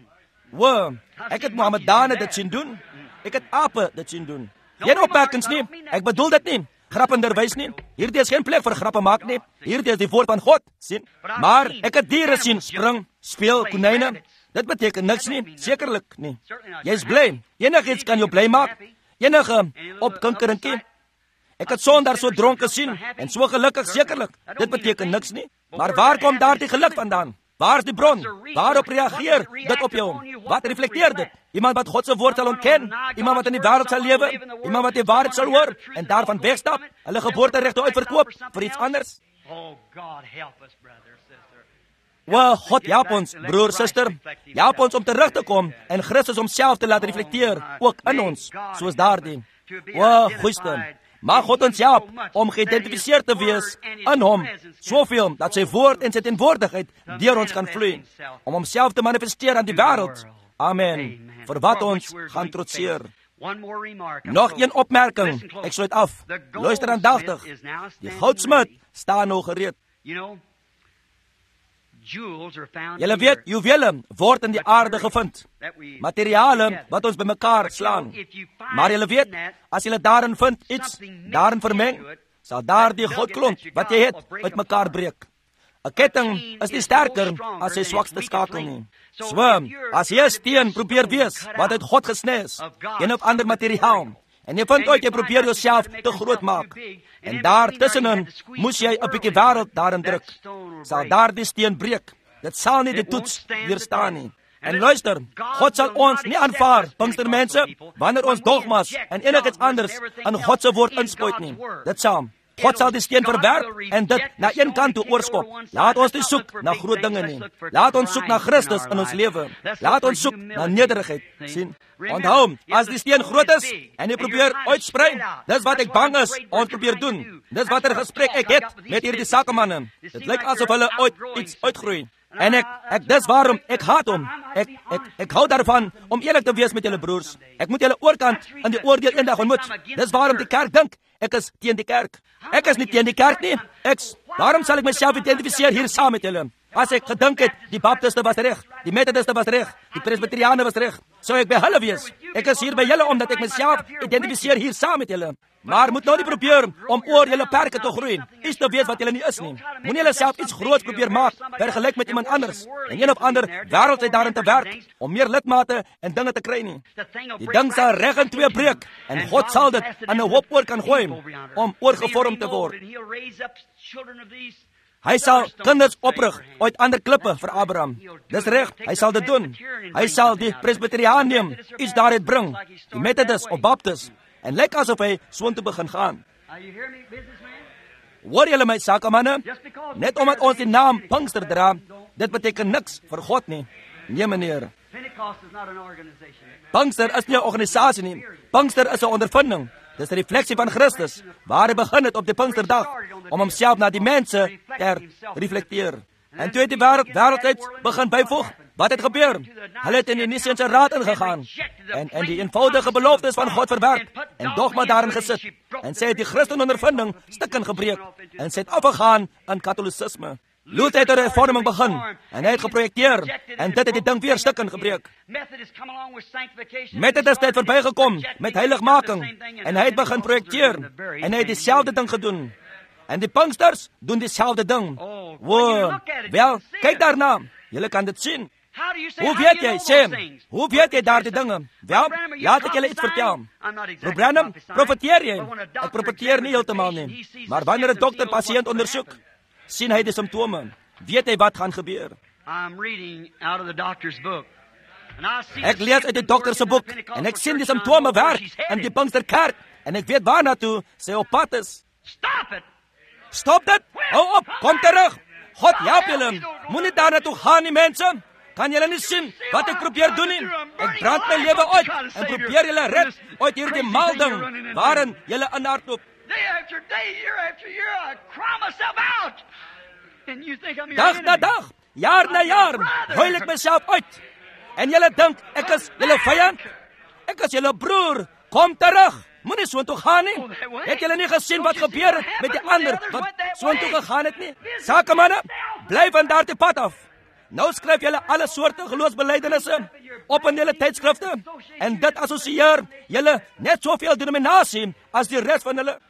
ek het Mohammedane dit sien doen. Ek het ape dit sien doen. Geen opmerkings nie. Ek bedoel dit nie. Grappenderwys nie. Hierdie is geen plek vir grappe maak nie. Hierdie is die woord van God, sien? Maar ek het diere sien spring, speel, konyne. Dit beteken niks nie, sekerlik nie. Jy is bly. Enigiets kan jou bly maak. Enige opkinkeringkie. Ek het Sondag so dronke sien en so gelukkig, sekerlik. Dit beteken niks nie. Maar waar kom daardie geluk vandaan? Waar is die bron? Waarop reageer dit op jou? Wat reflekteer dit? Iemand wat God se woord sal ontken, iemand wat in die wêreld sal lewe, iemand wat die waarheid sal hoor en daarvan wegstap, hulle geboorteregte uitverkoop vir iets anders. God help ons, broer, suster. Help ons om terug te kom en Christus homself te laat reflekteer, ook in ons, soos daardie. Goeie. Mag God ons help om geïdentifiseer te wees in hom, soveel dat sy woord en sy teenwoordigheid deur ons kan vloei, om homself te manifesteer aan die wêreld. Amen. Vir wat ons gaan trotseer. Nog een opmerking, ek sluit af. Luister aandagtig. Die goudsmid staan nou gereed. Julle weet, juwele word in die aarde gevind. Materiale wat ons bymekaar slaan. Maar julle weet, as julle daarin vind iets, daarin vermeng, sal daardie goudklont wat jy het, uitmekaar breek. 'n Ketting is nie sterker as sy swakste skakel nie. Swem, as jy 'n steen probeer wees wat uit God gesny is, een of ander materiaal, en jy vind uit jy probeer jouself te groot maak, en daar tussenin moes jy 'n bietjie wêreld daarin druk, sal daardie steen breek. Dit sal nie die toets weerstaan nie. En luister, God sal ons nie aanvaar, Pinkstermense, wanneer ons dogmas en enigiets anders in God se woord inspuit nie. Dit sal. God sal die steen verwerp en dit na een kant toe oorskop. Laat ons nie soek na groot dinge nie. Laat ons soek na Christus in ons lewe. Laat ons soek na nederigheid. Sien? Onthou, as die steen groot is en jy probeer uitsprei, dis wat ek bang is ons probeer doen. Dis watter gesprek ek het met hierdie sakemanne. Dit lyk asof hulle ooit iets uitgroei. En dis waarom ek haat hom. Ek hou daarvan om eerlik te wees met julle broers. Ek moet julle oorkant in die oordeel eendag ontmoet. Dis waarom die kerk dink ek is teen die kerk. Ek is nie teen die kerk nie. Daarom sal ek myself identifiseer hier saam met julle. As ek gedink het die baptiste was reg, die methodiste was reg, die presbyteriane was reg, sou ek by hulle wees. Ek is hier by julle omdat ek myself identifiseer hier saam met julle. Maar moet nou nie probeer om oor julle perke te groei. Iets te weet wat julle nie is nie. Moenie julle self iets groots probeer maak vergelyk met iemand anders. En een of ander wêreld het daarin te werk om meer lidmate en dinge te kry nie. Die ding sal reg in twee breek en God sal dit aan 'n hoop oor kan gooi om oorgevorm te word. Hy sal kinders oprig uit ander klippe vir Abraham. Dis reg, hy sal dit doen. Hy sal die presbyteriaan neem, iets daaruit bring, die methodist of baptist, en lyk asof hy soontoe begin gaan. Hoor julle my sakemanne? Net omdat ons die naam Pinkster dra, dit beteken niks vir God nie. Nee meneer. Pinkster is nie 'n organisasie nie. Pinkster is 'n ondervinding. Dis 'n refleksie van Christus, waar hy begin het op die Pinksterdag, om homself na die mense te reflekteer. En toe het die wêreldheid begin byvoeg. Wat het gebeur? Hulle het in die Niceense Raad ingegaan, en die eenvoudige beloftes van God verwerp, en dogma daarin gesit, en sy het die Christenondervinding stukken gebreek, en sy het afgegaan in Katholisisme. Luther het 'n hervorming begin, en hy het geprojekteer, en dit het die ding weer stukken gebreek. Methodist het verbygekom met heiligmaking, en hy het begin projekteer, en hy het dieselfde ding gedoen. En die Pinksters doen dieselfde ding. Wow, wel, kyk daarna, julle kan dit sien. Hoe weet jy, Sam? Hoe weet jy daar die dinge? Wel, laat ek julle iets vertel. Broer Branham, profeteer jy? Ek profeteer nie heeltemal nie. Maar wanneer 'n dokter pasiënt ondersoek, sien hy die simptome, weet hy wat gaan gebeur. Ek lees uit die dokter se boek, en ek sien die simptome werk in die Pinksterkerk, en ek weet waarna toe sy op pad is. Stop dit! Hou op, kom terug! God help julle, moenie daarna toe gaan nie mense. Kan julle nie sien wat ek probeer doen nie? Ek brand my lewe uit en probeer julle red uit hierdie malding waarin julle inhardloop. Dag na dag, jaar na jaar, huil ek myself uit. En julle dink ek is julle vyand? Ek is julle broer. Kom terug. Moenie soontoe gaan nie. Het julle nie gesien wat gebeur het met die ander wat soontoe gegaan het nie? Sakemanne, bly van daardie pad af. Nou skryf julle alle soorte geloofsbelijdenisse op in julle tydskrifte, en dit assosieer julle net soveel denominasie as die res van hulle.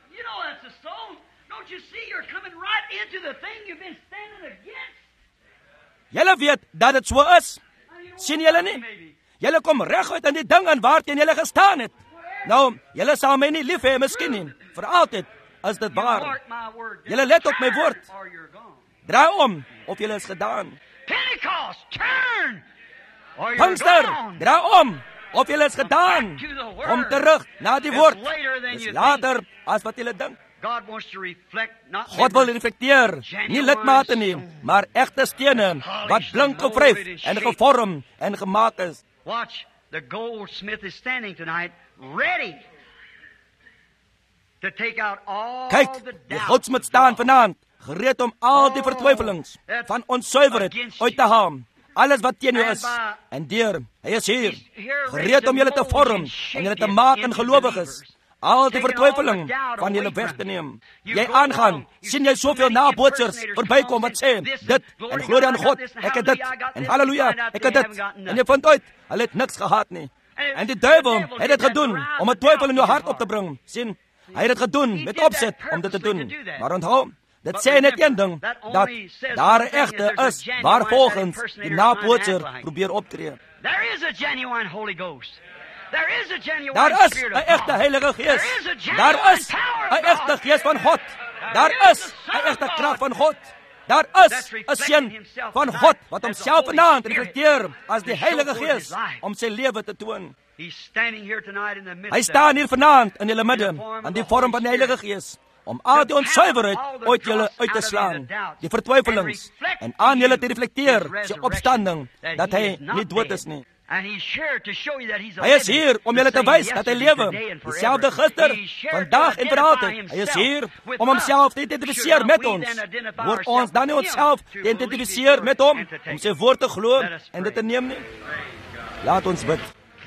Julle weet dat dit so is. Sien julle nie? Julle kom reguit in die ding aan waarteen julle gestaan het. Nou, julle sal my nie lief hê, miskien nie. Vir altyd is dit waar. Julle let op my woord. Draai om, of julle is gedaan. Pinkster, draai om, of julle is gedaan. Kom terug na die woord. Dis later as wat julle dink. God wil reflekteer, nie lidmate nie, maar egte stene, wat blink gevryf en gevorm en gemaak is. Watch, the goldsmith is standing tonight, ready to take out all Kyk, the die doubts goudsmid staan vanaand, gereed om al die vertwyfelings van onsuiverheid uit te haal. Alles wat teen jou is, en deur, hy is hier, gereed om julle te vorm en julle te maak in gelowiges. Al die vertwyfeling van julle weg te neem. Jy aangaan, sien jy soveel nabootsers verbykom wat sê, dit, en glorie aan God, ek het dit, en halleluja, ek het dit, en jy vind uit, hulle het niks gehad nie. En die duivel het dit gedoen, om 'n twyfel in jou hart op te bring, sien, hy het dit gedoen, met opset, om dit te doen, maar onthou, dit sê net een ding, dat daar 'n egte is, waar volgens die nabootser probeer optree. There is a genuine Holy Ghost. Daar is 'n egte Heilige Gees. Daar is 'n egte Gees van God. Daar is 'n egte krag van God. Daar is 'n seun van God wat homself vanaand reflekteer as die Heilige Gees om sy lewe te toon. Hy staan hier vanaand in julle midde in die vorm van die Heilige Gees om al die onsuiverheid uit julle uit te slaan, die vertwyfelings, en aan julle te reflekteer, sy opstanding, dat hy nie dood is nie. Hy is hier om julle te wys dat hy lewe, dieselfde gister, vandag en vir altyd. Hy is hier om homself te identifiseer met ons. Word ons dan nie onsself te identifiseer met hom, om sy woord te glo en dit te neem nie? Laat ons bid.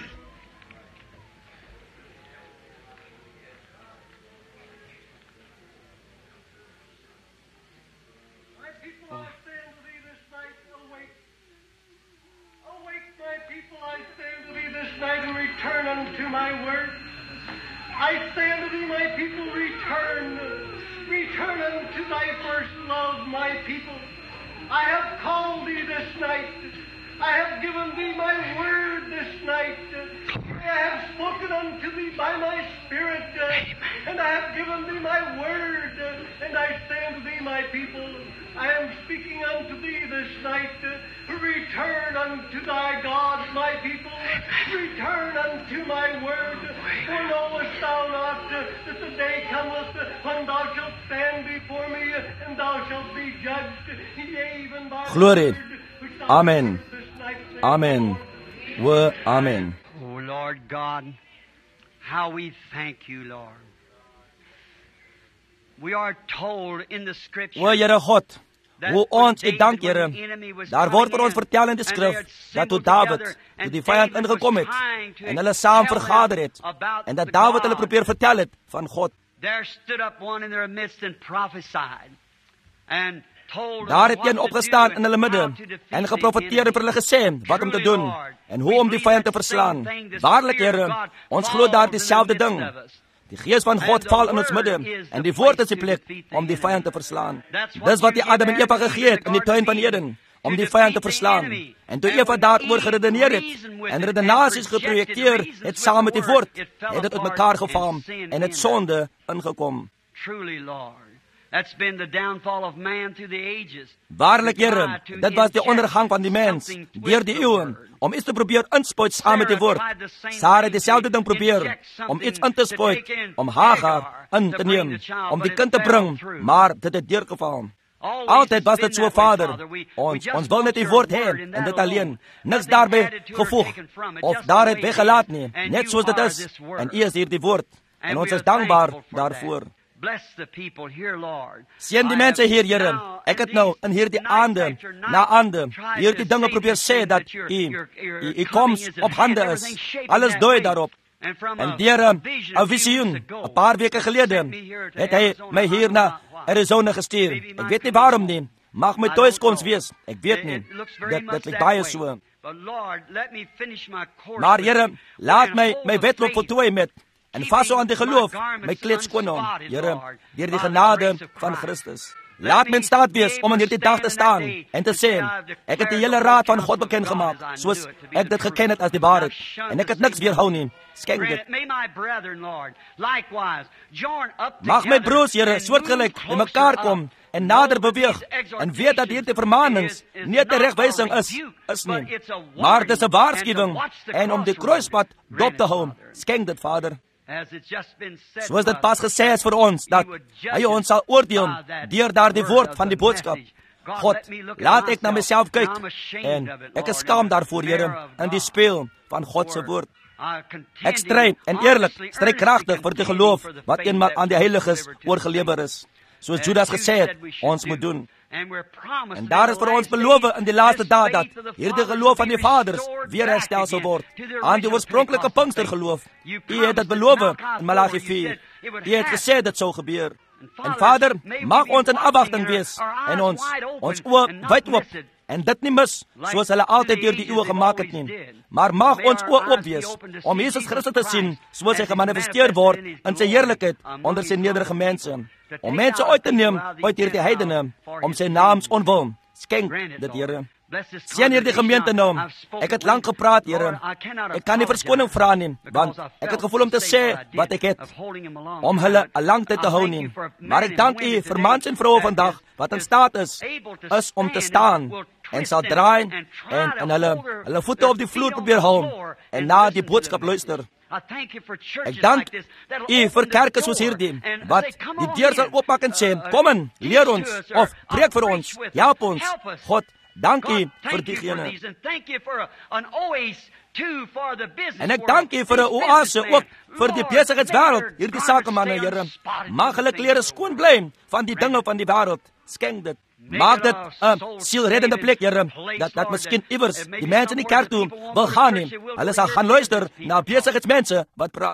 Return unto my word. I say unto thee, my people, return unto thy first love, my people. I have called thee this night. I have given thee my word this night. I have spoken unto thee by my Spirit, and I have given thee my word. And I say unto thee, my people, I am speaking unto thee this night. Return unto thy God, my people. Return unto my word. For knowest thou not that the day cometh when thou shalt stand before me, and thou shalt be judged, yea, even by Glory. Amen. Amen. Word. Amen. Oh, Lord God, how we thank you, Lord. We are told in the scripture, O Here God, hoe ons U dank, Here. Daar word vir ons vertel in die skrif dat toe Dawid, toe die vyand ingekom het en hulle saam vergader het en dat Dawid hulle probeer vertel het van God. There stood up one in their midst and prophesied and Daar het een opgestaan in hulle midde en geprofeteer en vir hulle gesê wat om te doen en hoe om die vyand te verslaan. Waarlik, Here, ons glo daar dieselfde ding. Die Gees van God val in ons midde en die woord is die plek om die vyand te verslaan. Dis wat die Adam en Eva gegee het in die tuin van Eden, om die vyand te verslaan. En toe Eva daaroor geredeneer het en redenasies geprojekteer het saam met die woord, het dit uit mekaar geval en het sonde ingekom. Truly, Lord. That's been the downfall of man through the ages. Waarlik, Here, dit was die ondergang van die mens deur die eeue, om iets te probeer inspuit saam met die woord. Sarah het dieselfde ding probeer, om iets in te spuit, om Hagar in te neem, om die kind te bring, maar dit het deurgeval. Altyd was dit so, Vader. Ons wil net die woord hê en dit alleen, niks daarbij gevoeg, of daaruit weggelaat nie, net soos dit is, en U is hier die woord, en ons is dankbaar daarvoor. Seën die mense hier, Here. Ek het nou in hierdie aande, na aande, hierdie dinge probeer sê dat U koms op hande is. Alles dui daarop. En deur 'n visioen, 'n paar weke gelede, het hy my hier na Arizona gestuur. Ek weet nie waarom nie. Mag my tuiskoms wees. Ek weet nie. Dit lyk baie so. Maar Here, laat my wedloop voltooi met en vashou aan die geloof, my kleed skoon hom, Here, deur die genade van Christus. Laat my in staat wees om in hierdie dag te staan en te sê, ek het die hele raad van God bekend gemaak, soos ek dit geken het as die waarheid, en ek het niks weerhou nie. Skenk dit. Mag my broers, Here, soortgelyk in mekaar kom en nader beweeg en weet dat hierdie vermaanings nie 'n teregwysing is nie, maar dit is 'n waarskuwing en om die kruispad dop te hou. Skenk dit, Vader. Soos dit pas gesê is vir ons, dat hy ons sal oordeel deur daardie woord van die boodskap. God, laat ek na myself kyk en ek is skaam daarvoor, Here, in die spieël van God se woord. Ek stry en eerlik, stry kragtig vir die geloof wat eenmaal aan die heiliges oorgelewer is. Soos Judas gesê het, ons moet doen. En daar is vir ons beloof in die laaste dae dat hierdie geloof van die vaders weer herstel sal word aan die oorspronklike Pinkstergeloof. U het dit beloof in Malagi 4. U het gesê dit sou gebeur. En Vader, mag ons in afwagting wees en ons oë wyd oop en dit nie mis soos hulle altyd deur die eeue gemaak het nie. Maar mag ons oë oop wees om Jesus Christus te sien soos hy gemanifesteer word in sy heerlikheid onder sy nederige mense. Om mense uit te neem uit hierdie heidene, om sy naams onwil. Skenk dit, Here. Seën hierdie gemeente nou. Ek het lank gepraat, Here. Ek kan nie verskoning vra nie, want ek het gevoel om te sê wat ek het, om hulle 'n lang tyd te hou nie. Maar ek dank U vir mans en vroue vandag, wat in staat is om te staan, en sal draai, en hulle voete op die vloer probeer hou, en na die boodskap luister. Ek dank U vir kerke soos hierdie, wat die deur sal oopmaak en sê, kom in, leer ons, of preek vir ons, help ons. God, dank U vir diegene. En ek dank U vir 'n oase ook vir die besigheidswêreld, hierdie sakemanne, Here. Mag hulle klere skoon bly van die dinge van die wêreld. Skenk dit. Maak dit 'n sielreddende plek, Here, dat miskien iewers die mense in die kerk toe wil gaan nie. Hulle sal gaan luister na besigheidsmense wat praat.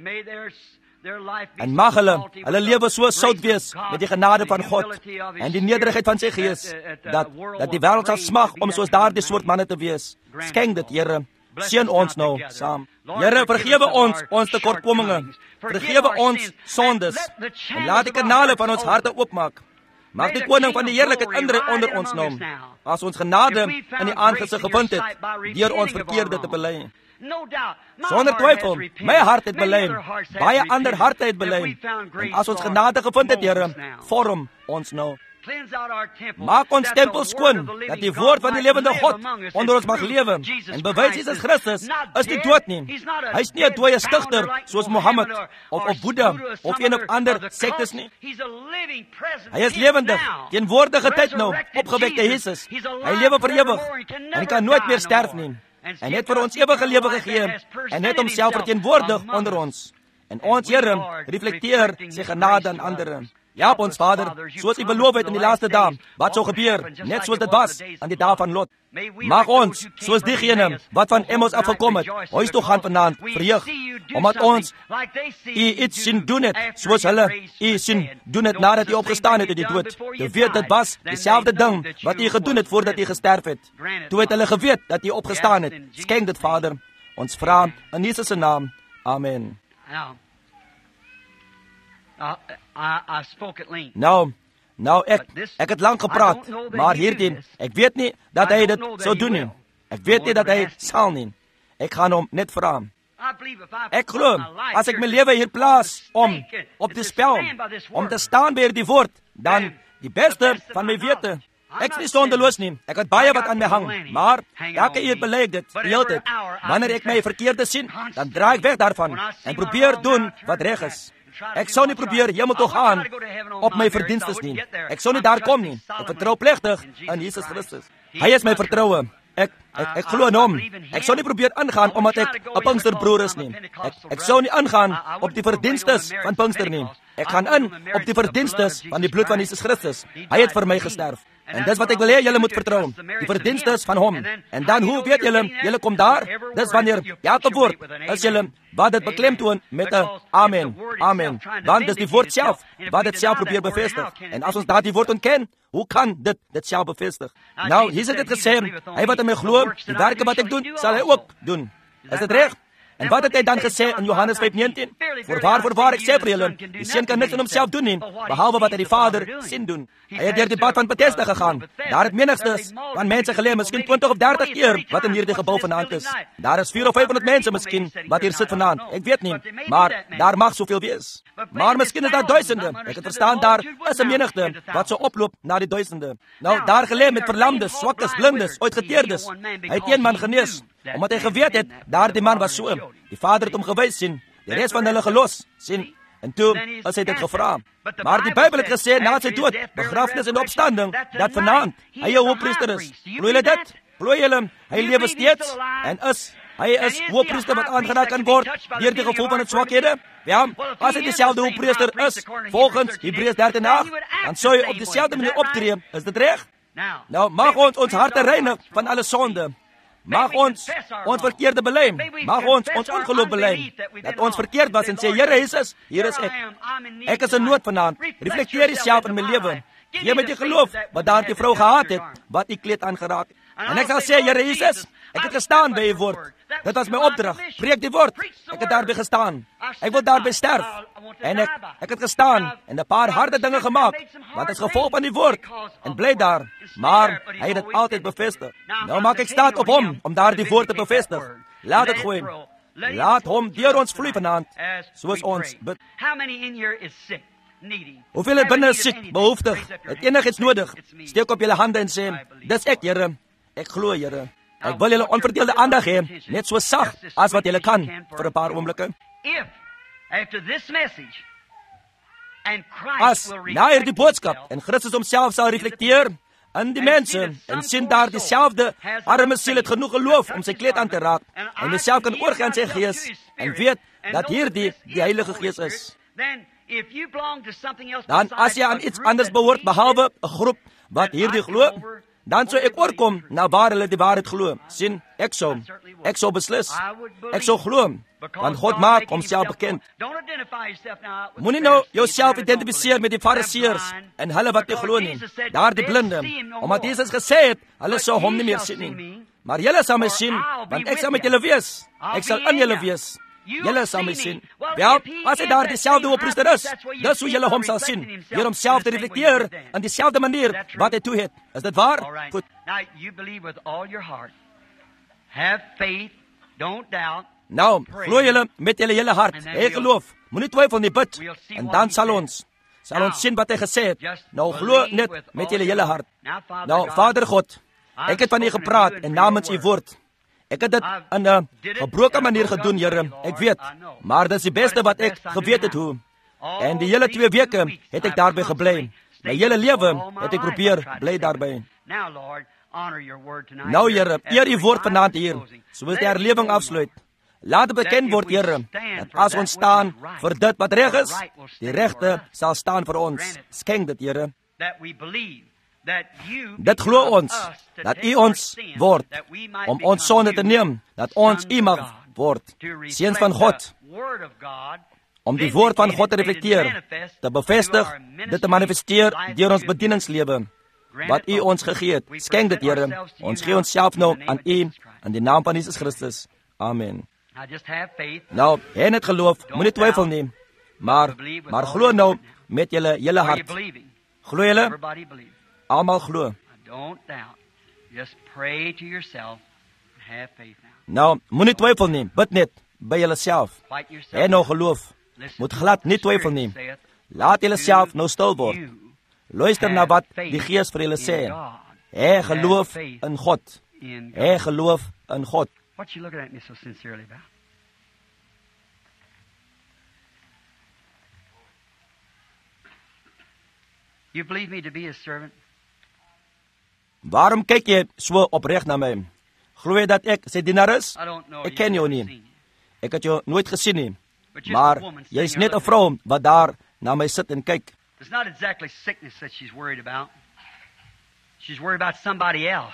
En mag hulle lewe so sout wees met die genade van God en die nederigheid van sy Gees, dat die wêreld sal smag om soos daardie soort manne te wees. Skenk dit, Here. Seën ons nou saam. Here, vergewe ons tekortkominge. Vergewe ons sondes. En laat die kanale van ons harte oopmaak. Mag die koning van die heerlikheid indry onder ons nou, as ons genade in die aangesig gevind het, deur ons verkeerde te bely. Sonder twyfel, my hart het bely, baie ander harte het bely. En as ons genade gevind het, Here, vorm ons nou. Maak ons tempel skoon, dat die woord van die lewende God onder ons mag lewe. En bewys Jesus Christus is nie dood nie. Hy is nie 'n dooie stigter soos Mohammed of Boeddha of een of ander sektes nie. Hy is lewendig, teenwoordige tyd nou, opgewekte Jesus. Hy lewe vir ewig en hy kan nooit meer sterf nie. En het vir ons ewige lewe gegee en het homself verteenwoordig onder ons. En ons, Here, reflekteer sy genade aan ander. Help ons, Vader, soos U beloof het in die laaste dae, wat sou gebeur, net soos dit was aan die dae van Lot. Mag ons, soos diegene wat van Emmos afgekom het, huis toe gaan vanaand, verheug, omdat ons U iets sien doen het, soos hulle U sien doen het nadat U opgestaan het uit die dood. Jy weet, dit was dieselfde ding wat U gedoen het voordat U gesterf het. Toe het hulle geweet dat U opgestaan het. Skenk dit, Vader. Ons vra in Jesus se naam. Amen. Nou, ek het lang gepraat, maar hierdie, ek weet nie dat hy dit sou doen nie. Ek weet nie dat hy sal nie. Ek gaan hom net vra. Ek glo, as ek my lewe hier plaas om op die spel, om te staan by die woord, dan die beste van my wete. Ek is nie sondeloos nie. Ek het baie wat aan my hang, maar elke uur bely ek dit, die hele tyd. Wanneer ek my verkeerde sien, dan draai ek weg daarvan en probeer doen wat reg is. Ek sou nie probeer hemel toe gaan op my verdienstes nie. Ek sou nie daar kom nie. Ek vertrou plegtig in Jesus Christus. Hy is my vertroue. Ek glo in hom. Ek sou nie probeer aangaan omdat ek 'n Pinksterbroer is nie. Ek sou nie aangaan op die verdienstes van Pinkster nie. Ek gaan in op die verdienstes van die bloed van Jesus Christus. Hy het vir my gesterf. En dis wat ek wil hê julle moet vertrou, die verdienstes van hom. En dan hoe weet julle kom daar? Dis wanneer elke woord is julle wat dit beklemtoon met 'n amen, amen. Want dis die woord self wat dit self probeer bevestig. En as ons daardie woord ontken, hoe kan dit self bevestig? Nou, hier is dit gesê, hy wat in my glo, die werke wat ek doen, sal hy ook doen. Is dit reg? En wat het hy dan gesê in Johannes 5:19? Voorwaar, ek sê vir julle, die seun kan niks in homself doen nie, behalwe wat hy die Vader sien doen. Hy het deur die pad van Bethesda gegaan. Daar het menigstes van mense geleë, miskien 20 of 30 keer wat in hierdie gebou vanaand is. Daar is 400 of 500 mense miskien wat hier sit vanaand. Ek weet nie, maar daar mag soveel wees. Maar miskien is daar duisende. Ek het verstaan daar is 'n menigte wat sou oploop na die duisende. Nou daar geleë met verlamdes, swakkes, blindes, uitgeteerdes. Hy het een man genees, omdat hy geweet het daardie man was so. Die Vader het hom gewys sien. Die res van hulle gelos sien. En toe is hy dit gevra. Maar die Bybel het gesê na sy dood, begrafnis en opstanding, dat vanaand hy 'n hoëpriester is. Glo julle dit? Glo julle hy lewe steeds en hy is hoëpriester wat aangeraak kan word deur die gevoel van die swakhede? Ja, as hy dieselfde hoëpriester is volgens Hebreërs 13:8, dan sou hy op dieselfde manier optree. Is dit reg? Nou mag ons harte reinig van alle sonde. Mag ons verkeerde bely. Mag ons ongeloof bely. Dat ons verkeerd was en sê, Here Jesus, hier is ek. Ek is in nood vanaand. Reflekteer jouself in my lewe. Jy met die geloof wat daardie vrou gehad het, wat die kleed aangeraak. En ek sal sê, Here Jesus, ek het gestaan by u woord. Dit was my opdrag. Preek die woord. Ek het daarby gestaan. Ek wil daarby sterf. En ek het gestaan en 'n paar harde dinge gemaak, want as gevolg van die woord, en bly daar. Maar hy het dit altyd bevestig. Nou maak ek staat op hom om daardie woord te bevestig. Laat dit gooi. Laat hom deur ons vloei vanaand, soos ons bid. Hoeveel het binne siek, behoeftig, het enigiets nodig? Steek op julle hande en sê, dis ek, Here. Ek glo, Here. Ek wil julle onverdeelde aandag hê, net so sag as wat julle kan vir 'n paar oomblikke. If after this message and As Christ will na hierdie boodskap himself, en Christus homself sal reflekteer in die mense en sien daar dieselfde arme siel het genoeg geloof om sy kleed aan te raak en homself kan oorgee aan sy gees en weet dat hierdie die Heilige Gees is. then if you belong to something else Dan as jy aan besides iets a group anders that behoort believes behalwe it, 'n groep wat hierdie glo, dan sou ek oorkom na waar hulle die waarheid glo. Sien, ek sou beslis. Ek sou glo, want God maak homself bekend. Don't identify yourself now with Moenie the nou Pharisees jouself and those identifiseer met die Fariseërs en hulle wat nie glo nie. Daardie blinde, omdat Jesus gesê het, hulle sou hom nie meer sien nie. Maar julle sal my sien, want ek sal met julle wees. Ek sal in julle wees. Julle sal my sien. Wel, as hy daar dieselfde hoëpriester is, dis hoe julle hom sal sien. Deur homself te reflekteer in dieselfde manier wat hy toe het. Is dit waar? All right. Goed. Now you believe with all your heart. Have faith. Don't doubt. Nou, glo julle met julle hele hart. Hê geloof. Moenie twyfel nie, bid. En dan sal ons sien wat hy gesê het. Nou glo net met julle hele hart. Nou, Vader God, ek het van U gepraat en namens U woord. Ek het dit in 'n gebroke manier gedoen, Here. Ek weet, maar dit is die beste wat ek geweet het hoe. En die hele 2 weke het ek daarbey gebly. My hele lewe het ek probeer bly daarbey. Now, Lord, honor your word tonight. Nou, Here, eer U woord vanaand hier. Soos die herlewing afsluit. Laat dit bekend word, Here, dat as ons staan vir dit wat reg is, die regte sal staan vir ons. Skenk dit, Here. That we believe that you Dit glo ons, dat U ons word, om ons sonde te neem, dat ons U mag word, seuns van God, om die woord van God te reflekteer, te bevestig, dit te manifesteer deur ons bedieningslewe, wat U ons gegee het. Skenk dit, Here. Ons gee onsself nou aan U, in die naam van Jesus Christus. Amen. Now just have faith. Nou, hê net geloof, moenie twyfel nie, maar glo nou met julle hele Are you hart. believing? Glo julle? Everybody believe. Almal glo. Don't doubt. Just pray to yourself. Have faith now. Nou, moenie twyfel nie, bid net by julleself. Fight yourself. Hê nou geloof. Moet glad nie twyfel nie. Laat julleself nou stil word. Luister na wat die Gees vir julle sê. Hê geloof in God. In Hê God. geloof in God. What you looking at me so sincerely about? You believe me to be His servant? Waarom kyk jy so opreg na my? Glo jy dat ek sy dienaar is? I don't know. Ek ken jou nie. Ek het jou nooit gesien nie. But you're Maar a woman jy is sitting net there 'n vrou wat daar na my sit en kyk. It's not exactly sickness that she's worried about. She's worried about somebody else.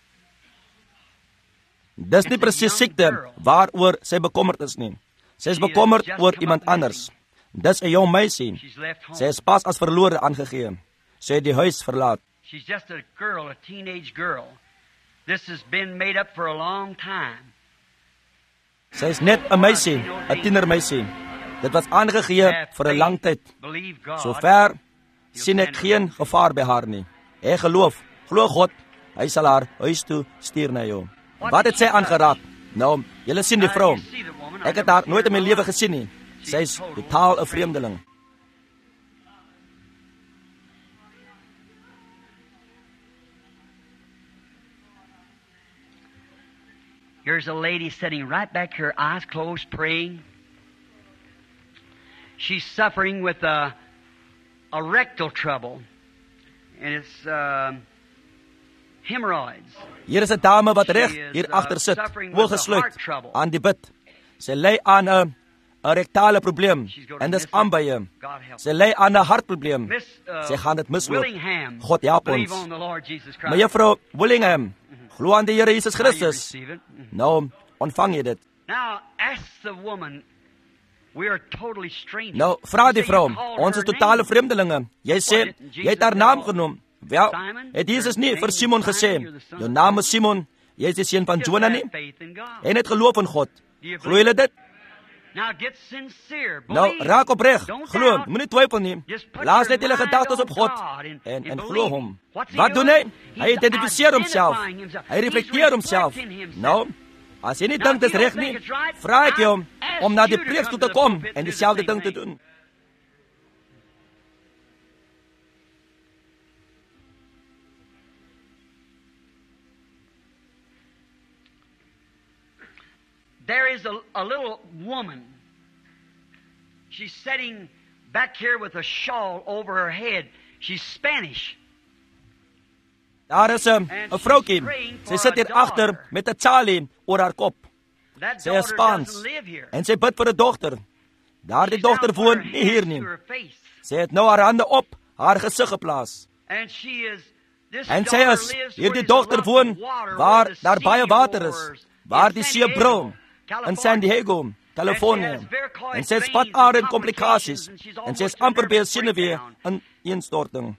Dis nie presies siekte waaroor sy bekommerd is nie. Sy is bekommerd oor iemand anders. Dis 'n jong meisie. She's left home. Sy is pas as verlore aangegee. Sy het die huis verlaat. She's just a girl, a teenage girl. This has been made up for a long time. Sy is net 'n meisie, 'n tienermeisie. Dit was aangegee vir 'n lang tyd. Believe God. Sover sien ek geen gevaar by haar nie. Hê geloof, glo God, hy sal haar huis toe stuur na jou. Wat het sy aangeraak? Nou, julle sien die vrou. Ek het haar nooit in my lewe gesien nie. Sy is totaal 'n vreemdeling. Here's a lady sitting right back here, eyes closed, praying. She's suffering with a rectal trouble, and it's hemorrhoids. Hier is 'n dame wat reg hier agter sit, oorgesluit aan die bid. Sy ly aan 'n rektale probleem en dis aanbye. Sy ly aan 'n hartprobleem. Sy gaan dit misloop. God help ons. Maar juffrou Willingham, glo aan die Here Jesus Christus. Nou, ontvang jy dit. Now ask the woman. We are totally strangers. Nou, vra die vrou, ons is totale vreemdelinge. Jy sê, jy het haar naam genoem. Wel, het Jesus nie vir Simon gesê, jou naam is Simon, jy is die seun van Jona nie? En het geloof in God. Glo jy dit? Nou, raak opreg, glo, moenie twyfel nie. Laat net julle gedagtes op God en glo hom. Wat doen hy? Hy identifiseer homself. Hy reflekteer homself. Nou, as jy nie dink dit is reg nie, vra ek jou om na die preekstoel te kom en dieselfde ding te doen. there is a little woman. She's sitting back here with a shawl over her head. She's Spanish. Daar is 'n vroukie. Sy sit hier agter met 'n tsalie oor haar kop. Sy is Spaans en sy bid vir 'n dogter. Daardie dogter woon nie hier nie. Sy het nou haar hande op haar gesig geplaas. En sy is, hierdie dogter woon waar daar baie water is, waar die see brul, in San Diego, Californië. En sy het spatare en komplikasies, en sy is amper by 'n senuwee in instorting.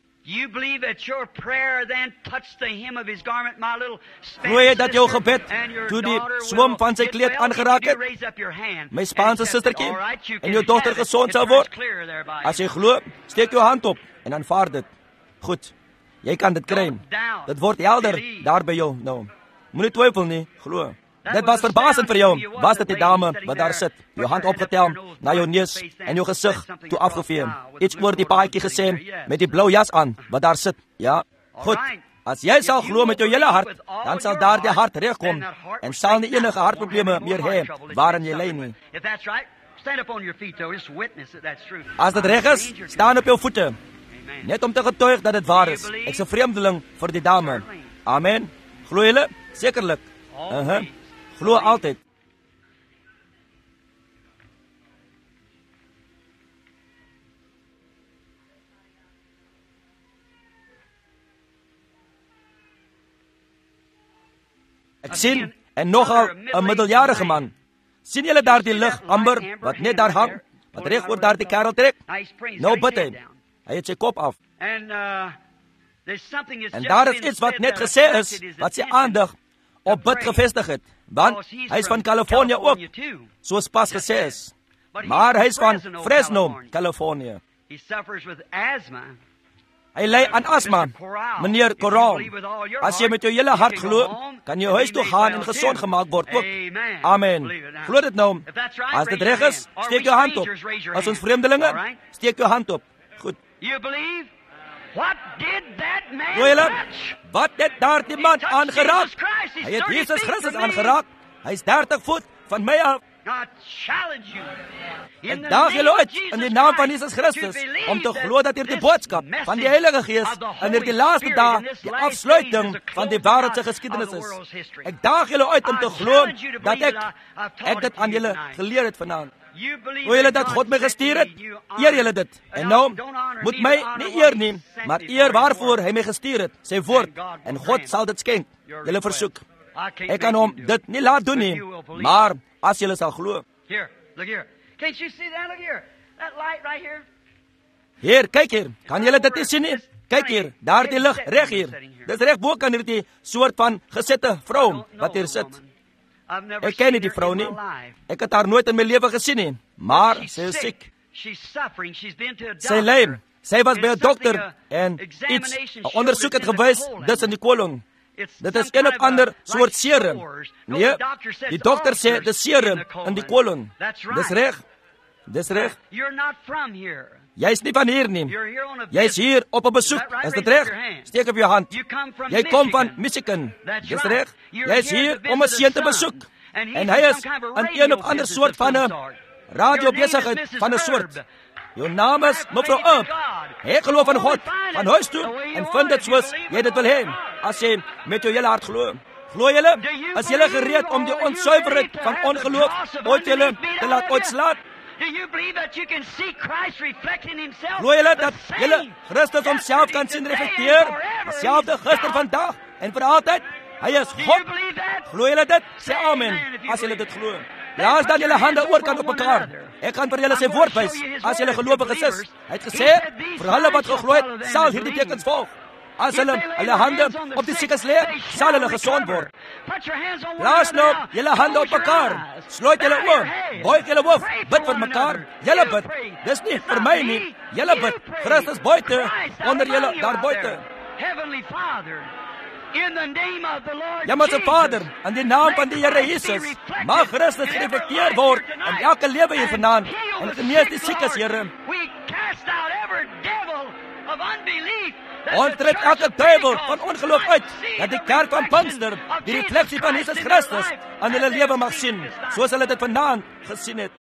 Glo jy dat jou gebed toe die swem van sy kleed aangeraak het, my Spaanse sistertjie, en jou dogter gesond sal word? As jy glo, steek jou hand op en aanvaar dit. Goed, jy kan dit kry. Dit word helder daar by jou nou. Moenie twyfel nie, glo. Dit was verbasend vir jou, was dit die dame wat daar sit, jou hand opgetel, na jou neus en jou gesig toe afgevee. Iets oor die paadjie gesê, met die blou jas aan, wat daar sit. Ja, goed, as jy sal glo met jou hele hart, dan sal daar die hart regkom, en sal nie enige hartprobleme meer hê, waarin jy lê nie. As dit reg is, staan op jou voete, net om te getuig dat dit waar is. Ek is 'n vreemdeling vir die dame. Amen. Glo julle? Sekerlik. Glo altyd. Ek sien, en nogal 'n middeljarige man. Sien julle daar die lig, amber, wat net daar hang, wat reg oor daar die kerel trek? Nou bid hy. Hy het sy kop af. En daar is iets wat net gesê is, wat sy aandag op bid gevestig het. Want hy is van Californië ook, soos pas gesê is. Maar hy is van Fresno, Californië. Hy ly aan asma, meneer Corral. As jy met jou hele hart glo, kan jy huis toe gaan en gesond gemaak word ook. Amen. Glo dit nou. As dit reg is, steek jou hand op. As ons vreemdelinge, steek jou hand op. Goed. Glo julle? Wat het daar die man aangeraak? Hy het Jesus Christus aangeraak. Hy is 30 voet van my af. Ek daag julle uit in die naam van Jesus Christus om te glo dat hierdie boodskap van die Heilige Gees in hierdie laaste dae die afsluiting van die wêreldse geskiedenis is. Ek daag julle uit om te glo dat ek dit aan julle geleer het vanaand. Hoe julle dat God my gestuur het, eer julle dit. En nou, moet my nie eer nie, maar eer waarvoor hy my gestuur het, sy woord, en God sal dit skenk. Julle versoek. Ek kan hom dit nie laat doen nie, maar as julle sal glo. Hier, kyk hier, kan julle dit nie sien nie? Kyk hier, daar die lig, reg hier. Dis reg bo kan hierdie soort van gesette vrou wat hier sit. Ek ken nie die vrou nie. Ek het haar nooit in my lewe gesien nie, maar sy is siek. Sy ly. Sy was by 'n dokter en iets, 'n ondersoek het gewys, dis in die kolon. Dit is een of ander soort serum. Nee, die dokter sê dis serum in die kolon. Dis reg. Dis reg. Jy is nie van hier nie. Jy is hier op 'n besoek. Is dit reg? Steek op jou hand. Jy kom van Michigan. Dis reg. Jy is hier om 'n seun te besoek. En hy is in een of ander soort van 'n radiobesigheid van 'n soort. Jou naam is mevrou Up. Hy glo van God, van huis toe, en vind dit soos jy dit wil hê. As jy met jou hele hart glo. Glo julle? As julle gereed om die onsuiverheid van ongeloof ooit julle te laat uitslaan? Glo julle dat julle Christus homself kan sien reflekteer? Dieselfde gister, vandag en vir altyd? Hy is God. Glo julle dit? Sê amen, as julle dit glo. Laat dan julle hande oorkant op mekaar. Ek kan vir julle sy woord wys, as julle gelowiges is. Hy het gesê, vir hulle wat geglo het, sal hierdie tekens volg. As hulle hande op die siekes lê, sal hulle gesond word. Laat nou julle hande op mekaar. Sluit julle oë, buig julle hoof, bid vir mekaar. Julle bid. Dis nie vir my nie. Julle bid. Christus buite, onder julle daar buite. Ja, maar se Vader, in die naam van die Here Jesus, mag Christus gereflekteer word in elke lewe hier vanaand, en genees die siekes, Here. Ons trek elke duiwel van ongeloof uit, dat die kerk van Pinkster die refleksie van Jesus Christus aan hulle lewe mag sien, soos hulle dit vanaand gesien het.